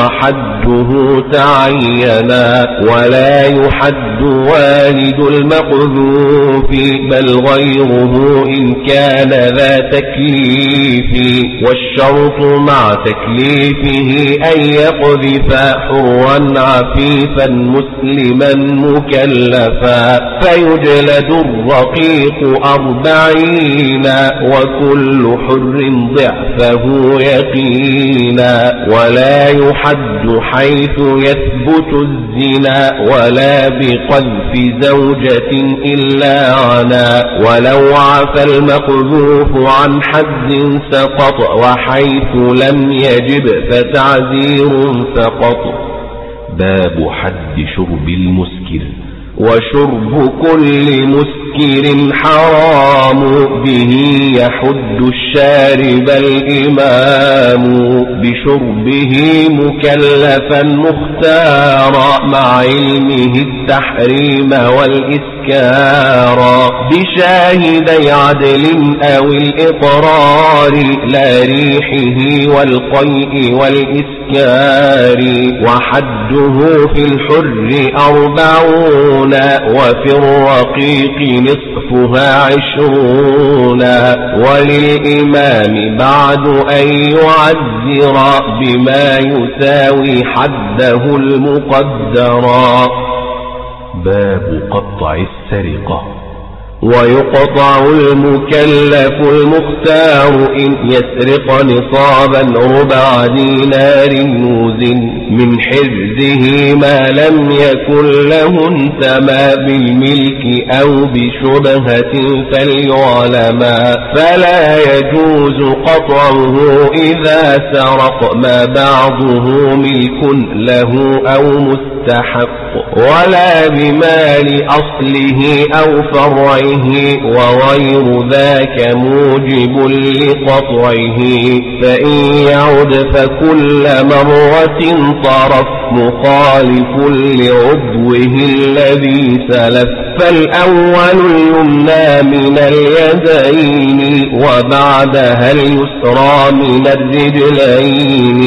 وحده تعينا، ولا يحد والد المقذوف بل غيره إن كان ذا تكليف، والشرط مع تكليفه أن يقذف حرا عفيفا مسلما مكلفا، فيجلد الرقيق 40 وكل حر ضعفه يقينا، ولا يحد حيث يثبت الزنا ولا بقذف زوجة إلا عنا، ولو عفى المقذوف عن حد سقط وحيث لم يجب فتعزير فقط. باب حد شرب المسكر. وشرب كل مسكر حرام به يحد الشارب الإمام، بشربه مكلفا مختارا مع علمه التحريم والإسكار، بشاهدي عدل أو الإقرار لا ريحه والقيء والإسكار، وحده في الحر 40 وفي الرقيق نصفها 20، وللإمام بعد أن يعذر بما يساوي حده المقدرا. باب قطع السرقة. ويقطع المكلف المختار إن يسرق نصابا 4 دينار موزن من حرزه ما لم يكن له انتمى بالملك أو بشبهة فليعلما، فلا يجوز قطعه إذا سرق ما بعضه ملك له أو مستحق، ولا بمال أصله أو فرعه وغير ذاك موجب لقطعه، فإن يعد فكل مرة طرف مخالف لعضوه الذي سلف، فالأول اليمنى من اليدين وبعدها اليسرى من الرجلين،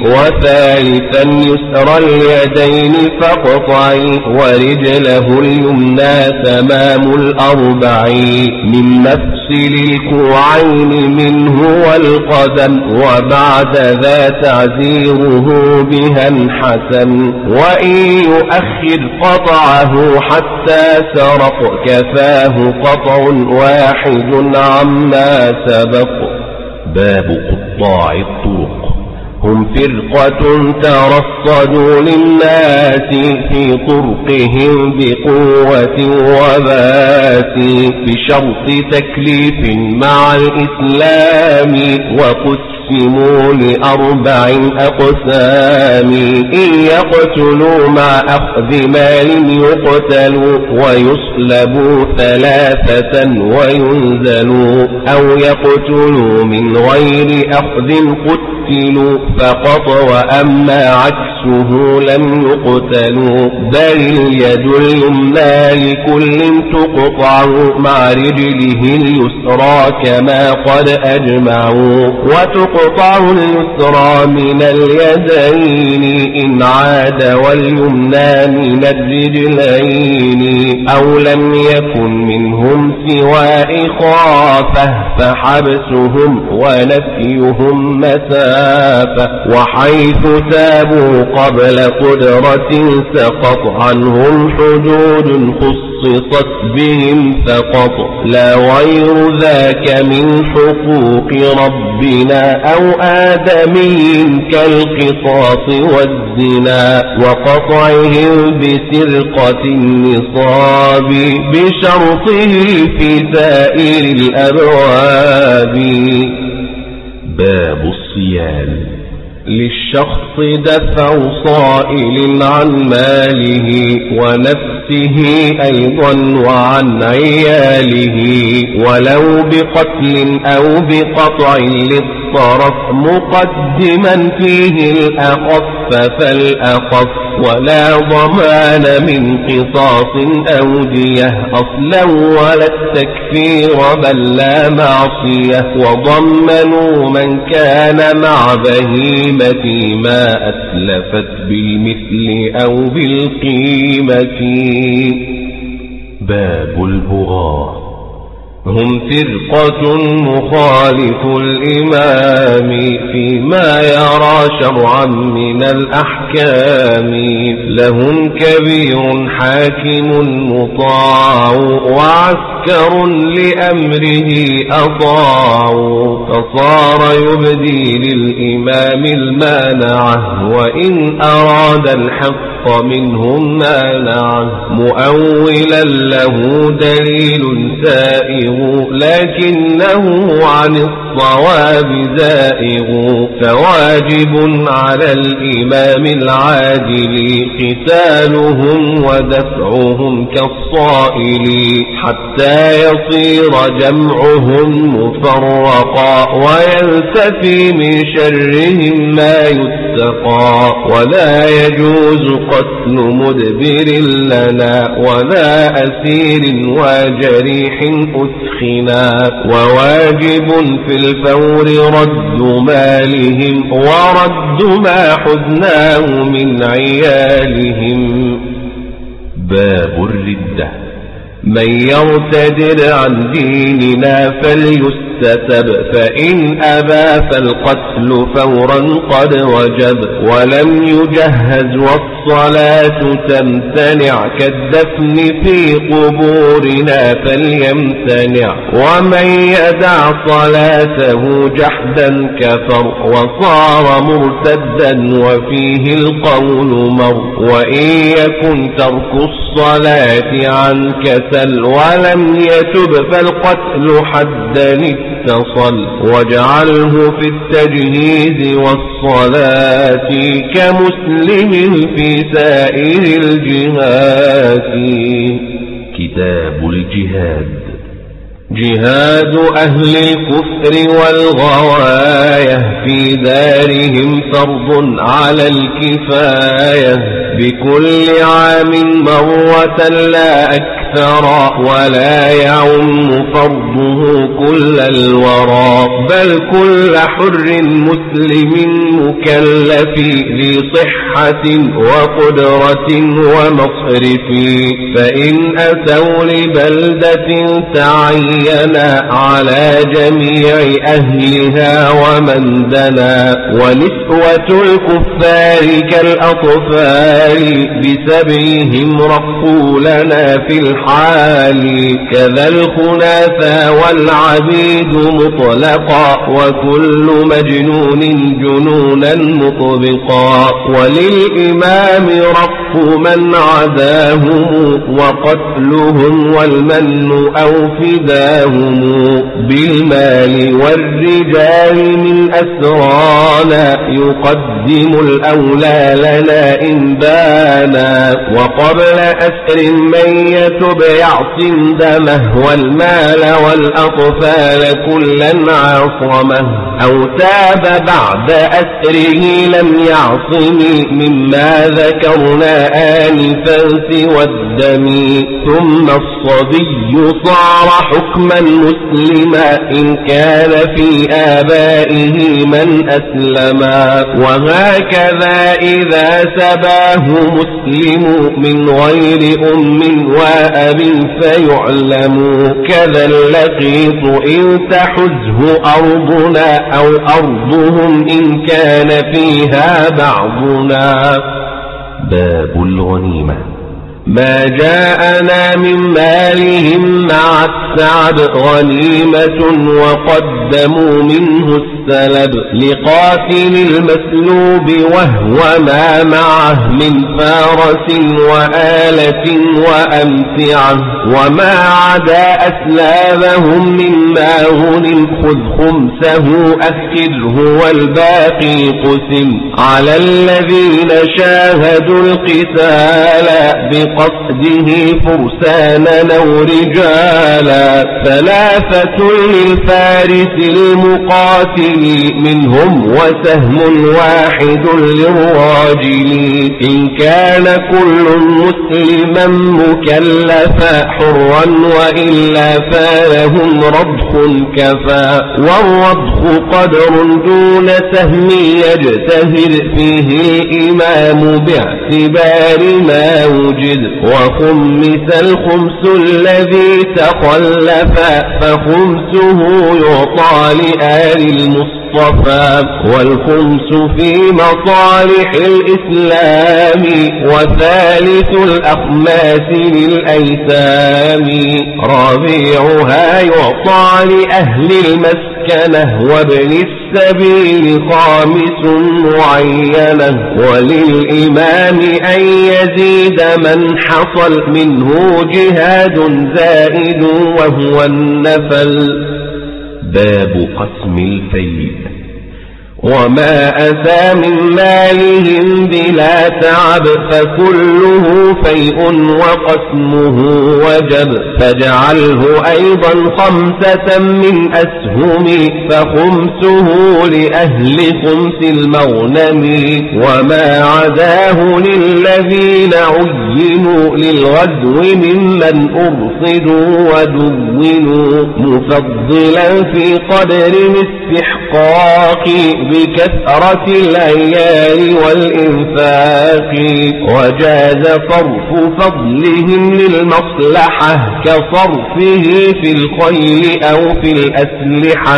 وثالثا يسرى اليدين فاقطعي ورجله اليمنى تمام 40 من مفصل الكوعين منه والقدم، وبعد ذا تعزيره بها حسن، وإن يؤخر قطعه حتى سرق كفاه قطع واحد عما سبق. باب قطاع الطرق. هم فرقة ترصدوا للناس في طرقهم بقوة وباس، بشرط تكليف مع الإسلام وقسموا ل4 أقسام، إن يقتلوا مع أخذ مال يقتلوا ويصلبوا 3 وينزلوا، أو يقتلوا من غير أخذ قتلوا فقط، وأما عكسه لم يقتلوا، بل اليد اليمنى لكل تقطع مع رجله اليسرى كما قد أجمعوا، وتقطع اليسرى من اليدين إن عاد واليمنى من الرجلين، أو لم يكن منهم سوى إخافة فحبسهم ونفيهم مسافة، وحيث تابوا قبل قدرة سقط عنهم حدود خصصت بهم فقط، لا غير ذاك من حقوق ربنا أو آدمي كالقصاص والزنا، وقطعهم بسرقة النصاب بشرطه في سائر الأبواب. باب الصيام. للشخص دفع صائل عن ماله ونفسه أيضا وعن عياله، ولو بقتل أو بقطع للطرف مقدما فيه الأخف فالأخف، ولا ضمان من قصاص أودية أصلا ولا التكفير بل لا معصية. وضمنوا من كان مع بهيمة ما أتلفت بالمثل أو بالقيمة. باب البغاة. هم فرقة مخالف الإمام فيما يرى شرعا من الأحكام. لهم كبير حاكم مطاع وعسكر لأمره أطاعوا. فصار يبدي للإمام المانعة وإن أراد الحق منهم مانعه. مؤولا له دليل سائغ لكنه عن الصواب زائغ. فواجب على الإمام العادل قتالهم ودفعهم كالصائل حتى يصير جمعهم مفرقا وينتفي من شرهم ما يتقى. ولا يجوز قتل مدبر لنا ولا أسير وجريح أثخنا. وواجب في الفور رد مالهم ورد ما حزناه من عيالهم. باب الردة. من يرتدد عن ديننا فليستتب فإن أبى فالقتل فورا قد وجب. ولم يجهز والصلاة تمتنع كالدفن في قبورنا فليمتنع. ومن يدع صلاته جحدا كفر وصار مرتدا وفيه القول مر. وإن يكن ترك الصلاة عن كسل ولم يتب فالقتل حدا اتصل. واجعله في التجهيز والصلاة كمسلم في سائر الجهات. كتاب الجهاد. جهاد أهل الكفر والغواية في دارهم فرض على الكفاية. بكل عام مرة لا أكثر ولا يعم فرضه كل الورى. بل كل حر مسلم مكلف ذي صحة وقدرة ومصرف. فإن أتوا لبلدة تعينا على جميع أهلها ومن دنا. ونسوة الكفار كالأطفال بسبيهم رقوا لنا في الحال. كذا الخناثى والعبيد مطلقا وكل مجنون جنونا مطبقا. وللإمام رق من عداهم وقتلهم والمن أو فداهم. بالمال والرجال من أسرانا يقدم الأولى لنا إن بانا. وقبل أسر من يتب يعصم دمه والمال والأطفال كلا عصمه. أو تاب بعد أسره لم يعصم مما ذكرنا آنفا سوى الدم. ثم الصبي صار حكما مسلما إن كان في آبائه من أسلما. وهكذا إذا سباه مسلم من غير أم وأب فيعلم. كذا اللقيط إن تحزه أرضنا أو أرضهم إن كان فيها بعضنا. باب الغنيمة. ما جاءنا من مالهم مع السعد غنيمة وقدموا منه السلب لقاتل المسلوب وهو ما معه من فارس وآلة وأمتعة. وما عدا أسلابهم مما غنم خذ خمسه أخذه والباقي قسم على الذين شاهدوا القتال بقصده فرسانا أو رجالا 3 للفارس المقاتل منهم وسهم واحد للراجل إن كان كل مسلما مكلفا حرا وإلا فلهم رضخ كفى والرضخ قدر دون سهم يجتهد فيه الإمام باعتبار ما وجد وخمس الخمس الذي تخلف فخمسه يعطى لآل المصطفى والخمس في مصالح الإسلام وثالث الأخماس للأيتام رابعها يعطى لأهل المسكنة وابن السبيل 5 معينة وللإمام أن يزيد من حصل منه جهاد زائد وهو النفل. باب قسم الفيء. وما أتى من مالهم بلا تعب فكله فيء وقسمه وجب فاجعله أيضا 5 من أسهم فخمسه لأهل خمس المغنم وما عداه للذين عينوا للغزو ممن أرصدوا ودونوا مفضلا في قدر الاستحقاق بكثرة العيال والإنفاق وجاز صرف فضلهم للمصلحة كصرفه في الخيل أو في الأسلحة.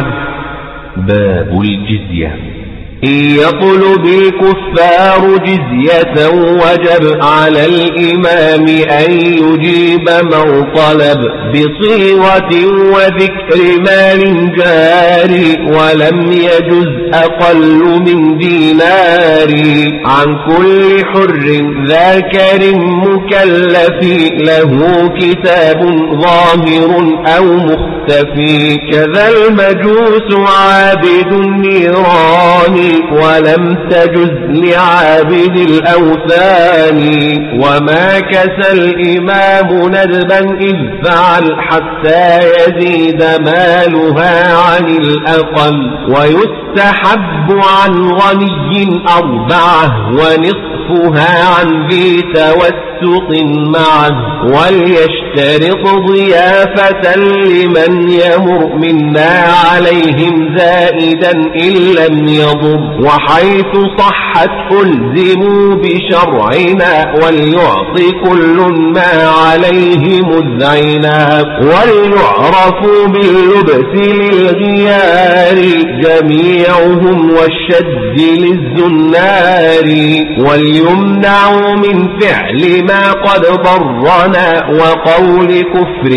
باب الجزية. إن يطلب الكفار جزية وجب على الإمام أن يجيب من طلب بصيغة وذكر مال جاري ولم يجز أقل من دينار عن كل حر ذاكر مكلف له كتاب ظاهر أو مختفي كذا المجوس عابد النيران ولم تجز لعابد الأوثان وما كسى الإمام ندبا إذ فعل حتى يزيد مالها عن الأقل ويستحب عن غني 4 ونصفها عن ذي توسط معه وليشترط ضيافة لمن يمر منا عليهم زائدا إن لم يضر وحيث صحت ألزموا بشرعنا وليعطي كل ما عليه مذعنا وليعرفوا باللبس للغيار جميعهم والشد للزنار وليمنعوا من فعل ما قد ضرنا وقول كفر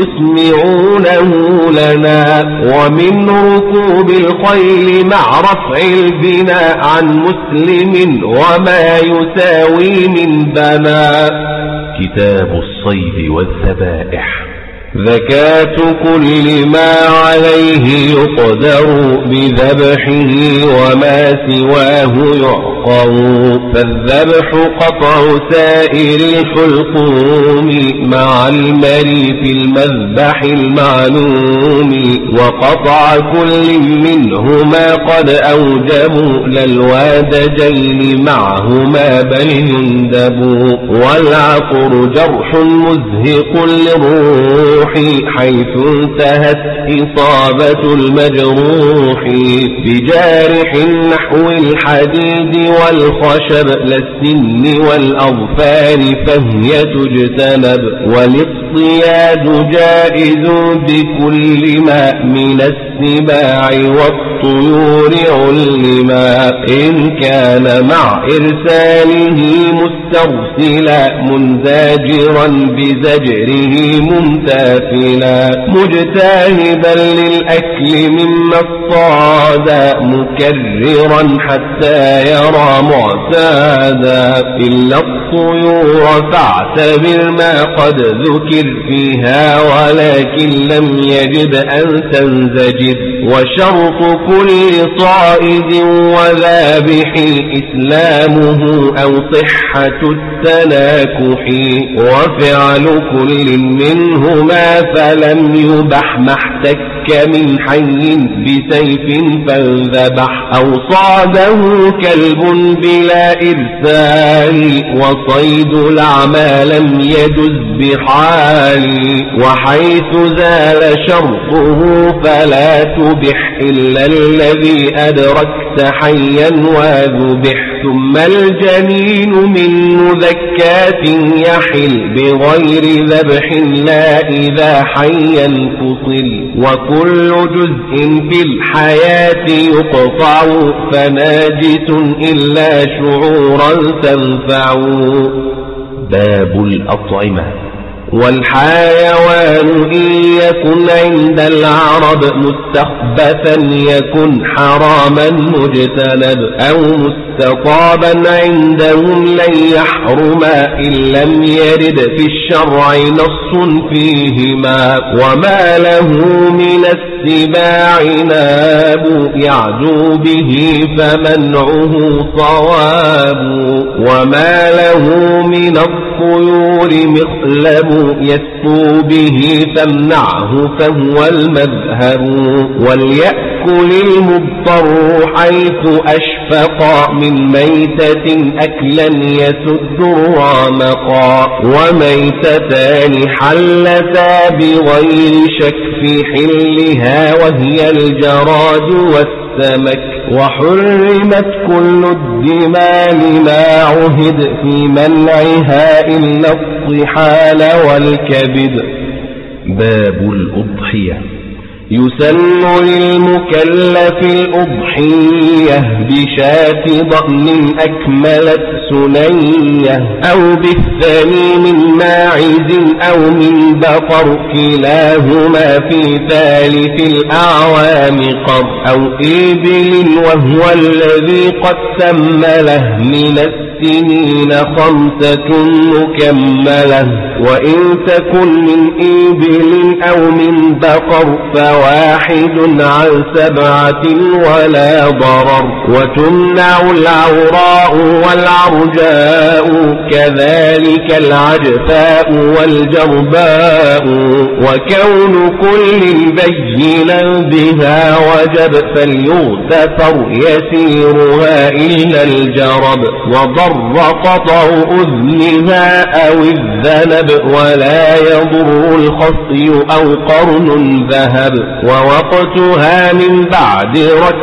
يسمعونه لنا ومن ركوب الخيل مع رفع البناء عن مسلم وما يساوي من بناء. كتاب الصيد والذبائح. زكاة كل ما عليه يقدر بذبحه وما سواه يعقر فالذبح قطع سائر الحلقوم مع المري في المذبح المعلوم وقطع كل منهما قد أوجبوا للوادجين معهما بل يندبوا والعقر جرح مزهق للروح حيث انتهت إصابة المجروح بجارح نحو الحديد والخشب للسن والأظفار فهي تجتنب والاصطياد جائز بكل ما من السباع والطيور علما إن كان مع إرساله مسترسلا منزاجرا بزجره ممتاز سافلا مجتهدا للأكل مما اصطاد مكررا حتى يرى معتادا إلا الطيور فاعتبر ما قد ذكر فيها ولكن لم يجب أن تنزجر وشرط كل صائد وذابح إسلامه أو صحة التناكح وفعل كل منهما فلم يبح ما احتك من حي بسيف فانذبح أو صاده كلب بلا إرسال وصيد الأعمى لم يجز بحال وحيث زال شرطه فلا تبح إلا الذي أدركت حيا وذبح ثم الجنين من مذكات يحل بغير ذبح لا إذا حيا فصل وكل جزء في الحياة يقطع فناجس إلا شعورا تنفع. باب الأطعمة. والحيوان إن يكن عند العرب مستخبثا يكن حراما مجتنب أو مستطابا عندهم لن يحرما إن لم يرد في الشرع نص فيهما وما له من السباع ناب يعدو به فمنعه صواب وما له من الطيور مخلب يسفو به فامنعه فهو المذهب وليأكل المضطر حيث أشفق من ميتة أكلا يسد الرامقا وميتتان حلتا بغير شك في حلها وهي الجراد والسمك وحرمت كل الدماء لما عهد في منعها إلا الطحال والكبد. باب الأضحية. يسن للمكلف الأضحية بشاة ضأن أكملت سنية أو بالثاني من ماعز أو من بقر كلاهما في ثالث الأعوام قر أو إبل وهو الذي قد تمله من السنين 5 مكملة وإن تكن من إبل أو من بقر فواحد عن 7 ولا ضرر وتمنع العوراء والعرجاء كذلك العجفاء والجرباء وكون كل بينا بها وجب فليغتفر يسيرها إلا الجرب وضر قطع أذنها أو الذنب ولا يضر الخصي أو قرن ذهب ووقتها من بعد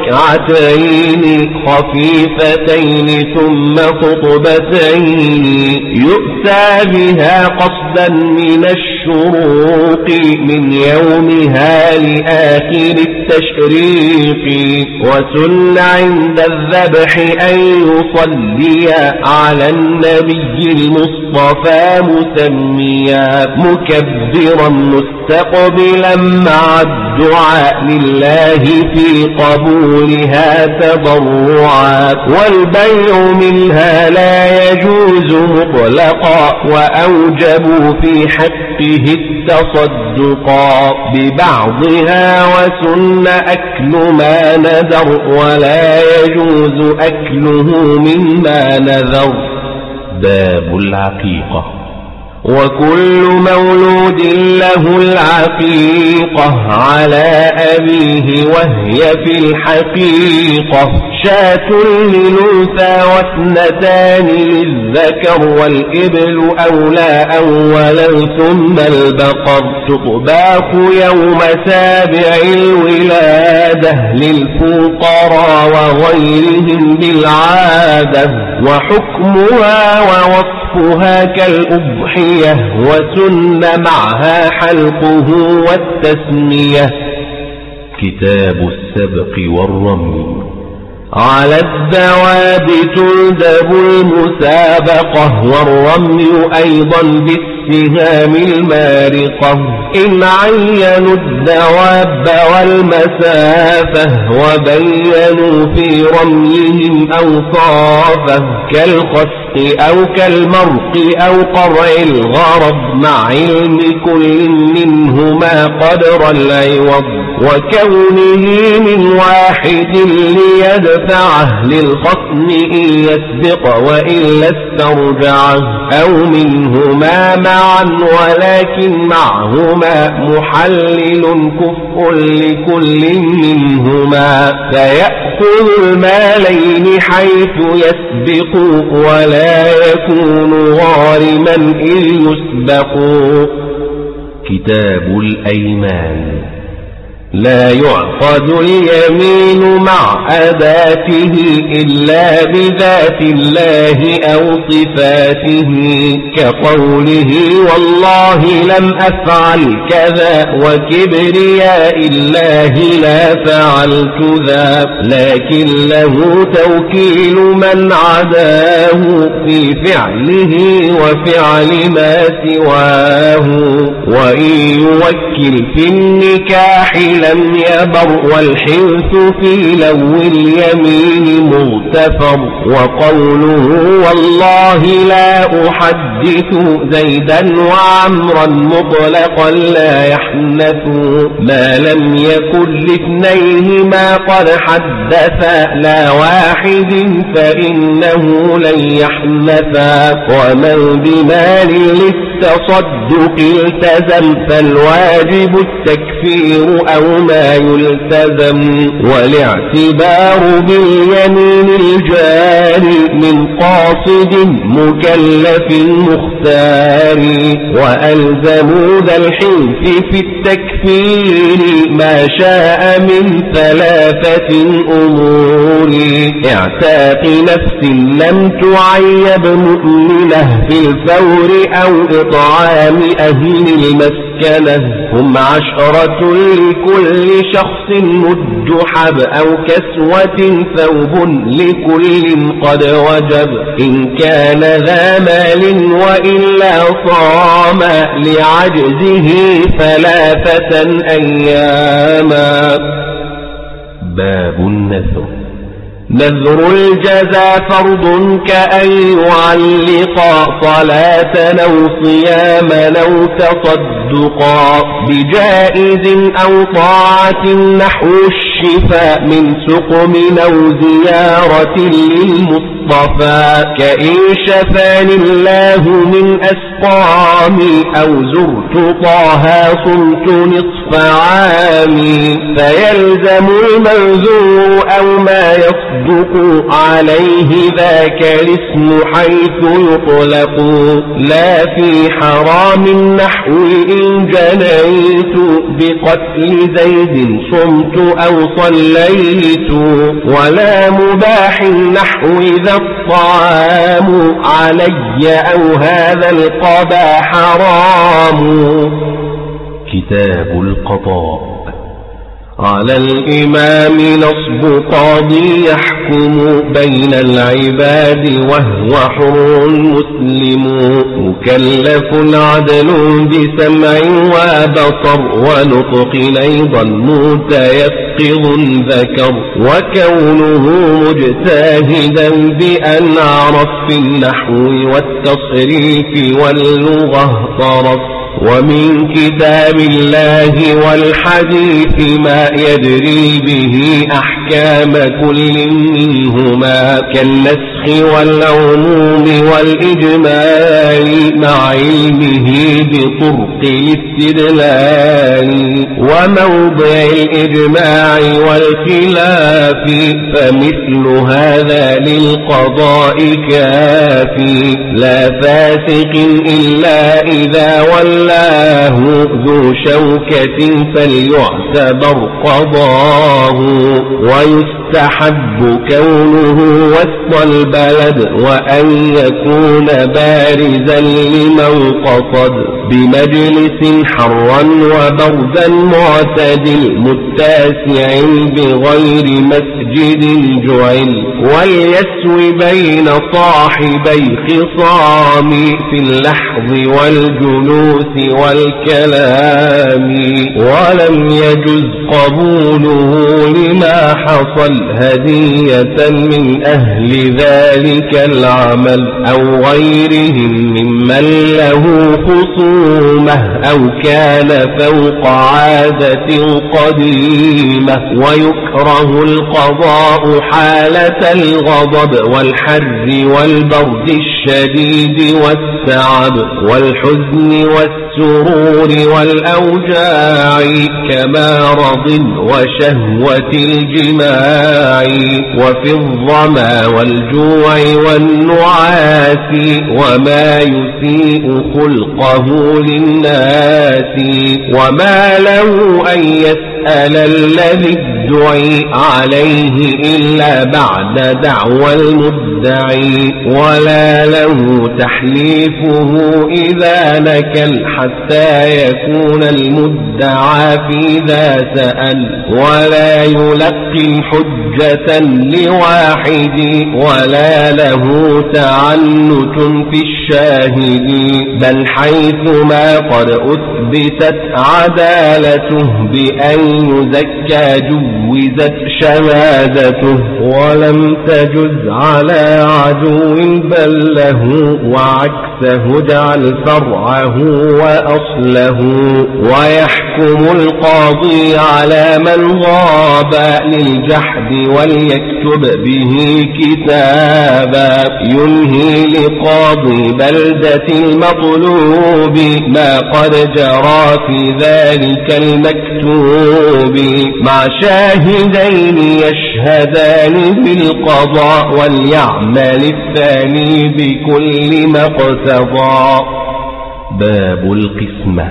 ركعتين خفيفتين ثم خطبتين يؤتى بها قصدا من الشروق من يومها لآخر التشريق وسن عند الذبح أن يصلي على النبي المصطفى مسميا مكبرا مستقبلا مع الدعاء لله في قبولها تضرعا والبيع منها لا يجوز مطلقا وأوجبوا في حقه التصدقا ببعضها وسن أكل ما نذر ولا يجوز أكله مما نذر. باب العقيقة. وكل مولود له العقيقة على أبيه وهي في الحقيقة شاة للأنثى واثنتان للذكر والإبل أولى أولا ثم البقر تطباخ يوم 7 الولادة للفقراء وغيرهم بالعادة وحكمها ووصفها كالأضحية وسن معها حلقه والتسمية. كتاب السبق والرمي. على الدواب تندب المسابقة والرمي أيضا بالسبق بالسهام المارقة إن عينوا الدواب والمسافة وبينوا في رميهم أوصافه كالخسق أو كالمرق أو قرع الغرض مع علم كل منهما قدر العوض وكونه من واحد ليدفعه للخصم إن يسبق وإلا استرجعه أو منهما معا ولكن معهما محلل كفء لكل منهما فيأخذ المالين حيث يسبق ولا يكون غارما إذ يسبق. كتاب الأيمان. لا يعقد اليمين مع أداته إلا بذات الله أو صفاته كقوله والله لم أفعل كذا وكبرياء الله لا فعلت ذا لكن له توكيل من عداه في فعله وفعل ما سواه وإن يوكل في النكاح لم يبر والحنث في لو اليمين مغتفر وقوله والله لا أحدث زيدا وعمرا مطلقا لا يحنث ما لم يكن لاثنيهما قد حدثا لا واحد فإنه لن يحنثا ومن بمال للتصدق التزم فالواجب التكفير أو ما يلتزم والاعتبار باليمين الجاري من قاصد مكلف مختار وألزموا ذا الحنف في التكفير ما شاء من ثلاثة أمور اعتاق نفس لم تعيب مؤمنة في الفور أو إطعام أهل المسكنة هم 10 لكل شخص مد حب أو كسوة ثوب لكل قد وجب إن كان ذا مال وإلا صام لعجزه 3 أياما. باب النذر. نذر الجزاء فرض كأن يعلق صلاة أو صياما أو تصدقا بجائز أو طاعة نحو الشفاء من سقم أو زيارة للمصطفى كإن شفاني الله من أسقامي أو زرت طه صمت نصف عامي فيلزم المنذور أو ما يصدق عليه ذاك الاسم حيث يطلق لا في حرام نحو إن جنيت بقتل زيد صمت أو صليت ولا مباح نحو ذا الطعام علي أو هذا القضاء حرام. كتاب القضاء. على الإمام نصب قاضي يحكم بين العباد وهو حر مسلم مكلف عدل بسمع وبصر ونطق أيضا متيقظ ذكر وكونه مجتهدا بأن عرف في النحو والتصريف واللغة طرف ومن كتاب الله والحديث ما يدري به أحكام كل منهما كالنسخ والعموم والإجمال مع علمه بطرق الاستدلال وموضع الإجماع والخلاف فمثل هذا للقضاء كافي لا فاسق إلا إذا ولاه ذو شوكة فليعتبر قضاه ويستحب ويستحب كونه وسط البلد وأن يكون بارزا لمن قصد بمجلس حرا وبردا معتدل متاسع بغير مسجد جعل وليسوي بين صاحبي خصام في اللحظ والجلوس والكلام ولم يجز قبوله لما حصل هدية من أهل ذلك العمل أو غيرهم ممن له خصومة أو كان فوق عادة قديمة ويكره القضاء حالة الغضب والحر والبرد الشديد والتعب والحزن والسرور والأوجاع كمارض وشهوة الجماع وفي الظما والجوع والنعاس وما يسيء خلقه للناس وما له أن يسأل الذي ادعي عليه إلا بعد دعوى المدعي ولا له تحليفه إذا نكل حتى يكون المدعى في ذا سأل ولا يلقي حجة لواحد ولا له تعنت في الشاهد بل حيثما قد أثبتت عدالته بأن يزكى جوزت شهادته ولم تجز على عدو بل له وعكسه اجعل فرعه وأصله ويحكم القاضي على من غاب للجحد وليكتب به كتابا ينهي لقاضي بلدة المطلوب ما قد جرى في ذلك المكتوب مع شاهدين يشهدان بالقضاء وليعمل الثاني بكل ما اقتضى. باب القسمة.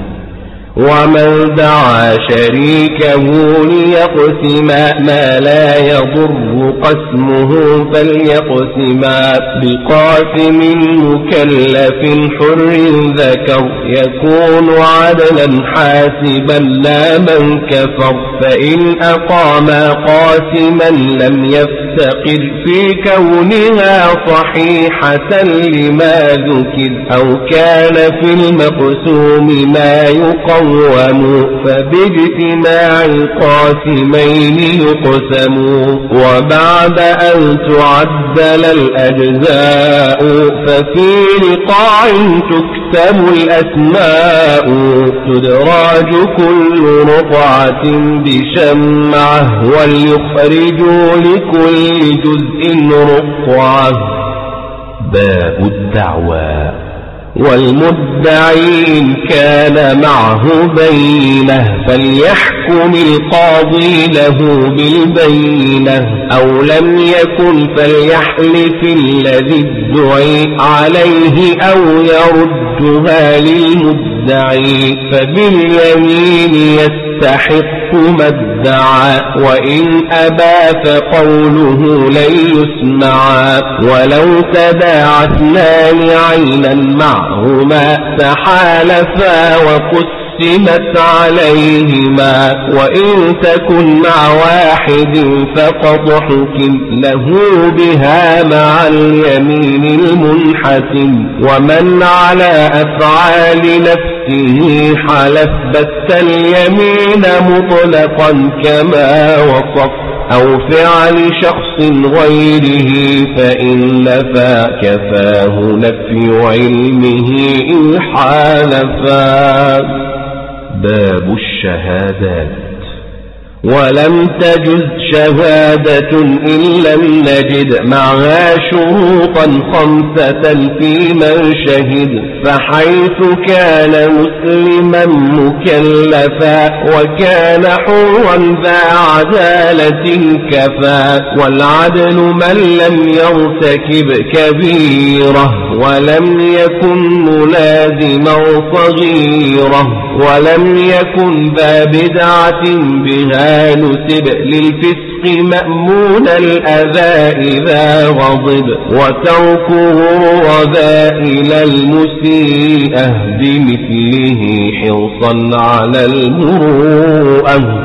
ومن دعا شريكه ليقسما ما لا يضر قسمه فليقسما بقاسم مكلف حر ذكر يكون عدلا حاسبا لا من كفر فإن أقاما قاسما لم يفتقر في كونها صحيحة لما ذكر أو كان في المقسوم ما يقوم فباجتماع قاسمين يقسم وبعد أن تعدل الأجزاء ففي رقاع تكتب الأسماء تدراج كل رقعة بشمعة وليخرج لكل جزء رقعة. باب الدعوى. والمدعي إن كان معه بينة فليحكم القاضي له بالبينة أو لم يكن فليحلف الذي ادعي عليه أو يردها للمدعي فباليمين يستحق ما ادعى وإن أبى فقوله لن يسمع ولو تداعى اثنان عينا معهما تحالفا وقسمت عليهما وإن تكن مع واحد فقد حكم له بها مع اليمين المنحسم ومن على أفعال نفسه حلف بت اليمين مطلقا كما وصف أو فعل شخص غيره فإن نفى كفاه نفي علمه إن حالفا. باب الشهادات. ولم تجز شهادة إن لم نجد معها شروطا 5 في من شهد فحيث كان مسلما مكلفا وكان حرا ذا عدالة كفى والعدل من لم يرتكب كبيرة ولم يكن ملازما صغيرة ولم يكن ذا بدعة بها نسب للفسق الرزق مأمون الأذى إذا غضب وتركه رذائل المسيئة بمثله حرصا على المروءة.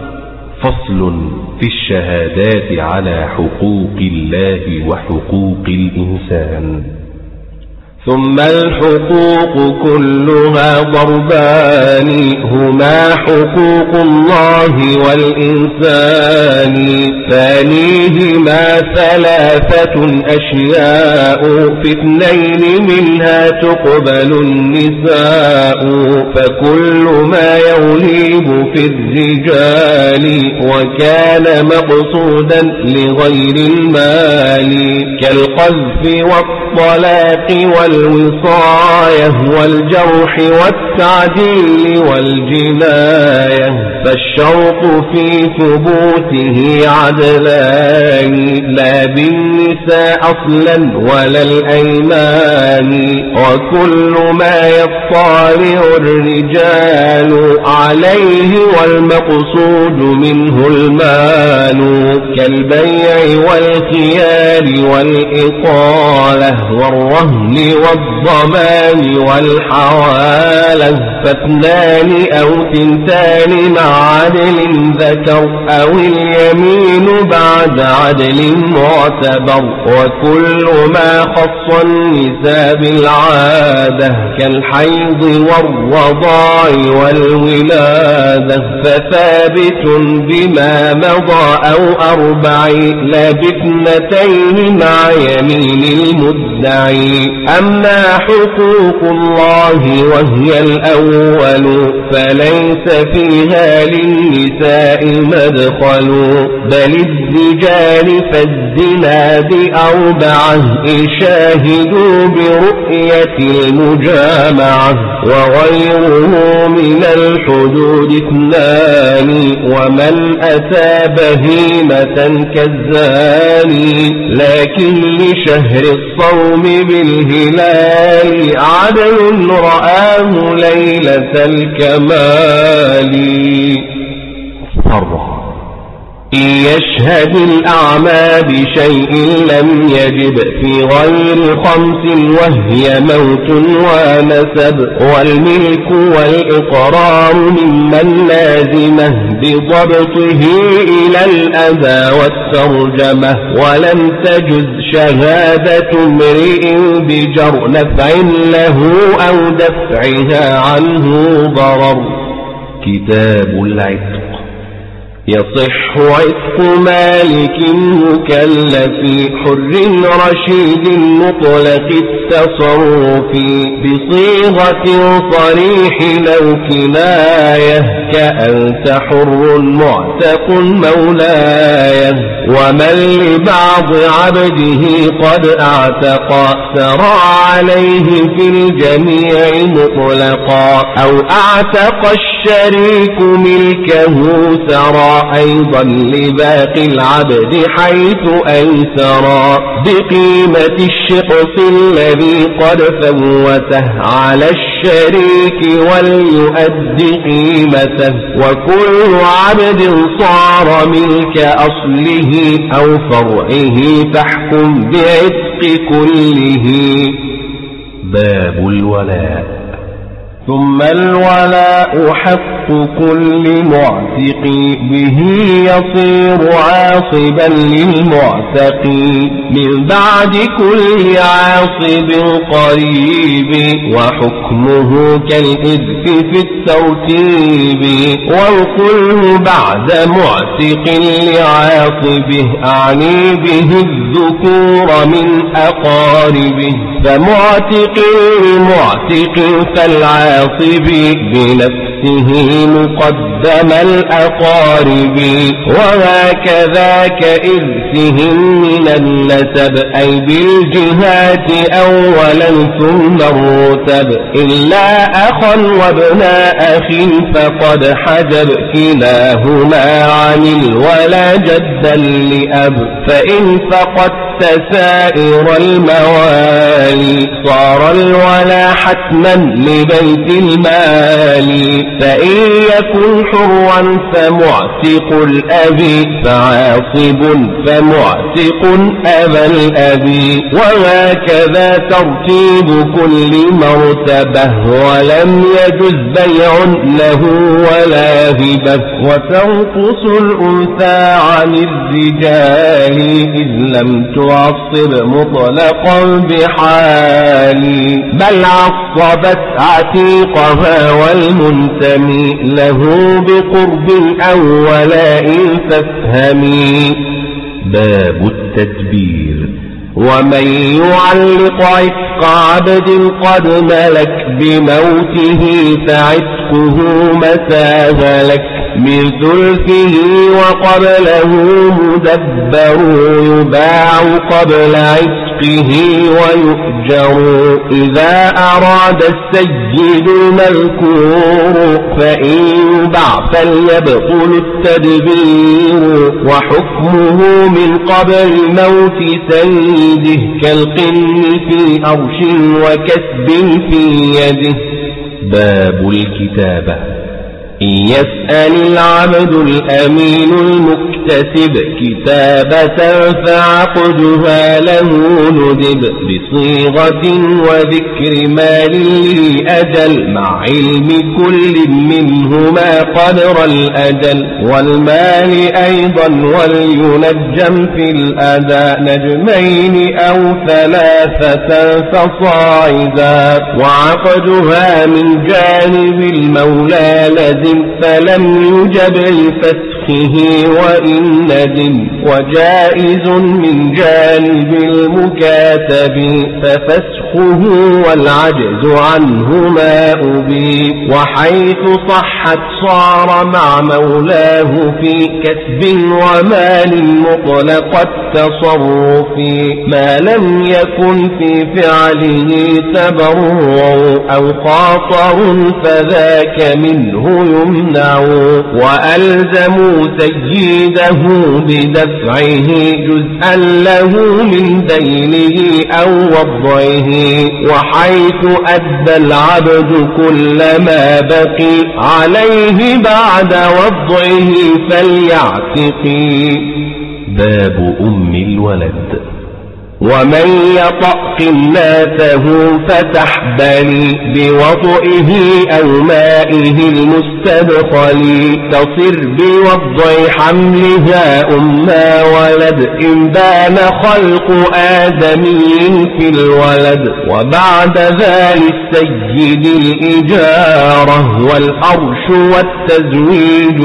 فصل في الشهادات على حقوق الله وحقوق الإنسان. ثم الحقوق كلها ضربان هما حقوق الله والإنسان ثانيهما ثلاثة أشياء في اثنين منها تقبل النساء فكل ما يغلب في الرجال وكان مقصودا لغير المال كالقذف والطلاق والوصاية والجرح والتعديل والجناية فالشرط في ثبوته عدلان لا بالنساء أصلا ولا الأيمان وكل ما يطالع الرجال عليه والمقصود منه المال كالبيع والخيار والإقالة والرهن والضمان والحوالة فاثنان أو ثنتان مع عدل ذكر أو اليمين بعد عدل معتبر وكل ما خص النساء بالعادة كالحيض والرضاع والولادة فثابت بما مضى أو أربع لا باثنتين مع يمين المدعي. أما حقوق الله وهي الأول فليس فيها للنساء مدخل بل الرجال فالزنا بأربعة شاهدوا برؤية المجامعة وغيره من الحدود اثنان ومن أتى بهيمة كالزاني لكن لشهر الصوم بالهلال عدل رآه ليلة الكمال. إن يشهد الأعمى بشيء لم يجب في غير خمس وهي موت ونسب والملك والإقرار ممن لازمه بضبطه إلى الأذى والترجمة ولم تجز شهادة امرئ بجر نفع له أو دفعها عنه ضرر. كتاب العتق. يصح عتق مالك مكلف حر رشيد مطلق التصرف بصيغة صريح لو كناية كأنت حر معتق مولاي ومن لبعض عبده قد اعتقى سرى عليه في الجميع مطلقا أو اعتق الشريك ملكه سرى أيضا لباقي العبد حيث أيسرا بقيمة الشقص الذي قد فوته على الشريك وليؤدي قيمته وكل عبد صار ملك أصله أو فرعه فاحكم بعتق كله. باب الولاء. ثم الولاء حق كل معتق به يصير عاصبا للمعتق من بعد كل عاصب قريب وحكمه كالإذك في الترتيب والكل بعد معتق لعاصبه أعني به الذكور من أقاربه فمعتق لمعتق فالعاصب بنفسه مقدم الأقارب وهكذا كإرثهم من النسب أي بالجهات أولا ثم الرتب إلا أخا وابن أخ فقد حجب كلاهما عن الولا جدا لأب فإن فقدت سائر الموالي صار الولا حتما لبيت المال فإن يكن حرا فمعتق الأب فعاصب فمعتق أبا الأب وهكذا ترتيب كل مرتبة ولم يجز بيع له ولا هبة وتنقص الأنثى عن الرجال إذ لم تعصب مطلقا بحال بل عصبت عتيقها والمنتمي له بقرب أو ولاء فافهمي. باب التدبير. ومن يعلق عتق عبد قد ملك بموته فعتقه متى هلك من ثلثه وقبله مدبر يباع قبل عتقه ويؤجر إذا أراد السيد المذكور فإن يباع فليبطل التدبير وحكمه من قبل موت سيده كالقن في أرش وكسب في يده. باب الكتابة. إن يسأل العبد الأمين المكتسب كتابة فعقدها له ندب بصيغة وذكر مال للأجل مع علم كل منهما قدر الأجل والمال أيضا ولينجم في الأداء نجمين أو ثلاثة فصاعدا وعقدها من جانب المولى لزم فلم يجب لفسخه وإن ندم وجائز من جانب المكاتب ففسخه والعجز عنه ما أبي وحيث صحت صار مع مولاه في كسب ومال مطلق التصرف ما لم يكن في فعله تبرع أو خاطر فذاك منه يمنع وألزموا سيده بدفعه جزءا له من دينه أو وضعه وحيث أدى العبد كل ما بقي عليه بعد وضعه فليعتقي. باب أم الولد. ومن يطأ قناته فتحبلي بوضعه أو مائه المستدخل تصر بوضع حملها أما ولد إن بان خلق آدمي في الولد وبعد ذلك السيد الإجارة والأرش والتزويج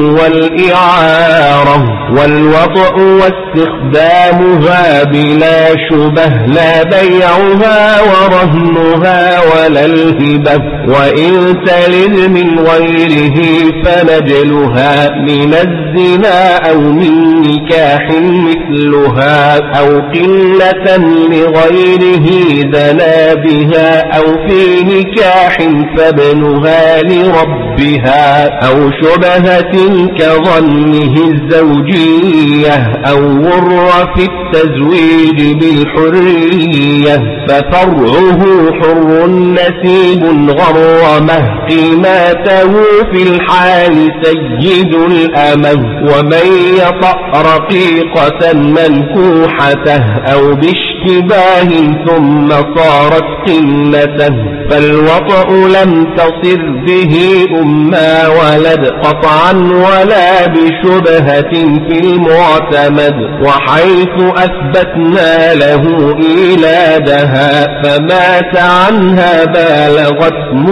والإعارة والوطأ واستخدامها بلا شبه لا بيعها ورهنها ولا الهبة وإن تلد من غيره فنجلها من الزنا أو من نكاح مثلها أو قلة لغيره زنا بها أو في نكاح فابنها لربها أو شبهة كظنه الزوجية أو غر في التزويج بالحرية ففرعه حر نسيب غرمه قيمته في الحال سيد الأمه ومن يطأ رقيقة منكوحته أو باشتباه ثم صارت قلته فالوطأ لم تصر به أما ولد قطعا ولا بشبهة في المعتمد وحيث أثبتنا له إيلادها فمات عنها بالغت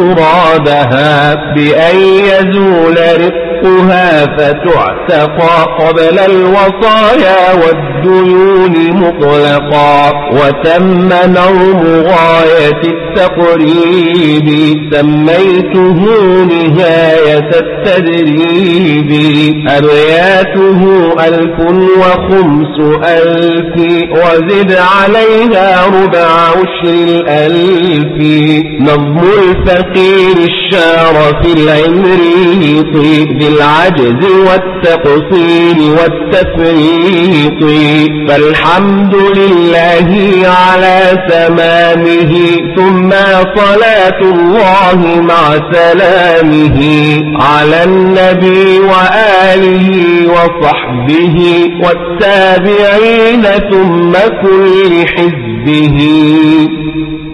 مرادها بأن يزول رقها فتعتقى قبل الوصايا والديون مطلقا وتم نوم غاية التقريب سميته نهاية التدريب أبياته 1500 وزد عليها ربع عشر 1000 نظم الفقير الشارف العمريط بالعجز والتقصير والتفريط فالحمد لله على تمامه ثم صلاة الله مع سلامه على النبي وآله وصحبه والتابعين ثم كل حزبه.